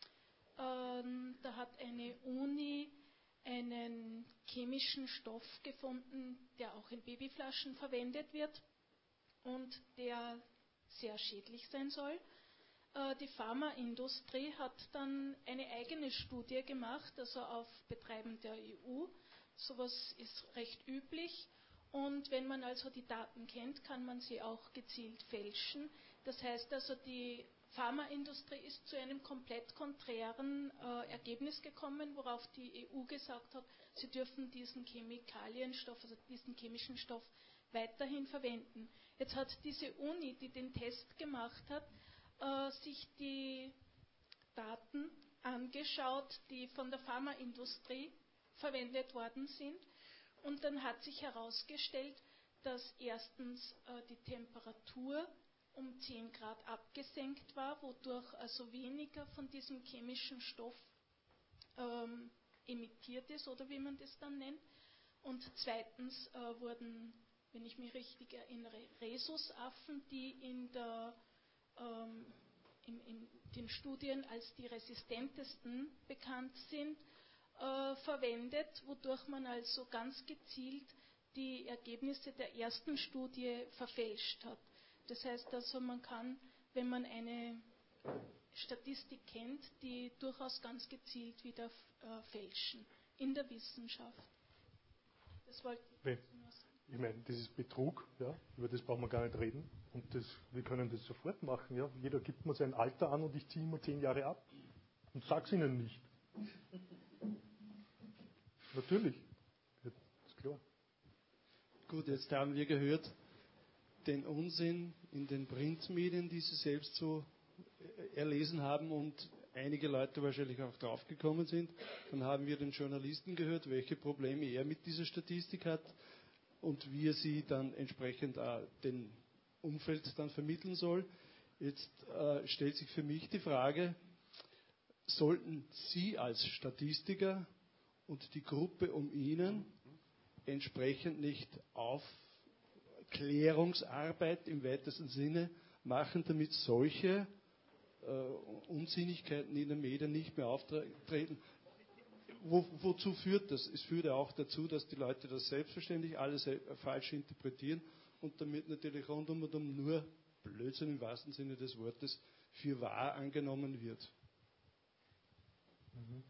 Ähm, da hat eine Uni einen chemischen Stoff gefunden, der auch in Babyflaschen verwendet wird und der sehr schädlich sein soll. Äh, die Pharmaindustrie hat dann eine eigene Studie gemacht, also auf Betreiben der E U. Sowas ist recht üblich. Und wenn man also die Daten kennt, kann man sie auch gezielt fälschen. Das heißt also, die Pharmaindustrie ist zu einem komplett konträren äh, Ergebnis gekommen, worauf die E U gesagt hat, sie dürfen diesen Chemikalienstoff, also diesen chemischen Stoff weiterhin verwenden. Jetzt hat diese Uni, die den Test gemacht hat, äh, sich die Daten angeschaut, die von der Pharmaindustrie verwendet worden sind. Und dann hat sich herausgestellt, dass erstens äh, die Temperatur um zehn Grad abgesenkt war, wodurch also weniger von diesem chemischen Stoff ähm, emittiert ist, oder wie man das dann nennt. Und zweitens äh, wurden, wenn ich mich richtig erinnere, Rhesusaffen, die in, der, ähm, in, in den Studien als die resistentesten bekannt sind, äh, verwendet, wodurch man also ganz gezielt die Ergebnisse der ersten Studie verfälscht hat. Das heißt also, man kann, wenn man eine Statistik kennt, die durchaus ganz gezielt wieder äh, fälschen in der Wissenschaft. Das wollte ich nee. nur sagen. Ich meine, das ist Betrug, ja, über das brauchen wir gar nicht reden. Und das, wir können das sofort machen. Ja. Jeder gibt mir sein Alter an und ich ziehe immer zehn Jahre ab und sage es ihnen nicht. Natürlich, das ist klar. Gut, jetzt haben wir gehört, den Unsinn in den Printmedien, die Sie selbst so erlesen haben und einige Leute wahrscheinlich auch draufgekommen sind. Dann haben wir den Journalisten gehört, welche Probleme er mit dieser Statistik hat und wie er sie dann entsprechend auch dem Umfeld dann vermitteln soll. Jetzt äh, stellt sich für mich die Frage, sollten Sie als Statistiker und die Gruppe um Ihnen entsprechend nicht Aufklärungsarbeit im weitesten Sinne machen, damit solche äh, Unsinnigkeiten in den Medien nicht mehr auftreten? Wo, wozu führt das? Es führt ja auch dazu, dass die Leute das selbstverständlich alles falsch interpretieren und damit natürlich rundum und um nur Blödsinn im wahrsten Sinne des Wortes für wahr angenommen wird. Mhm.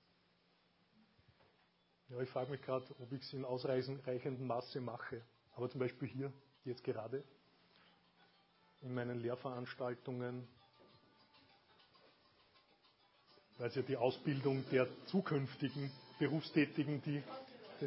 Ja, ich frage mich gerade, ob ich es in ausreichendem Maße mache. Aber zum Beispiel hier, jetzt gerade, in meinen Lehrveranstaltungen, weil es ja die Ausbildung der zukünftigen Berufstätigen, die... Das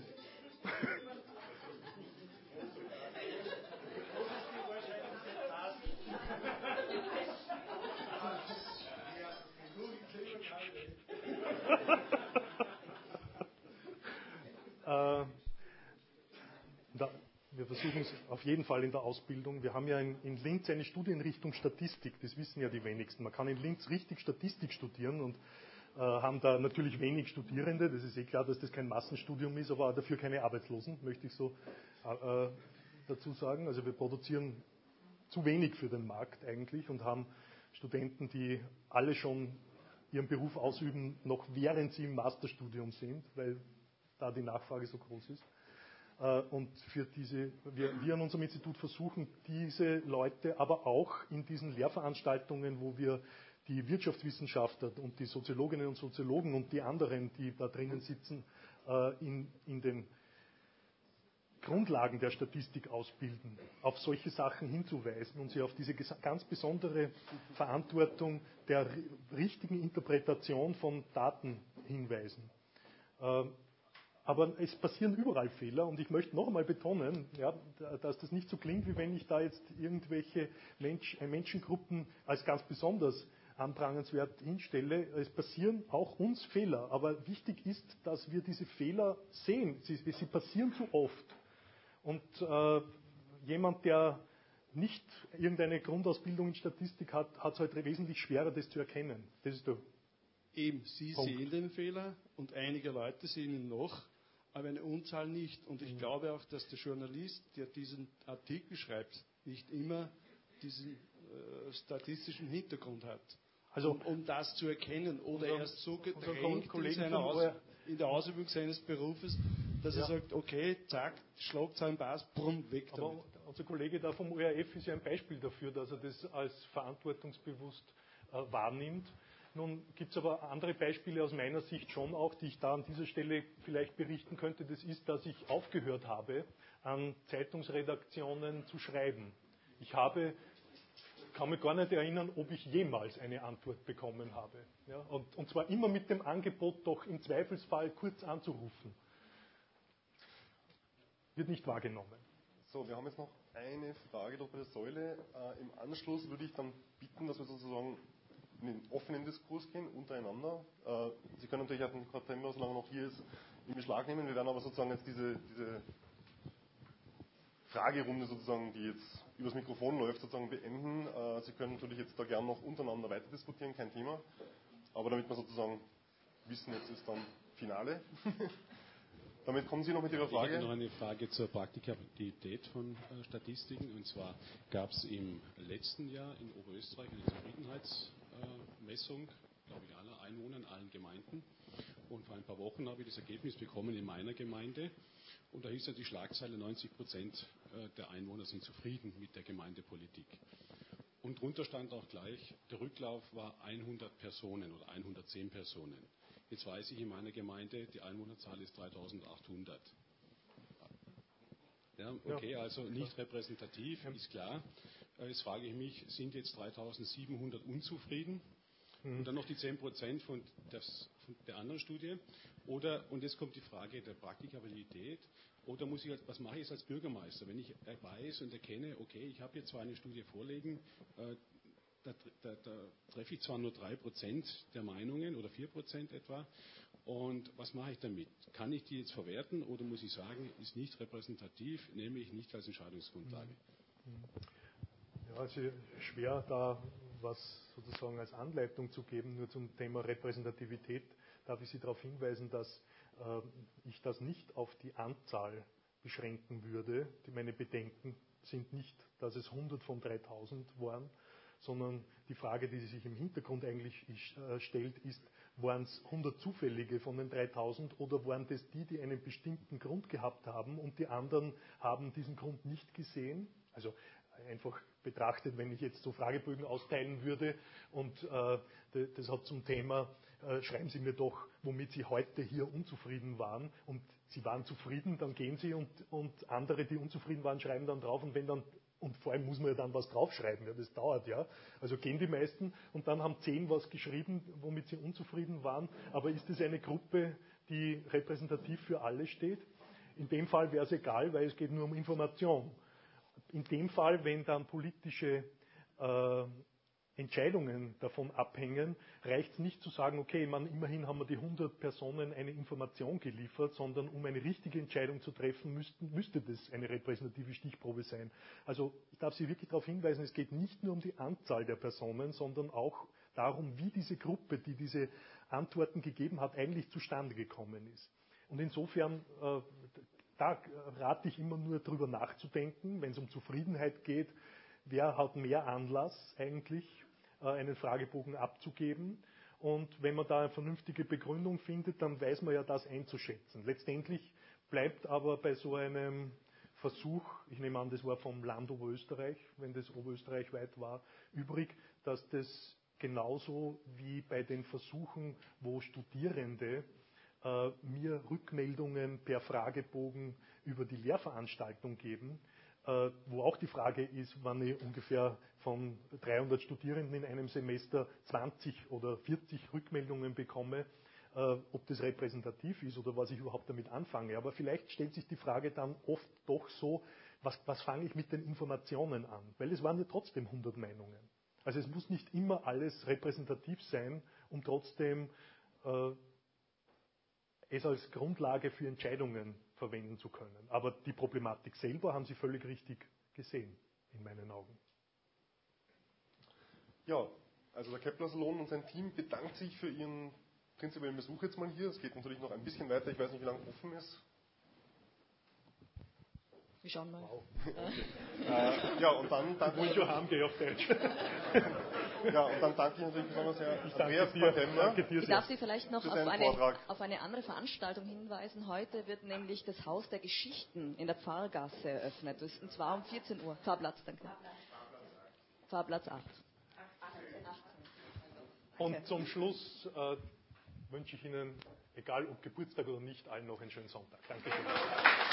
äh, da, wir versuchen es auf jeden Fall in der Ausbildung. Wir haben ja in, in Linz eine Studienrichtung Statistik, das wissen ja die wenigsten. Man kann in Linz richtig Statistik studieren und äh, haben da natürlich wenig Studierende. Das ist eh klar, dass das kein Massenstudium ist, aber dafür keine Arbeitslosen, möchte ich so äh, dazu sagen. Also wir produzieren zu wenig für den Markt eigentlich und haben Studenten, die alle schon ihren Beruf ausüben, noch während sie im Masterstudium sind, weil da die Nachfrage so groß ist. Und für diese, wir, wir an unserem Institut versuchen, diese Leute aber auch in diesen Lehrveranstaltungen, wo wir die Wirtschaftswissenschaftler und die Soziologinnen und Soziologen und die anderen, die da drinnen sitzen, in, in den Grundlagen der Statistik ausbilden, auf solche Sachen hinzuweisen und sie auf diese ganz besondere Verantwortung der richtigen Interpretation von Daten hinweisen. Aber es passieren überall Fehler und ich möchte noch einmal betonen, ja, dass das nicht so klingt, wie wenn ich da jetzt irgendwelche Mensch, Menschengruppen als ganz besonders anprangenswert hinstelle. Es passieren auch uns Fehler, aber wichtig ist, dass wir diese Fehler sehen. Sie, sie passieren zu oft. Und äh, jemand, der nicht irgendeine Grundausbildung in Statistik hat, hat es halt wesentlich schwerer, das zu erkennen. Das ist der Eben, Sie Punkt. sehen den Fehler und einige Leute sehen ihn noch, aber eine Unzahl nicht. Und ich mhm. glaube auch, dass der Journalist, der diesen Artikel schreibt, nicht immer diesen äh, statistischen Hintergrund hat. Also, um, um das zu erkennen. Oder er ist so gedrängt in, seiner Aus, in der Ausübung seines Berufes, dass ja. er sagt, okay, zack, Schlagzeilen passt, brumm, weg damit. Aber unser Kollege da vom O R F ist ja ein Beispiel dafür, dass er das als verantwortungsbewusst äh, wahrnimmt. Nun gibt es aber andere Beispiele aus meiner Sicht schon auch, die ich da an dieser Stelle vielleicht berichten könnte. Das ist, dass ich aufgehört habe, an Zeitungsredaktionen zu schreiben. Ich habe, kann mich gar nicht erinnern, ob ich jemals eine Antwort bekommen habe. Ja, und, und zwar immer mit dem Angebot, doch im Zweifelsfall kurz anzurufen. Wird nicht wahrgenommen. So, wir haben jetzt noch eine Frage durch bei der Säule. Äh, Im Anschluss würde ich dann bitten, dass wir sozusagen in den offenen Diskurs gehen, untereinander. Äh, Sie können natürlich auch den Kartemmer, solange er noch hier ist, in Beschlag nehmen. Wir werden aber sozusagen jetzt diese, diese Fragerunde sozusagen, die jetzt übers Mikrofon läuft, sozusagen beenden. Äh, Sie können natürlich jetzt da gerne noch untereinander weiter diskutieren, kein Thema. Aber damit wir sozusagen wissen, jetzt ist dann Finale. Damit kommen Sie noch mit Ihrer Frage. Ich habe noch eine Frage zur Praktikabilität von äh, Statistiken. Und zwar gab es im letzten Jahr in Oberösterreich eine Zufriedenheitsmessung, äh, glaube ich, aller Einwohner in allen Gemeinden. Und vor ein paar Wochen habe ich das Ergebnis bekommen in meiner Gemeinde. Und da hieß ja die Schlagzeile, neunzig Prozent der Einwohner sind zufrieden mit der Gemeindepolitik. Und drunter stand auch gleich, der Rücklauf war hundert Personen oder hundertzehn Personen. Jetzt weiß ich in meiner Gemeinde, die Einwohnerzahl ist dreitausendachthundert. Ja, okay, also nicht repräsentativ, ist klar. Jetzt frage ich mich, sind jetzt dreitausendsiebenhundert unzufrieden? Mhm. Und dann noch die zehn Prozent von, von der anderen Studie. Oder, und jetzt kommt die Frage der Praktikabilität. Oder muss ich, was mache ich jetzt als Bürgermeister? Wenn ich weiß und erkenne, okay, ich habe hier zwar eine Studie vorliegen, äh, da, da, da treffe ich zwar nur drei Prozent der Meinungen oder vier Prozent etwa. Und was mache ich damit? Kann ich die jetzt verwerten oder muss ich sagen, ist nicht repräsentativ, nehme ich nicht als Entscheidungsgrundlage? Ja, also schwer da was sozusagen als Anleitung zu geben, nur zum Thema Repräsentativität darf ich Sie darauf hinweisen, dass äh, ich das nicht auf die Anzahl beschränken würde. Die, meine Bedenken sind nicht, dass es hundert von dreitausend waren, sondern die Frage, die sich im Hintergrund eigentlich äh, stellt, ist, waren es hundert Zufällige von den dreitausend oder waren das die, die einen bestimmten Grund gehabt haben und die anderen haben diesen Grund nicht gesehen? Also einfach betrachtet, wenn ich jetzt so Fragebögen austeilen würde und äh, das hat zum Thema, äh, schreiben Sie mir doch, womit Sie heute hier unzufrieden waren und Sie waren zufrieden, dann gehen Sie und, und andere, die unzufrieden waren, schreiben dann drauf und wenn dann, und vor allem muss man ja dann was draufschreiben, ja, das dauert ja, also gehen die meisten und dann haben zehn was geschrieben, womit sie unzufrieden waren, aber ist es eine Gruppe, die repräsentativ für alle steht? In dem Fall wäre es egal, weil es geht nur um Information. In dem Fall, wenn dann politische äh, Entscheidungen davon abhängen, reicht es nicht zu sagen, okay, man, immerhin haben wir die hundert Personen eine Information geliefert, sondern um eine richtige Entscheidung zu treffen, müssten, müsste das eine repräsentative Stichprobe sein. Also ich darf Sie wirklich darauf hinweisen, es geht nicht nur um die Anzahl der Personen, sondern auch darum, wie diese Gruppe, die diese Antworten gegeben hat, eigentlich zustande gekommen ist. Und insofern, äh, da rate ich immer nur drüber nachzudenken, wenn es um Zufriedenheit geht, wer hat mehr Anlass eigentlich, einen Fragebogen abzugeben. Und wenn man da eine vernünftige Begründung findet, dann weiß man ja das einzuschätzen. Letztendlich bleibt aber bei so einem Versuch, ich nehme an, das war vom Land Oberösterreich, wenn das oberösterreichweit war, übrig, dass das genauso wie bei den Versuchen, wo Studierende äh, mir Rückmeldungen per Fragebogen über die Lehrveranstaltung geben, äh, wo auch die Frage ist, wann ich ungefähr von dreihundert Studierenden in einem Semester zwanzig oder vierzig Rückmeldungen bekomme, äh, ob das repräsentativ ist oder was ich überhaupt damit anfange. Aber vielleicht stellt sich die Frage dann oft doch so, was, was fange ich mit den Informationen an? Weil es waren ja trotzdem hundert Meinungen. Also es muss nicht immer alles repräsentativ sein, um trotzdem äh, es als Grundlage für Entscheidungen verwenden zu können. Aber die Problematik selber haben Sie völlig richtig gesehen, in meinen Augen. Ja, also der Kepler-Salon und sein Team bedankt sich für Ihren prinzipiellen Besuch jetzt mal hier. Es geht natürlich noch ein bisschen weiter, ich weiß nicht, wie lange offen ist. Wir schauen mal. Wow. äh, ja, und dann danke ich. Haben wir auf Deutsch. Ja, und dann danke ich natürlich besonders Herr Ich danke Andreas dir, Kemmer. danke dir Ich sehr. darf Sie vielleicht noch Für auf deinen eine, Vortrag. auf eine andere Veranstaltung hinweisen. Heute wird nämlich das Haus der Geschichten in der Pfarrgasse eröffnet. Das ist, und zwar um vierzehn Uhr. Fahrplatz, danke. Fahrplatz acht. Und zum Schluss äh, wünsche ich Ihnen, egal ob Geburtstag oder nicht, allen noch einen schönen Sonntag. Danke schön.